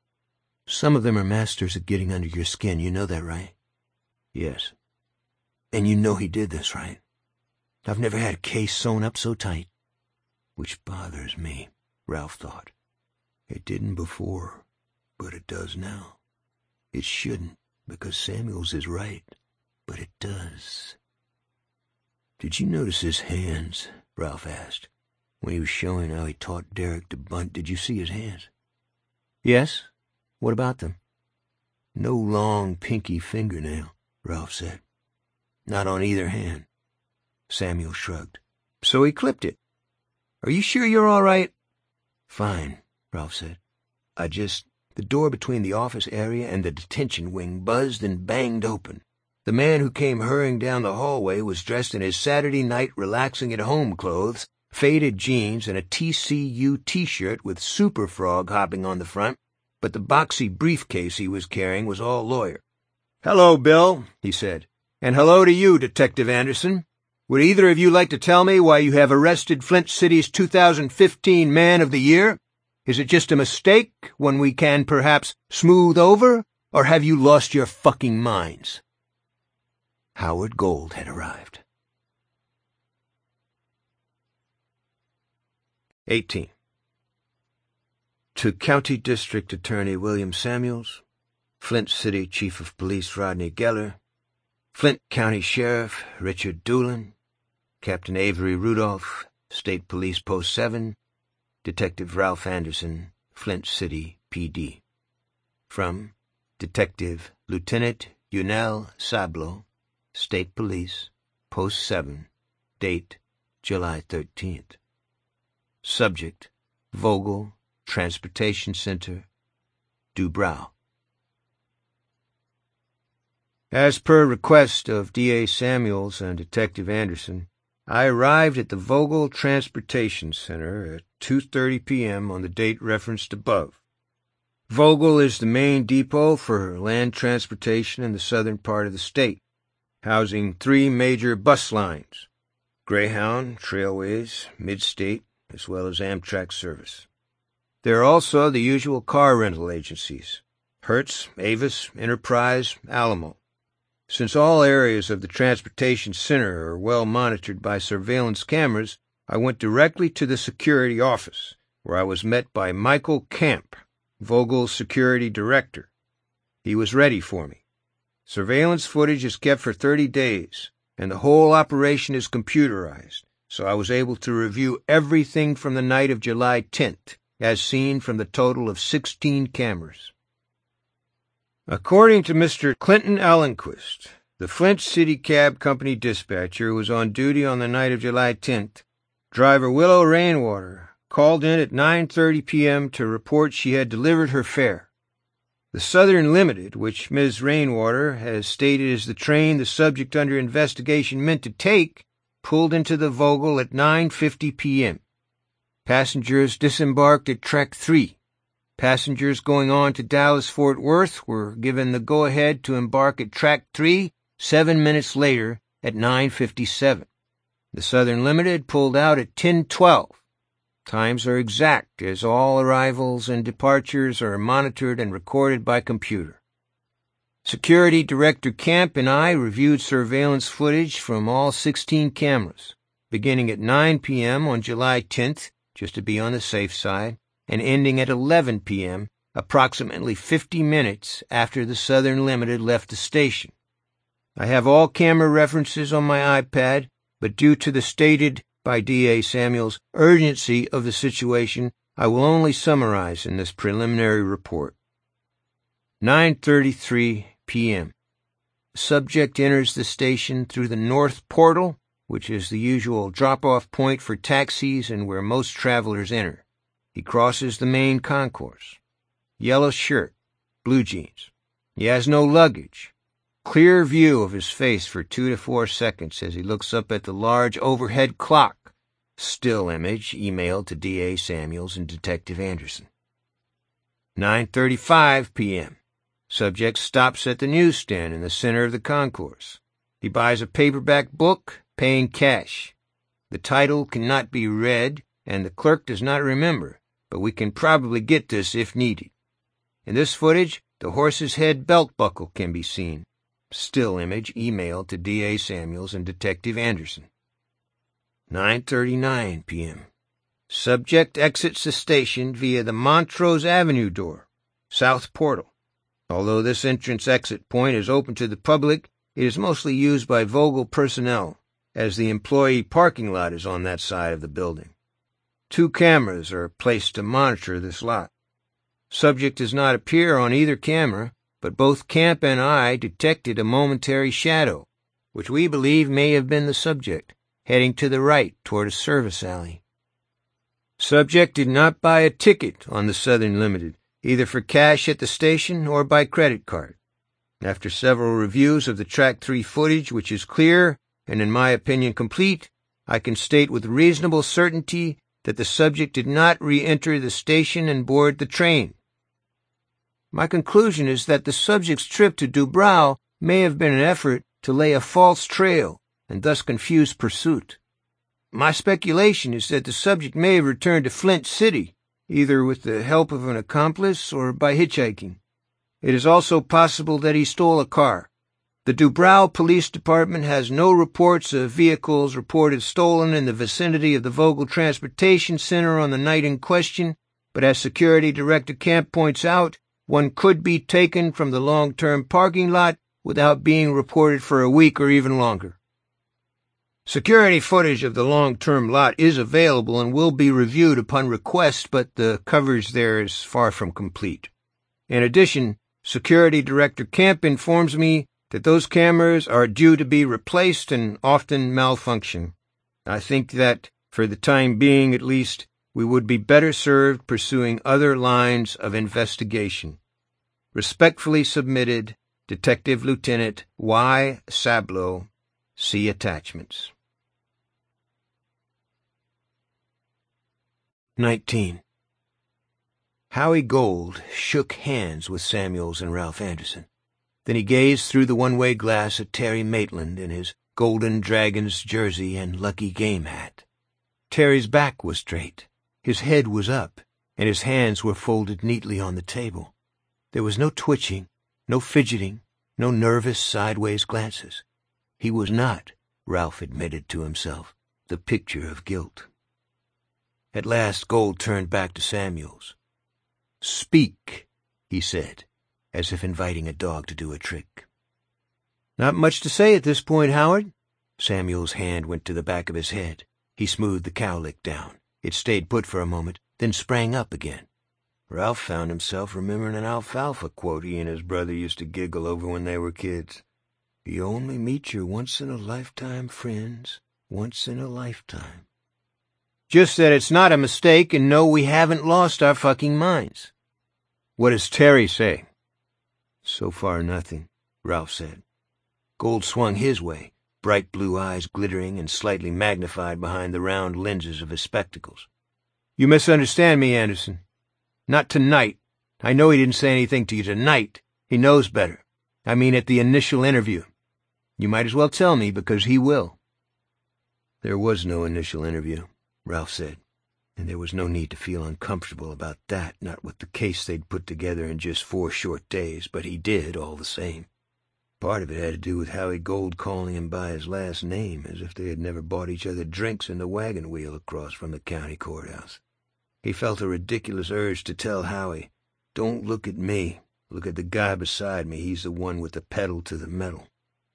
"Some of them are masters at getting under your skin. You know that, right?" "Yes." "And you know he did this, right? I've never had a case sewn up so tight." Which bothers me, Ralph thought. It didn't before, but it does now. It shouldn't, because Samuels is right, but it does. "Did you notice his hands?" Ralph asked. "When he was showing how he taught Derek to bunt, did you see his hands?" "Yes. What about them?" "No long, pinky fingernail," Ralph said. "Not on either hand." Samuel shrugged. "So he clipped it. Are you sure you're all right?" "Fine," Ralph said. The door between the office area and the detention wing buzzed and banged open. The man who came hurrying down the hallway was dressed in his Saturday night relaxing-at-home clothes, faded jeans, and a TCU T-shirt with Super Frog hopping on the front, but the boxy briefcase he was carrying was all lawyer. "Hello, Bill," he said. "And hello to you, Detective Anderson. Would either of you like to tell me why you have arrested Flint City's 2015 Man of the Year? Is it just a mistake, one we can perhaps smooth over, or have you lost your fucking minds?" Howard Gold had arrived. 18. To County District Attorney William Samuels, Flint City Chief of Police Rodney Geller, Flint County Sheriff Richard Doolin, Captain Avery Rudolph, State Police Post 7, Detective Ralph Anderson, Flint City PD. From Detective Lieutenant Yunel Sablo, State Police, Post 7, date July 13th. Subject, Vogel, Transportation Center, Dubrow. As per request of D.A. Samuels and Detective Anderson, I arrived at the Vogel Transportation Center at 2:30 p.m. on the date referenced above. Vogel is the main depot for land transportation in the southern part of the state, housing 3 major bus lines: Greyhound, Trailways, Midstate, as well as Amtrak service. There are also the usual car rental agencies: Hertz, Avis, Enterprise, Alamo. Since all areas of the transportation center are well monitored by surveillance cameras, I went directly to the security office, where I was met by Michael Camp, Vogel's security director. He was ready for me. Surveillance footage is kept for 30 days, and the whole operation is computerized, so I was able to review everything from the night of July 10th, as seen from the total of 16 cameras. According to Mr. Clinton Allenquist, the Flint City Cab Company dispatcher who was on duty on the night of July 10th, driver Willow Rainwater called in at 9:30 p.m. to report she had delivered her fare. The Southern Limited, which Ms. Rainwater has stated is the train the subject under investigation meant to take, pulled into the Vogel at 9:50 p.m. Passengers disembarked at Track 3. Passengers going on to Dallas-Fort Worth were given the go-ahead to embark at Track 3 7 minutes later at 9:57. The Southern Limited pulled out at 10:12. Times are exact, as all arrivals and departures are monitored and recorded by computer. Security Director Camp and I reviewed surveillance footage from all 16 cameras, beginning at 9 p.m. on July 10th, just to be on the safe side, and ending at 11 p.m., approximately 50 minutes after the Southern Limited left the station. I have all camera references on my iPad, but due to the stated by D.A. Samuels urgency of the situation, I will only summarize in this preliminary report. 9:33 p.m. Subject enters the station through the north portal, which is the usual drop-off point for taxis and where most travelers enter. He crosses the main concourse. Yellow shirt, blue jeans. He has no luggage. Clear view of his face for 2 to 4 seconds as he looks up at the large overhead clock. Still image emailed to D.A. Samuels and Detective Anderson. 9:35 p.m. Subject stops at the newsstand in the center of the concourse. He buys a paperback book, paying cash. The title cannot be read, and the clerk does not remember, but we can probably get this if needed. In this footage, the horse's head belt buckle can be seen. Still image emailed to D.A. Samuels and Detective Anderson. 9:39 p.m. Subject exits the station via the Montrose Avenue door, south portal. Although this entrance-exit point is open to the public, it is mostly used by Vogel personnel, as the employee parking lot is on that side of the building. 2 cameras are placed to monitor this lot. Subject does not appear on either camera, but both Camp and I detected a momentary shadow, which we believe may have been the subject, heading to the right toward a service alley. Subject did not buy a ticket on the Southern Limited, either for cash at the station or by credit card. After several reviews of the Track 3 footage, which is clear and in my opinion complete, I can state with reasonable certainty that the subject did not re-enter the station and board the train. My conclusion is that the subject's trip to Dubrow may have been an effort to lay a false trail and thus confuse pursuit. My speculation is that the subject may have returned to Flint City, either with the help of an accomplice or by hitchhiking. It is also possible that he stole a car. The Dubrow Police Department has no reports of vehicles reported stolen in the vicinity of the Vogel Transportation Center on the night in question, but as Security Director Camp points out, one could be taken from the long-term parking lot without being reported for a week or even longer. Security footage of the long-term lot is available and will be reviewed upon request, but the coverage there is far from complete. In addition, Security Director Camp informs me that those cameras are due to be replaced and often malfunction. I think that, for the time being at least, we would be better served pursuing other lines of investigation. Respectfully submitted, Detective Lieutenant Y. Sablow. See attachments. 19. Howie Gold shook hands with Samuels and Ralph Anderson. Then he gazed through the one-way glass at Terry Maitland and his Golden Dragons jersey and lucky game hat. Terry's back was straight, his head was up, and his hands were folded neatly on the table. There was no twitching, no fidgeting, no nervous sideways glances. He was not, Ralph admitted to himself, the picture of guilt. At last Gold turned back to Samuels. "Speak," he said, as if inviting a dog to do a trick. "Not much to say at this point, Howard." Samuel's hand went to the back of his head. He smoothed the cowlick down. It stayed put for a moment, then sprang up again. Ralph found himself remembering an alfalfa quote he and his brother used to giggle over when they were kids. "You only meet your once-in-a-lifetime friends once in a lifetime." "Just that it's not a mistake, and no, we haven't lost our fucking minds." "What does Terry say?" "So far, nothing," Ralph said. Gold swung his way, bright blue eyes glittering and slightly magnified behind the round lenses of his spectacles. "You misunderstand me, Anderson. Not tonight. I know he didn't say anything to you tonight. He knows better. I mean at the initial interview. You might as well tell me, because he will." "There was no initial interview," Ralph said, and there was no need to feel uncomfortable about that, not with the case they'd put together in just 4 short days, but he did all the same. Part of it had to do with Howie Gold calling him by his last name, as if they had never bought each other drinks in the wagon wheel across from the county courthouse. He felt a ridiculous urge to tell Howie, "Don't look at me. Look at the guy beside me. He's the one with the pedal to the metal."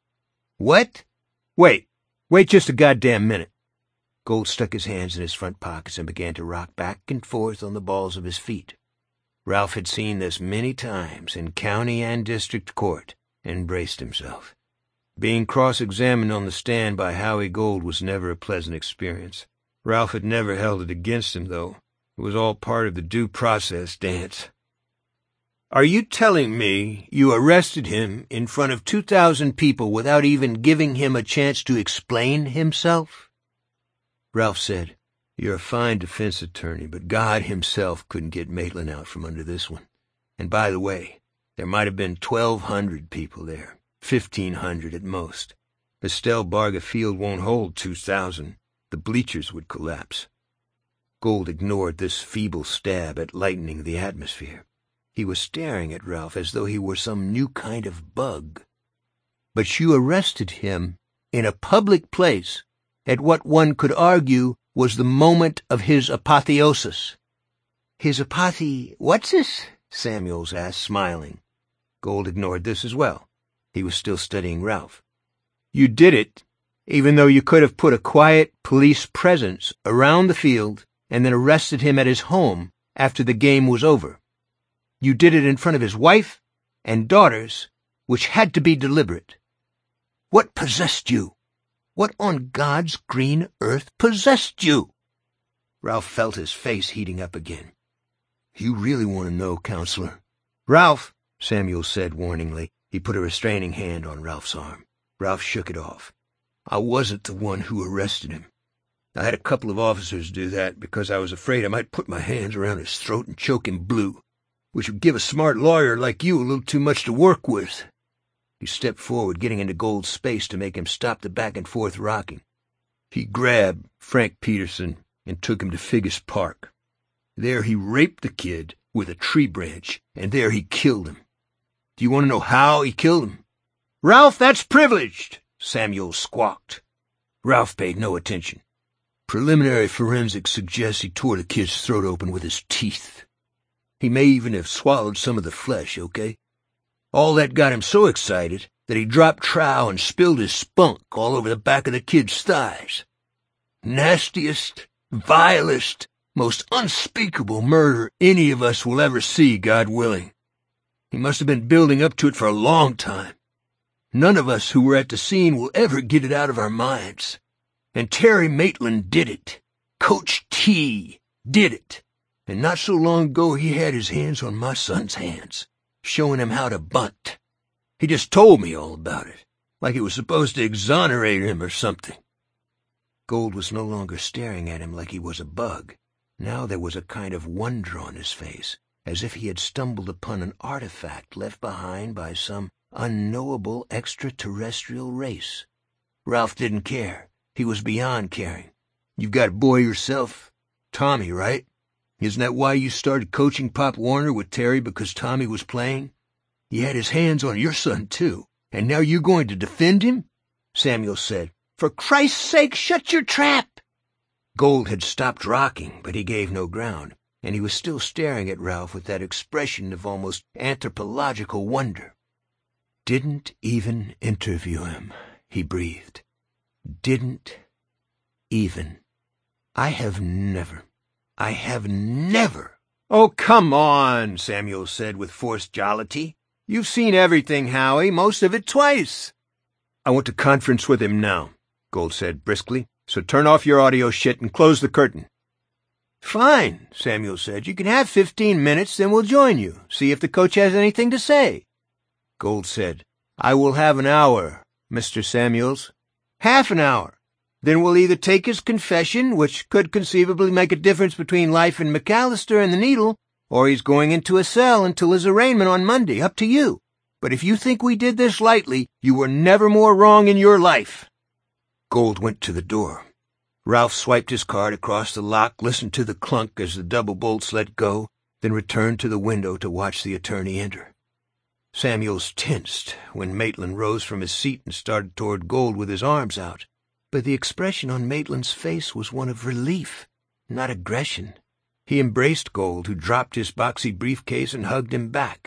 "What? Wait just a goddamn minute." Gold stuck his hands in his front pockets and began to rock back and forth on the balls of his feet. Ralph had seen this many times in county and district court, and braced himself. Being cross-examined on the stand by Howie Gold was never a pleasant experience. Ralph had never held it against him, though. It was all part of the due process dance. "Are you telling me you arrested him in front of 2,000 people without even giving him a chance to explain himself?" Ralph said, "You're a fine defense attorney, but God himself couldn't get Maitland out from under this one. And by the way, there might have been 1,200 people there, 1,500 at most. Estelle Barga Field won't hold 2,000. The bleachers would collapse." Gold ignored this feeble stab at lightening the atmosphere. He was staring at Ralph as though he were some new kind of bug. "But you arrested him in a public place at what one could argue was the moment of his apotheosis." "His what's this?" Samuels asked, smiling. Gold ignored this as well. He was still studying Ralph. "You did it, even though you could have put a quiet police presence around the field and then arrested him at his home after the game was over. You did it in front of his wife and daughters, which had to be deliberate. What possessed you? What on God's green earth possessed you?" Ralph felt his face heating up again. "You really want to know, Counselor?" "Ralph," Samuel said warningly. He put a restraining hand on Ralph's arm. Ralph shook it off. "I wasn't the one who arrested him. I had a couple of officers do that because I was afraid I might put my hands around his throat and choke him blue, which would give a smart lawyer like you a little too much to work with." He stepped forward, getting into Gold's space to make him stop the back-and-forth rocking. "He grabbed Frank Peterson and took him to Figgis Park. There he raped the kid with a tree branch, and there he killed him. Do you want to know how he killed him?" "Ralph, that's privileged," Samuel squawked. Ralph paid no attention. "Preliminary forensics suggests he tore the kid's throat open with his teeth. He may even have swallowed some of the flesh, okay? All that got him so excited that he dropped trow and spilled his spunk all over the back of the kid's thighs. Nastiest, vilest, most unspeakable murder any of us will ever see, God willing. He must have been building up to it for a long time. None of us who were at the scene will ever get it out of our minds. And Terry Maitland did it. Coach T did it. And not so long ago he had his hands on my son's hands, showing him how to bunt. He just told me all about it, like it was supposed to exonerate him or something." Gold was no longer staring at him like he was a bug. Now there was a kind of wonder on his face, as if he had stumbled upon an artifact left behind by some unknowable extraterrestrial race. Ralph didn't care. He was beyond caring. "You've got a boy yourself? Tommy, right? Isn't that why you started coaching Pop Warner with Terry, because Tommy was playing? He had his hands on your son, too, and now you're going to defend him?" Samuel said, "For Christ's sake, shut your trap!" Gold had stopped rocking, but he gave no ground, and he was still staring at Ralph with that expression of almost anthropological wonder. "Didn't even interview him," he breathed. "Didn't even. I have never. "Oh, come on," Samuel said with forced jollity. "You've seen everything, Howie, most of it twice." "I want to conference with him now," Gold said briskly, "so turn off your audio shit and close the curtain." "Fine," Samuel said. "You can have 15 minutes, then we'll join you, see if the coach has anything to say." Gold said, "I will have an hour, Mr. Samuels. Half an hour. Then we'll either take his confession, which could conceivably make a difference between life and McAllister and the Needle, or he's going into a cell until his arraignment on Monday. Up to you. But if you think we did this lightly, you were never more wrong in your life." Gold went to the door. Ralph swiped his card across the lock, listened to the clunk as the double bolts let go, then returned to the window to watch the attorney enter. Samuels tensed when Maitland rose from his seat and started toward Gold with his arms out. But the expression on Maitland's face was one of relief, not aggression. He embraced Gold, who dropped his boxy briefcase and hugged him back.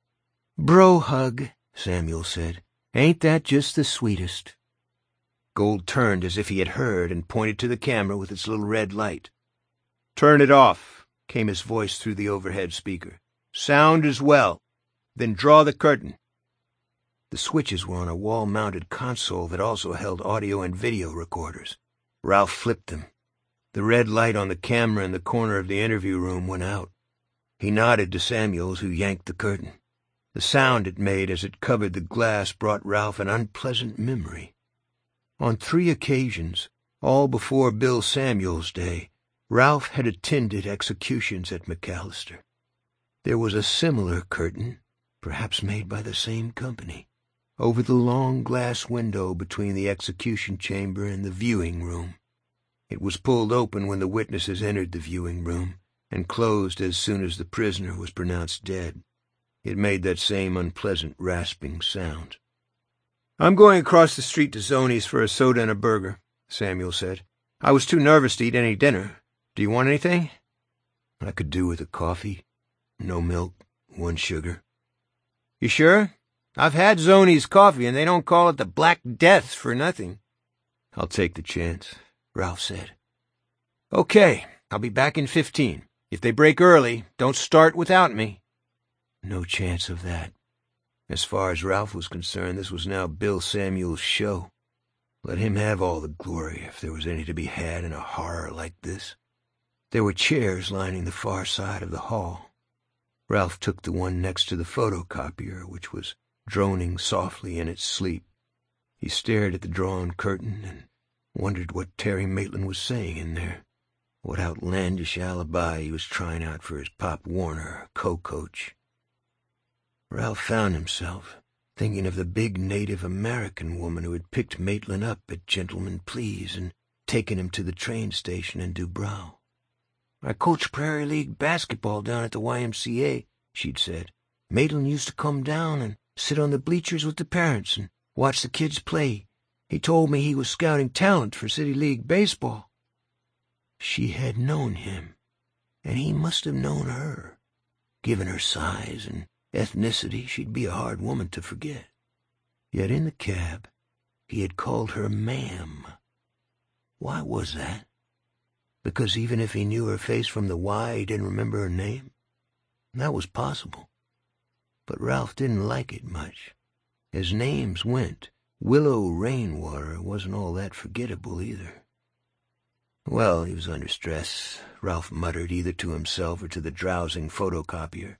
"Bro hug," Samuel said. "Ain't that just the sweetest?" Gold turned as if he had heard and pointed to the camera with its little red light. "Turn it off," came his voice through the overhead speaker. "Sound as well. Then draw the curtain." The switches were on a wall-mounted console that also held audio and video recorders. Ralph flipped them. The red light on the camera in the corner of the interview room went out. He nodded to Samuels, who yanked the curtain. The sound it made as it covered the glass brought Ralph an unpleasant memory. On 3 occasions, all before Bill Samuels' day, Ralph had attended executions at McAllister. There was a similar curtain, perhaps made by the same company, over the long glass window between the execution chamber and the viewing room. It was pulled open when the witnesses entered the viewing room, and closed as soon as the prisoner was pronounced dead. It made that same unpleasant rasping sound. "I'm going across the street to Zoni's for a soda and a burger," Samuel said. "I was too nervous to eat any dinner. Do you want anything?" "I could do with a coffee. No milk, 1 sugar. "You sure? I've had Zoni's coffee, and they don't call it the Black Death for nothing." "I'll take the chance," Ralph said. "Okay, I'll be back in 15. If they break early, don't start without me." No chance of that. As far as Ralph was concerned, this was now Bill Samuels' show. Let him have all the glory, if there was any to be had in a horror like this. There were chairs lining the far side of the hall. Ralph took the one next to the photocopier, which was droning softly in its sleep. He stared at the drawn curtain and wondered what Terry Maitland was saying in there, what outlandish alibi he was trying out for his Pop Warner co-coach. Ralph found himself thinking of the big Native American woman who had picked Maitland up at Gentleman Please and taken him to the train station in Dubrow. "I coach Prairie League basketball down at the YMCA," she'd said. "Maitland used to come down and sit on the bleachers with the parents and watch the kids play. He told me he was scouting talent for City League baseball." She had known him, and he must have known her. Given her size and ethnicity, she'd be a hard woman to forget. Yet in the cab, he had called her ma'am. Why was that? Because even if he knew her face from the Y, he didn't remember her name? That was possible. But Ralph didn't like it much. As names went, Willow Rainwater wasn't all that forgettable either. Well, he was under stress, Ralph muttered either to himself or to the drowsing photocopier.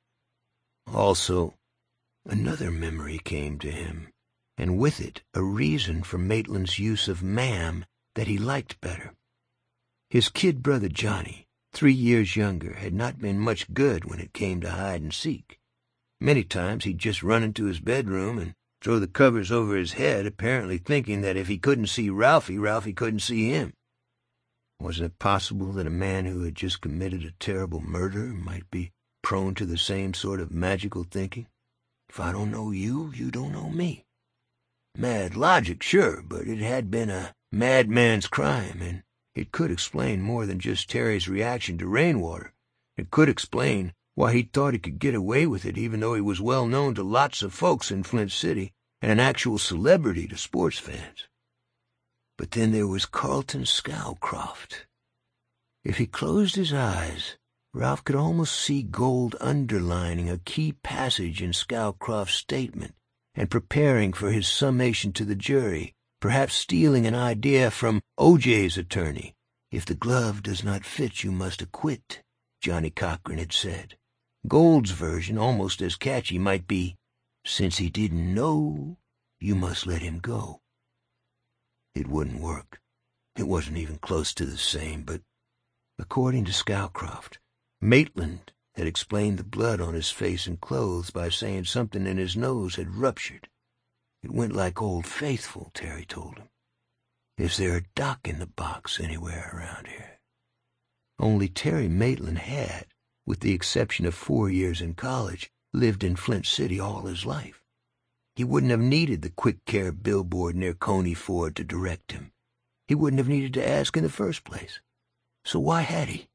Also, another memory came to him, and with it a reason for Maitland's use of ma'am that he liked better. His kid brother Johnny, 3 years younger, had not been much good when it came to hide and seek. Many times he'd just run into his bedroom and throw the covers over his head, apparently thinking that if he couldn't see Ralphie, Ralphie couldn't see him. Wasn't it possible that a man who had just committed a terrible murder might be prone to the same sort of magical thinking? If I don't know you, you don't know me. Mad logic, sure, but it had been a madman's crime, and it could explain more than just Terry's reaction to rainwater. It could explain why he thought he could get away with it, even though he was well known to lots of folks in Flint City and an actual celebrity to sports fans. But then there was Carlton Scowcroft. If he closed his eyes, Ralph could almost see gold underlining a key passage in Scowcroft's statement and preparing for his summation to the jury, perhaps stealing an idea from O.J.'s attorney. If the glove does not fit, you must acquit, Johnny Cochran had said. Gold's version, almost as catchy, might be, since he didn't know, you must let him go. It wouldn't work. It wasn't even close to the same, but according to Scowcroft, Maitland had explained the blood on his face and clothes by saying something in his nose had ruptured. It went like Old Faithful, Terry told him. Is there a doc in the box anywhere around here? Only Terry Maitland had, with the exception of 4 years in college, lived in Flint City all his life. He wouldn't have needed the quick care billboard near Coney Ford to direct him. He wouldn't have needed to ask in the first place. So why had he?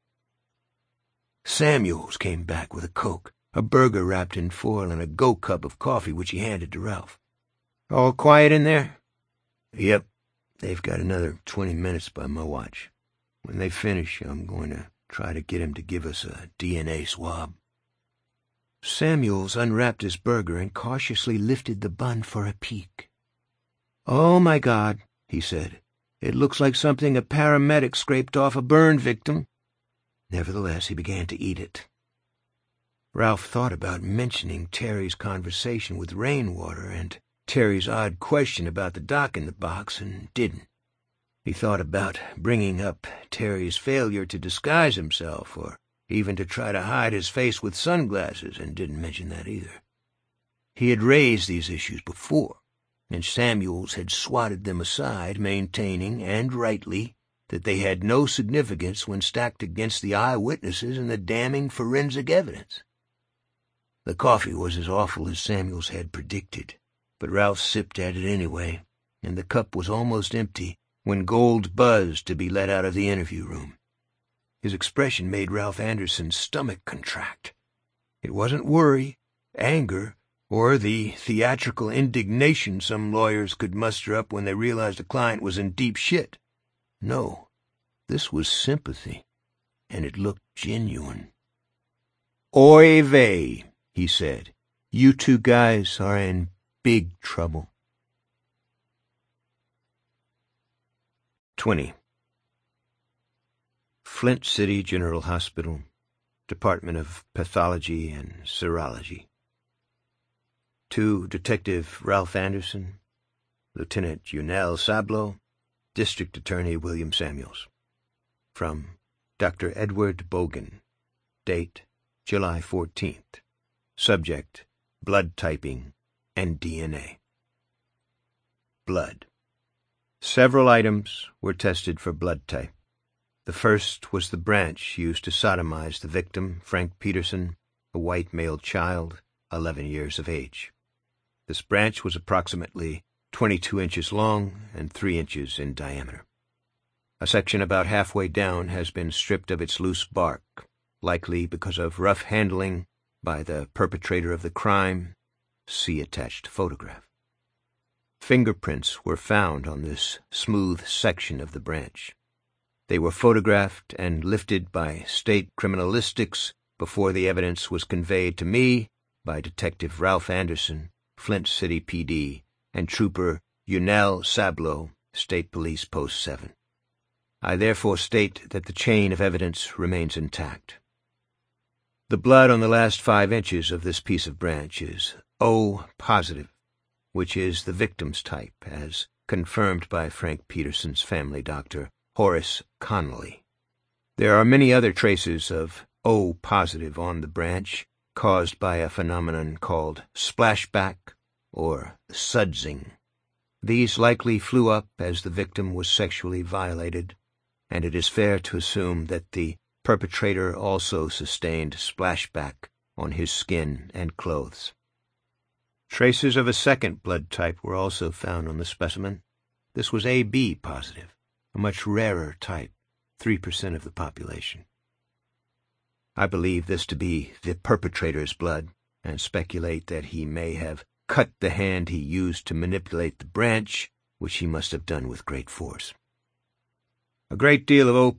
Samuels came back with a Coke, a burger wrapped in foil, and a go-cup of coffee, which he handed to Ralph. All quiet in there? Yep. They've got another 20 minutes by my watch. When they finish, I'm going to try to get him to give us a DNA swab. Samuels unwrapped his burger and cautiously lifted the bun for a peek. Oh, my God, he said. It looks like something a paramedic scraped off a burn victim. Nevertheless, he began to eat it. Ralph thought about mentioning Terry's conversation with Rainwater and Terry's odd question about the doc in the box, and didn't. He thought about bringing up Terry's failure to disguise himself, or even to try to hide his face with sunglasses, and didn't mention that either. He had raised these issues before, and Samuels had swatted them aside, maintaining, and rightly, that they had no significance when stacked against the eyewitnesses and the damning forensic evidence. The coffee was as awful as Samuels had predicted, but Ralph sipped at it anyway, and the cup was almost empty when Gold buzzed to be let out of the interview room. His expression made Ralph Anderson's stomach contract. It wasn't worry, anger, or the theatrical indignation some lawyers could muster up when they realized a client was in deep shit. No, this was sympathy, and it looked genuine. Oy vey, he said. You two guys are in big trouble. 20. Flint City General Hospital, Department of Pathology and Serology. To Detective Ralph Anderson, Lieutenant Yunel Sablo, District Attorney William Samuels. From Dr. Edward Bogan. Date, July 14th. Subject, blood typing and DNA. Blood. Several items were tested for blood type. The first was the branch used to sodomize the victim, Frank Peterson, a white male child, 11 years of age. This branch was approximately 22 inches long and 3 inches in diameter. A section about halfway down has been stripped of its loose bark, likely because of rough handling by the perpetrator of the crime. See attached photograph. Fingerprints were found on this smooth section of the branch. They were photographed and lifted by state criminalistics before the evidence was conveyed to me by Detective Ralph Anderson, Flint City PD, and Trooper Yunel Sablo, State Police Post 7. I therefore state that the chain of evidence remains intact. The blood on the last 5 inches of this piece of branch is O positive, which is the victim's type, as confirmed by Frank Peterson's family doctor, Horace Connolly. There are many other traces of O positive on the branch, caused by a phenomenon called splashback, or sudsing. These likely flew up as the victim was sexually violated, and it is fair to assume that the perpetrator also sustained splashback on his skin and clothes. Traces of a second blood type were also found on the specimen. This was AB positive, a much rarer type, 3% of the population. I believe this to be the perpetrator's blood, and speculate that he may have cut the hand he used to manipulate the branch, which he must have done with great force. A great deal of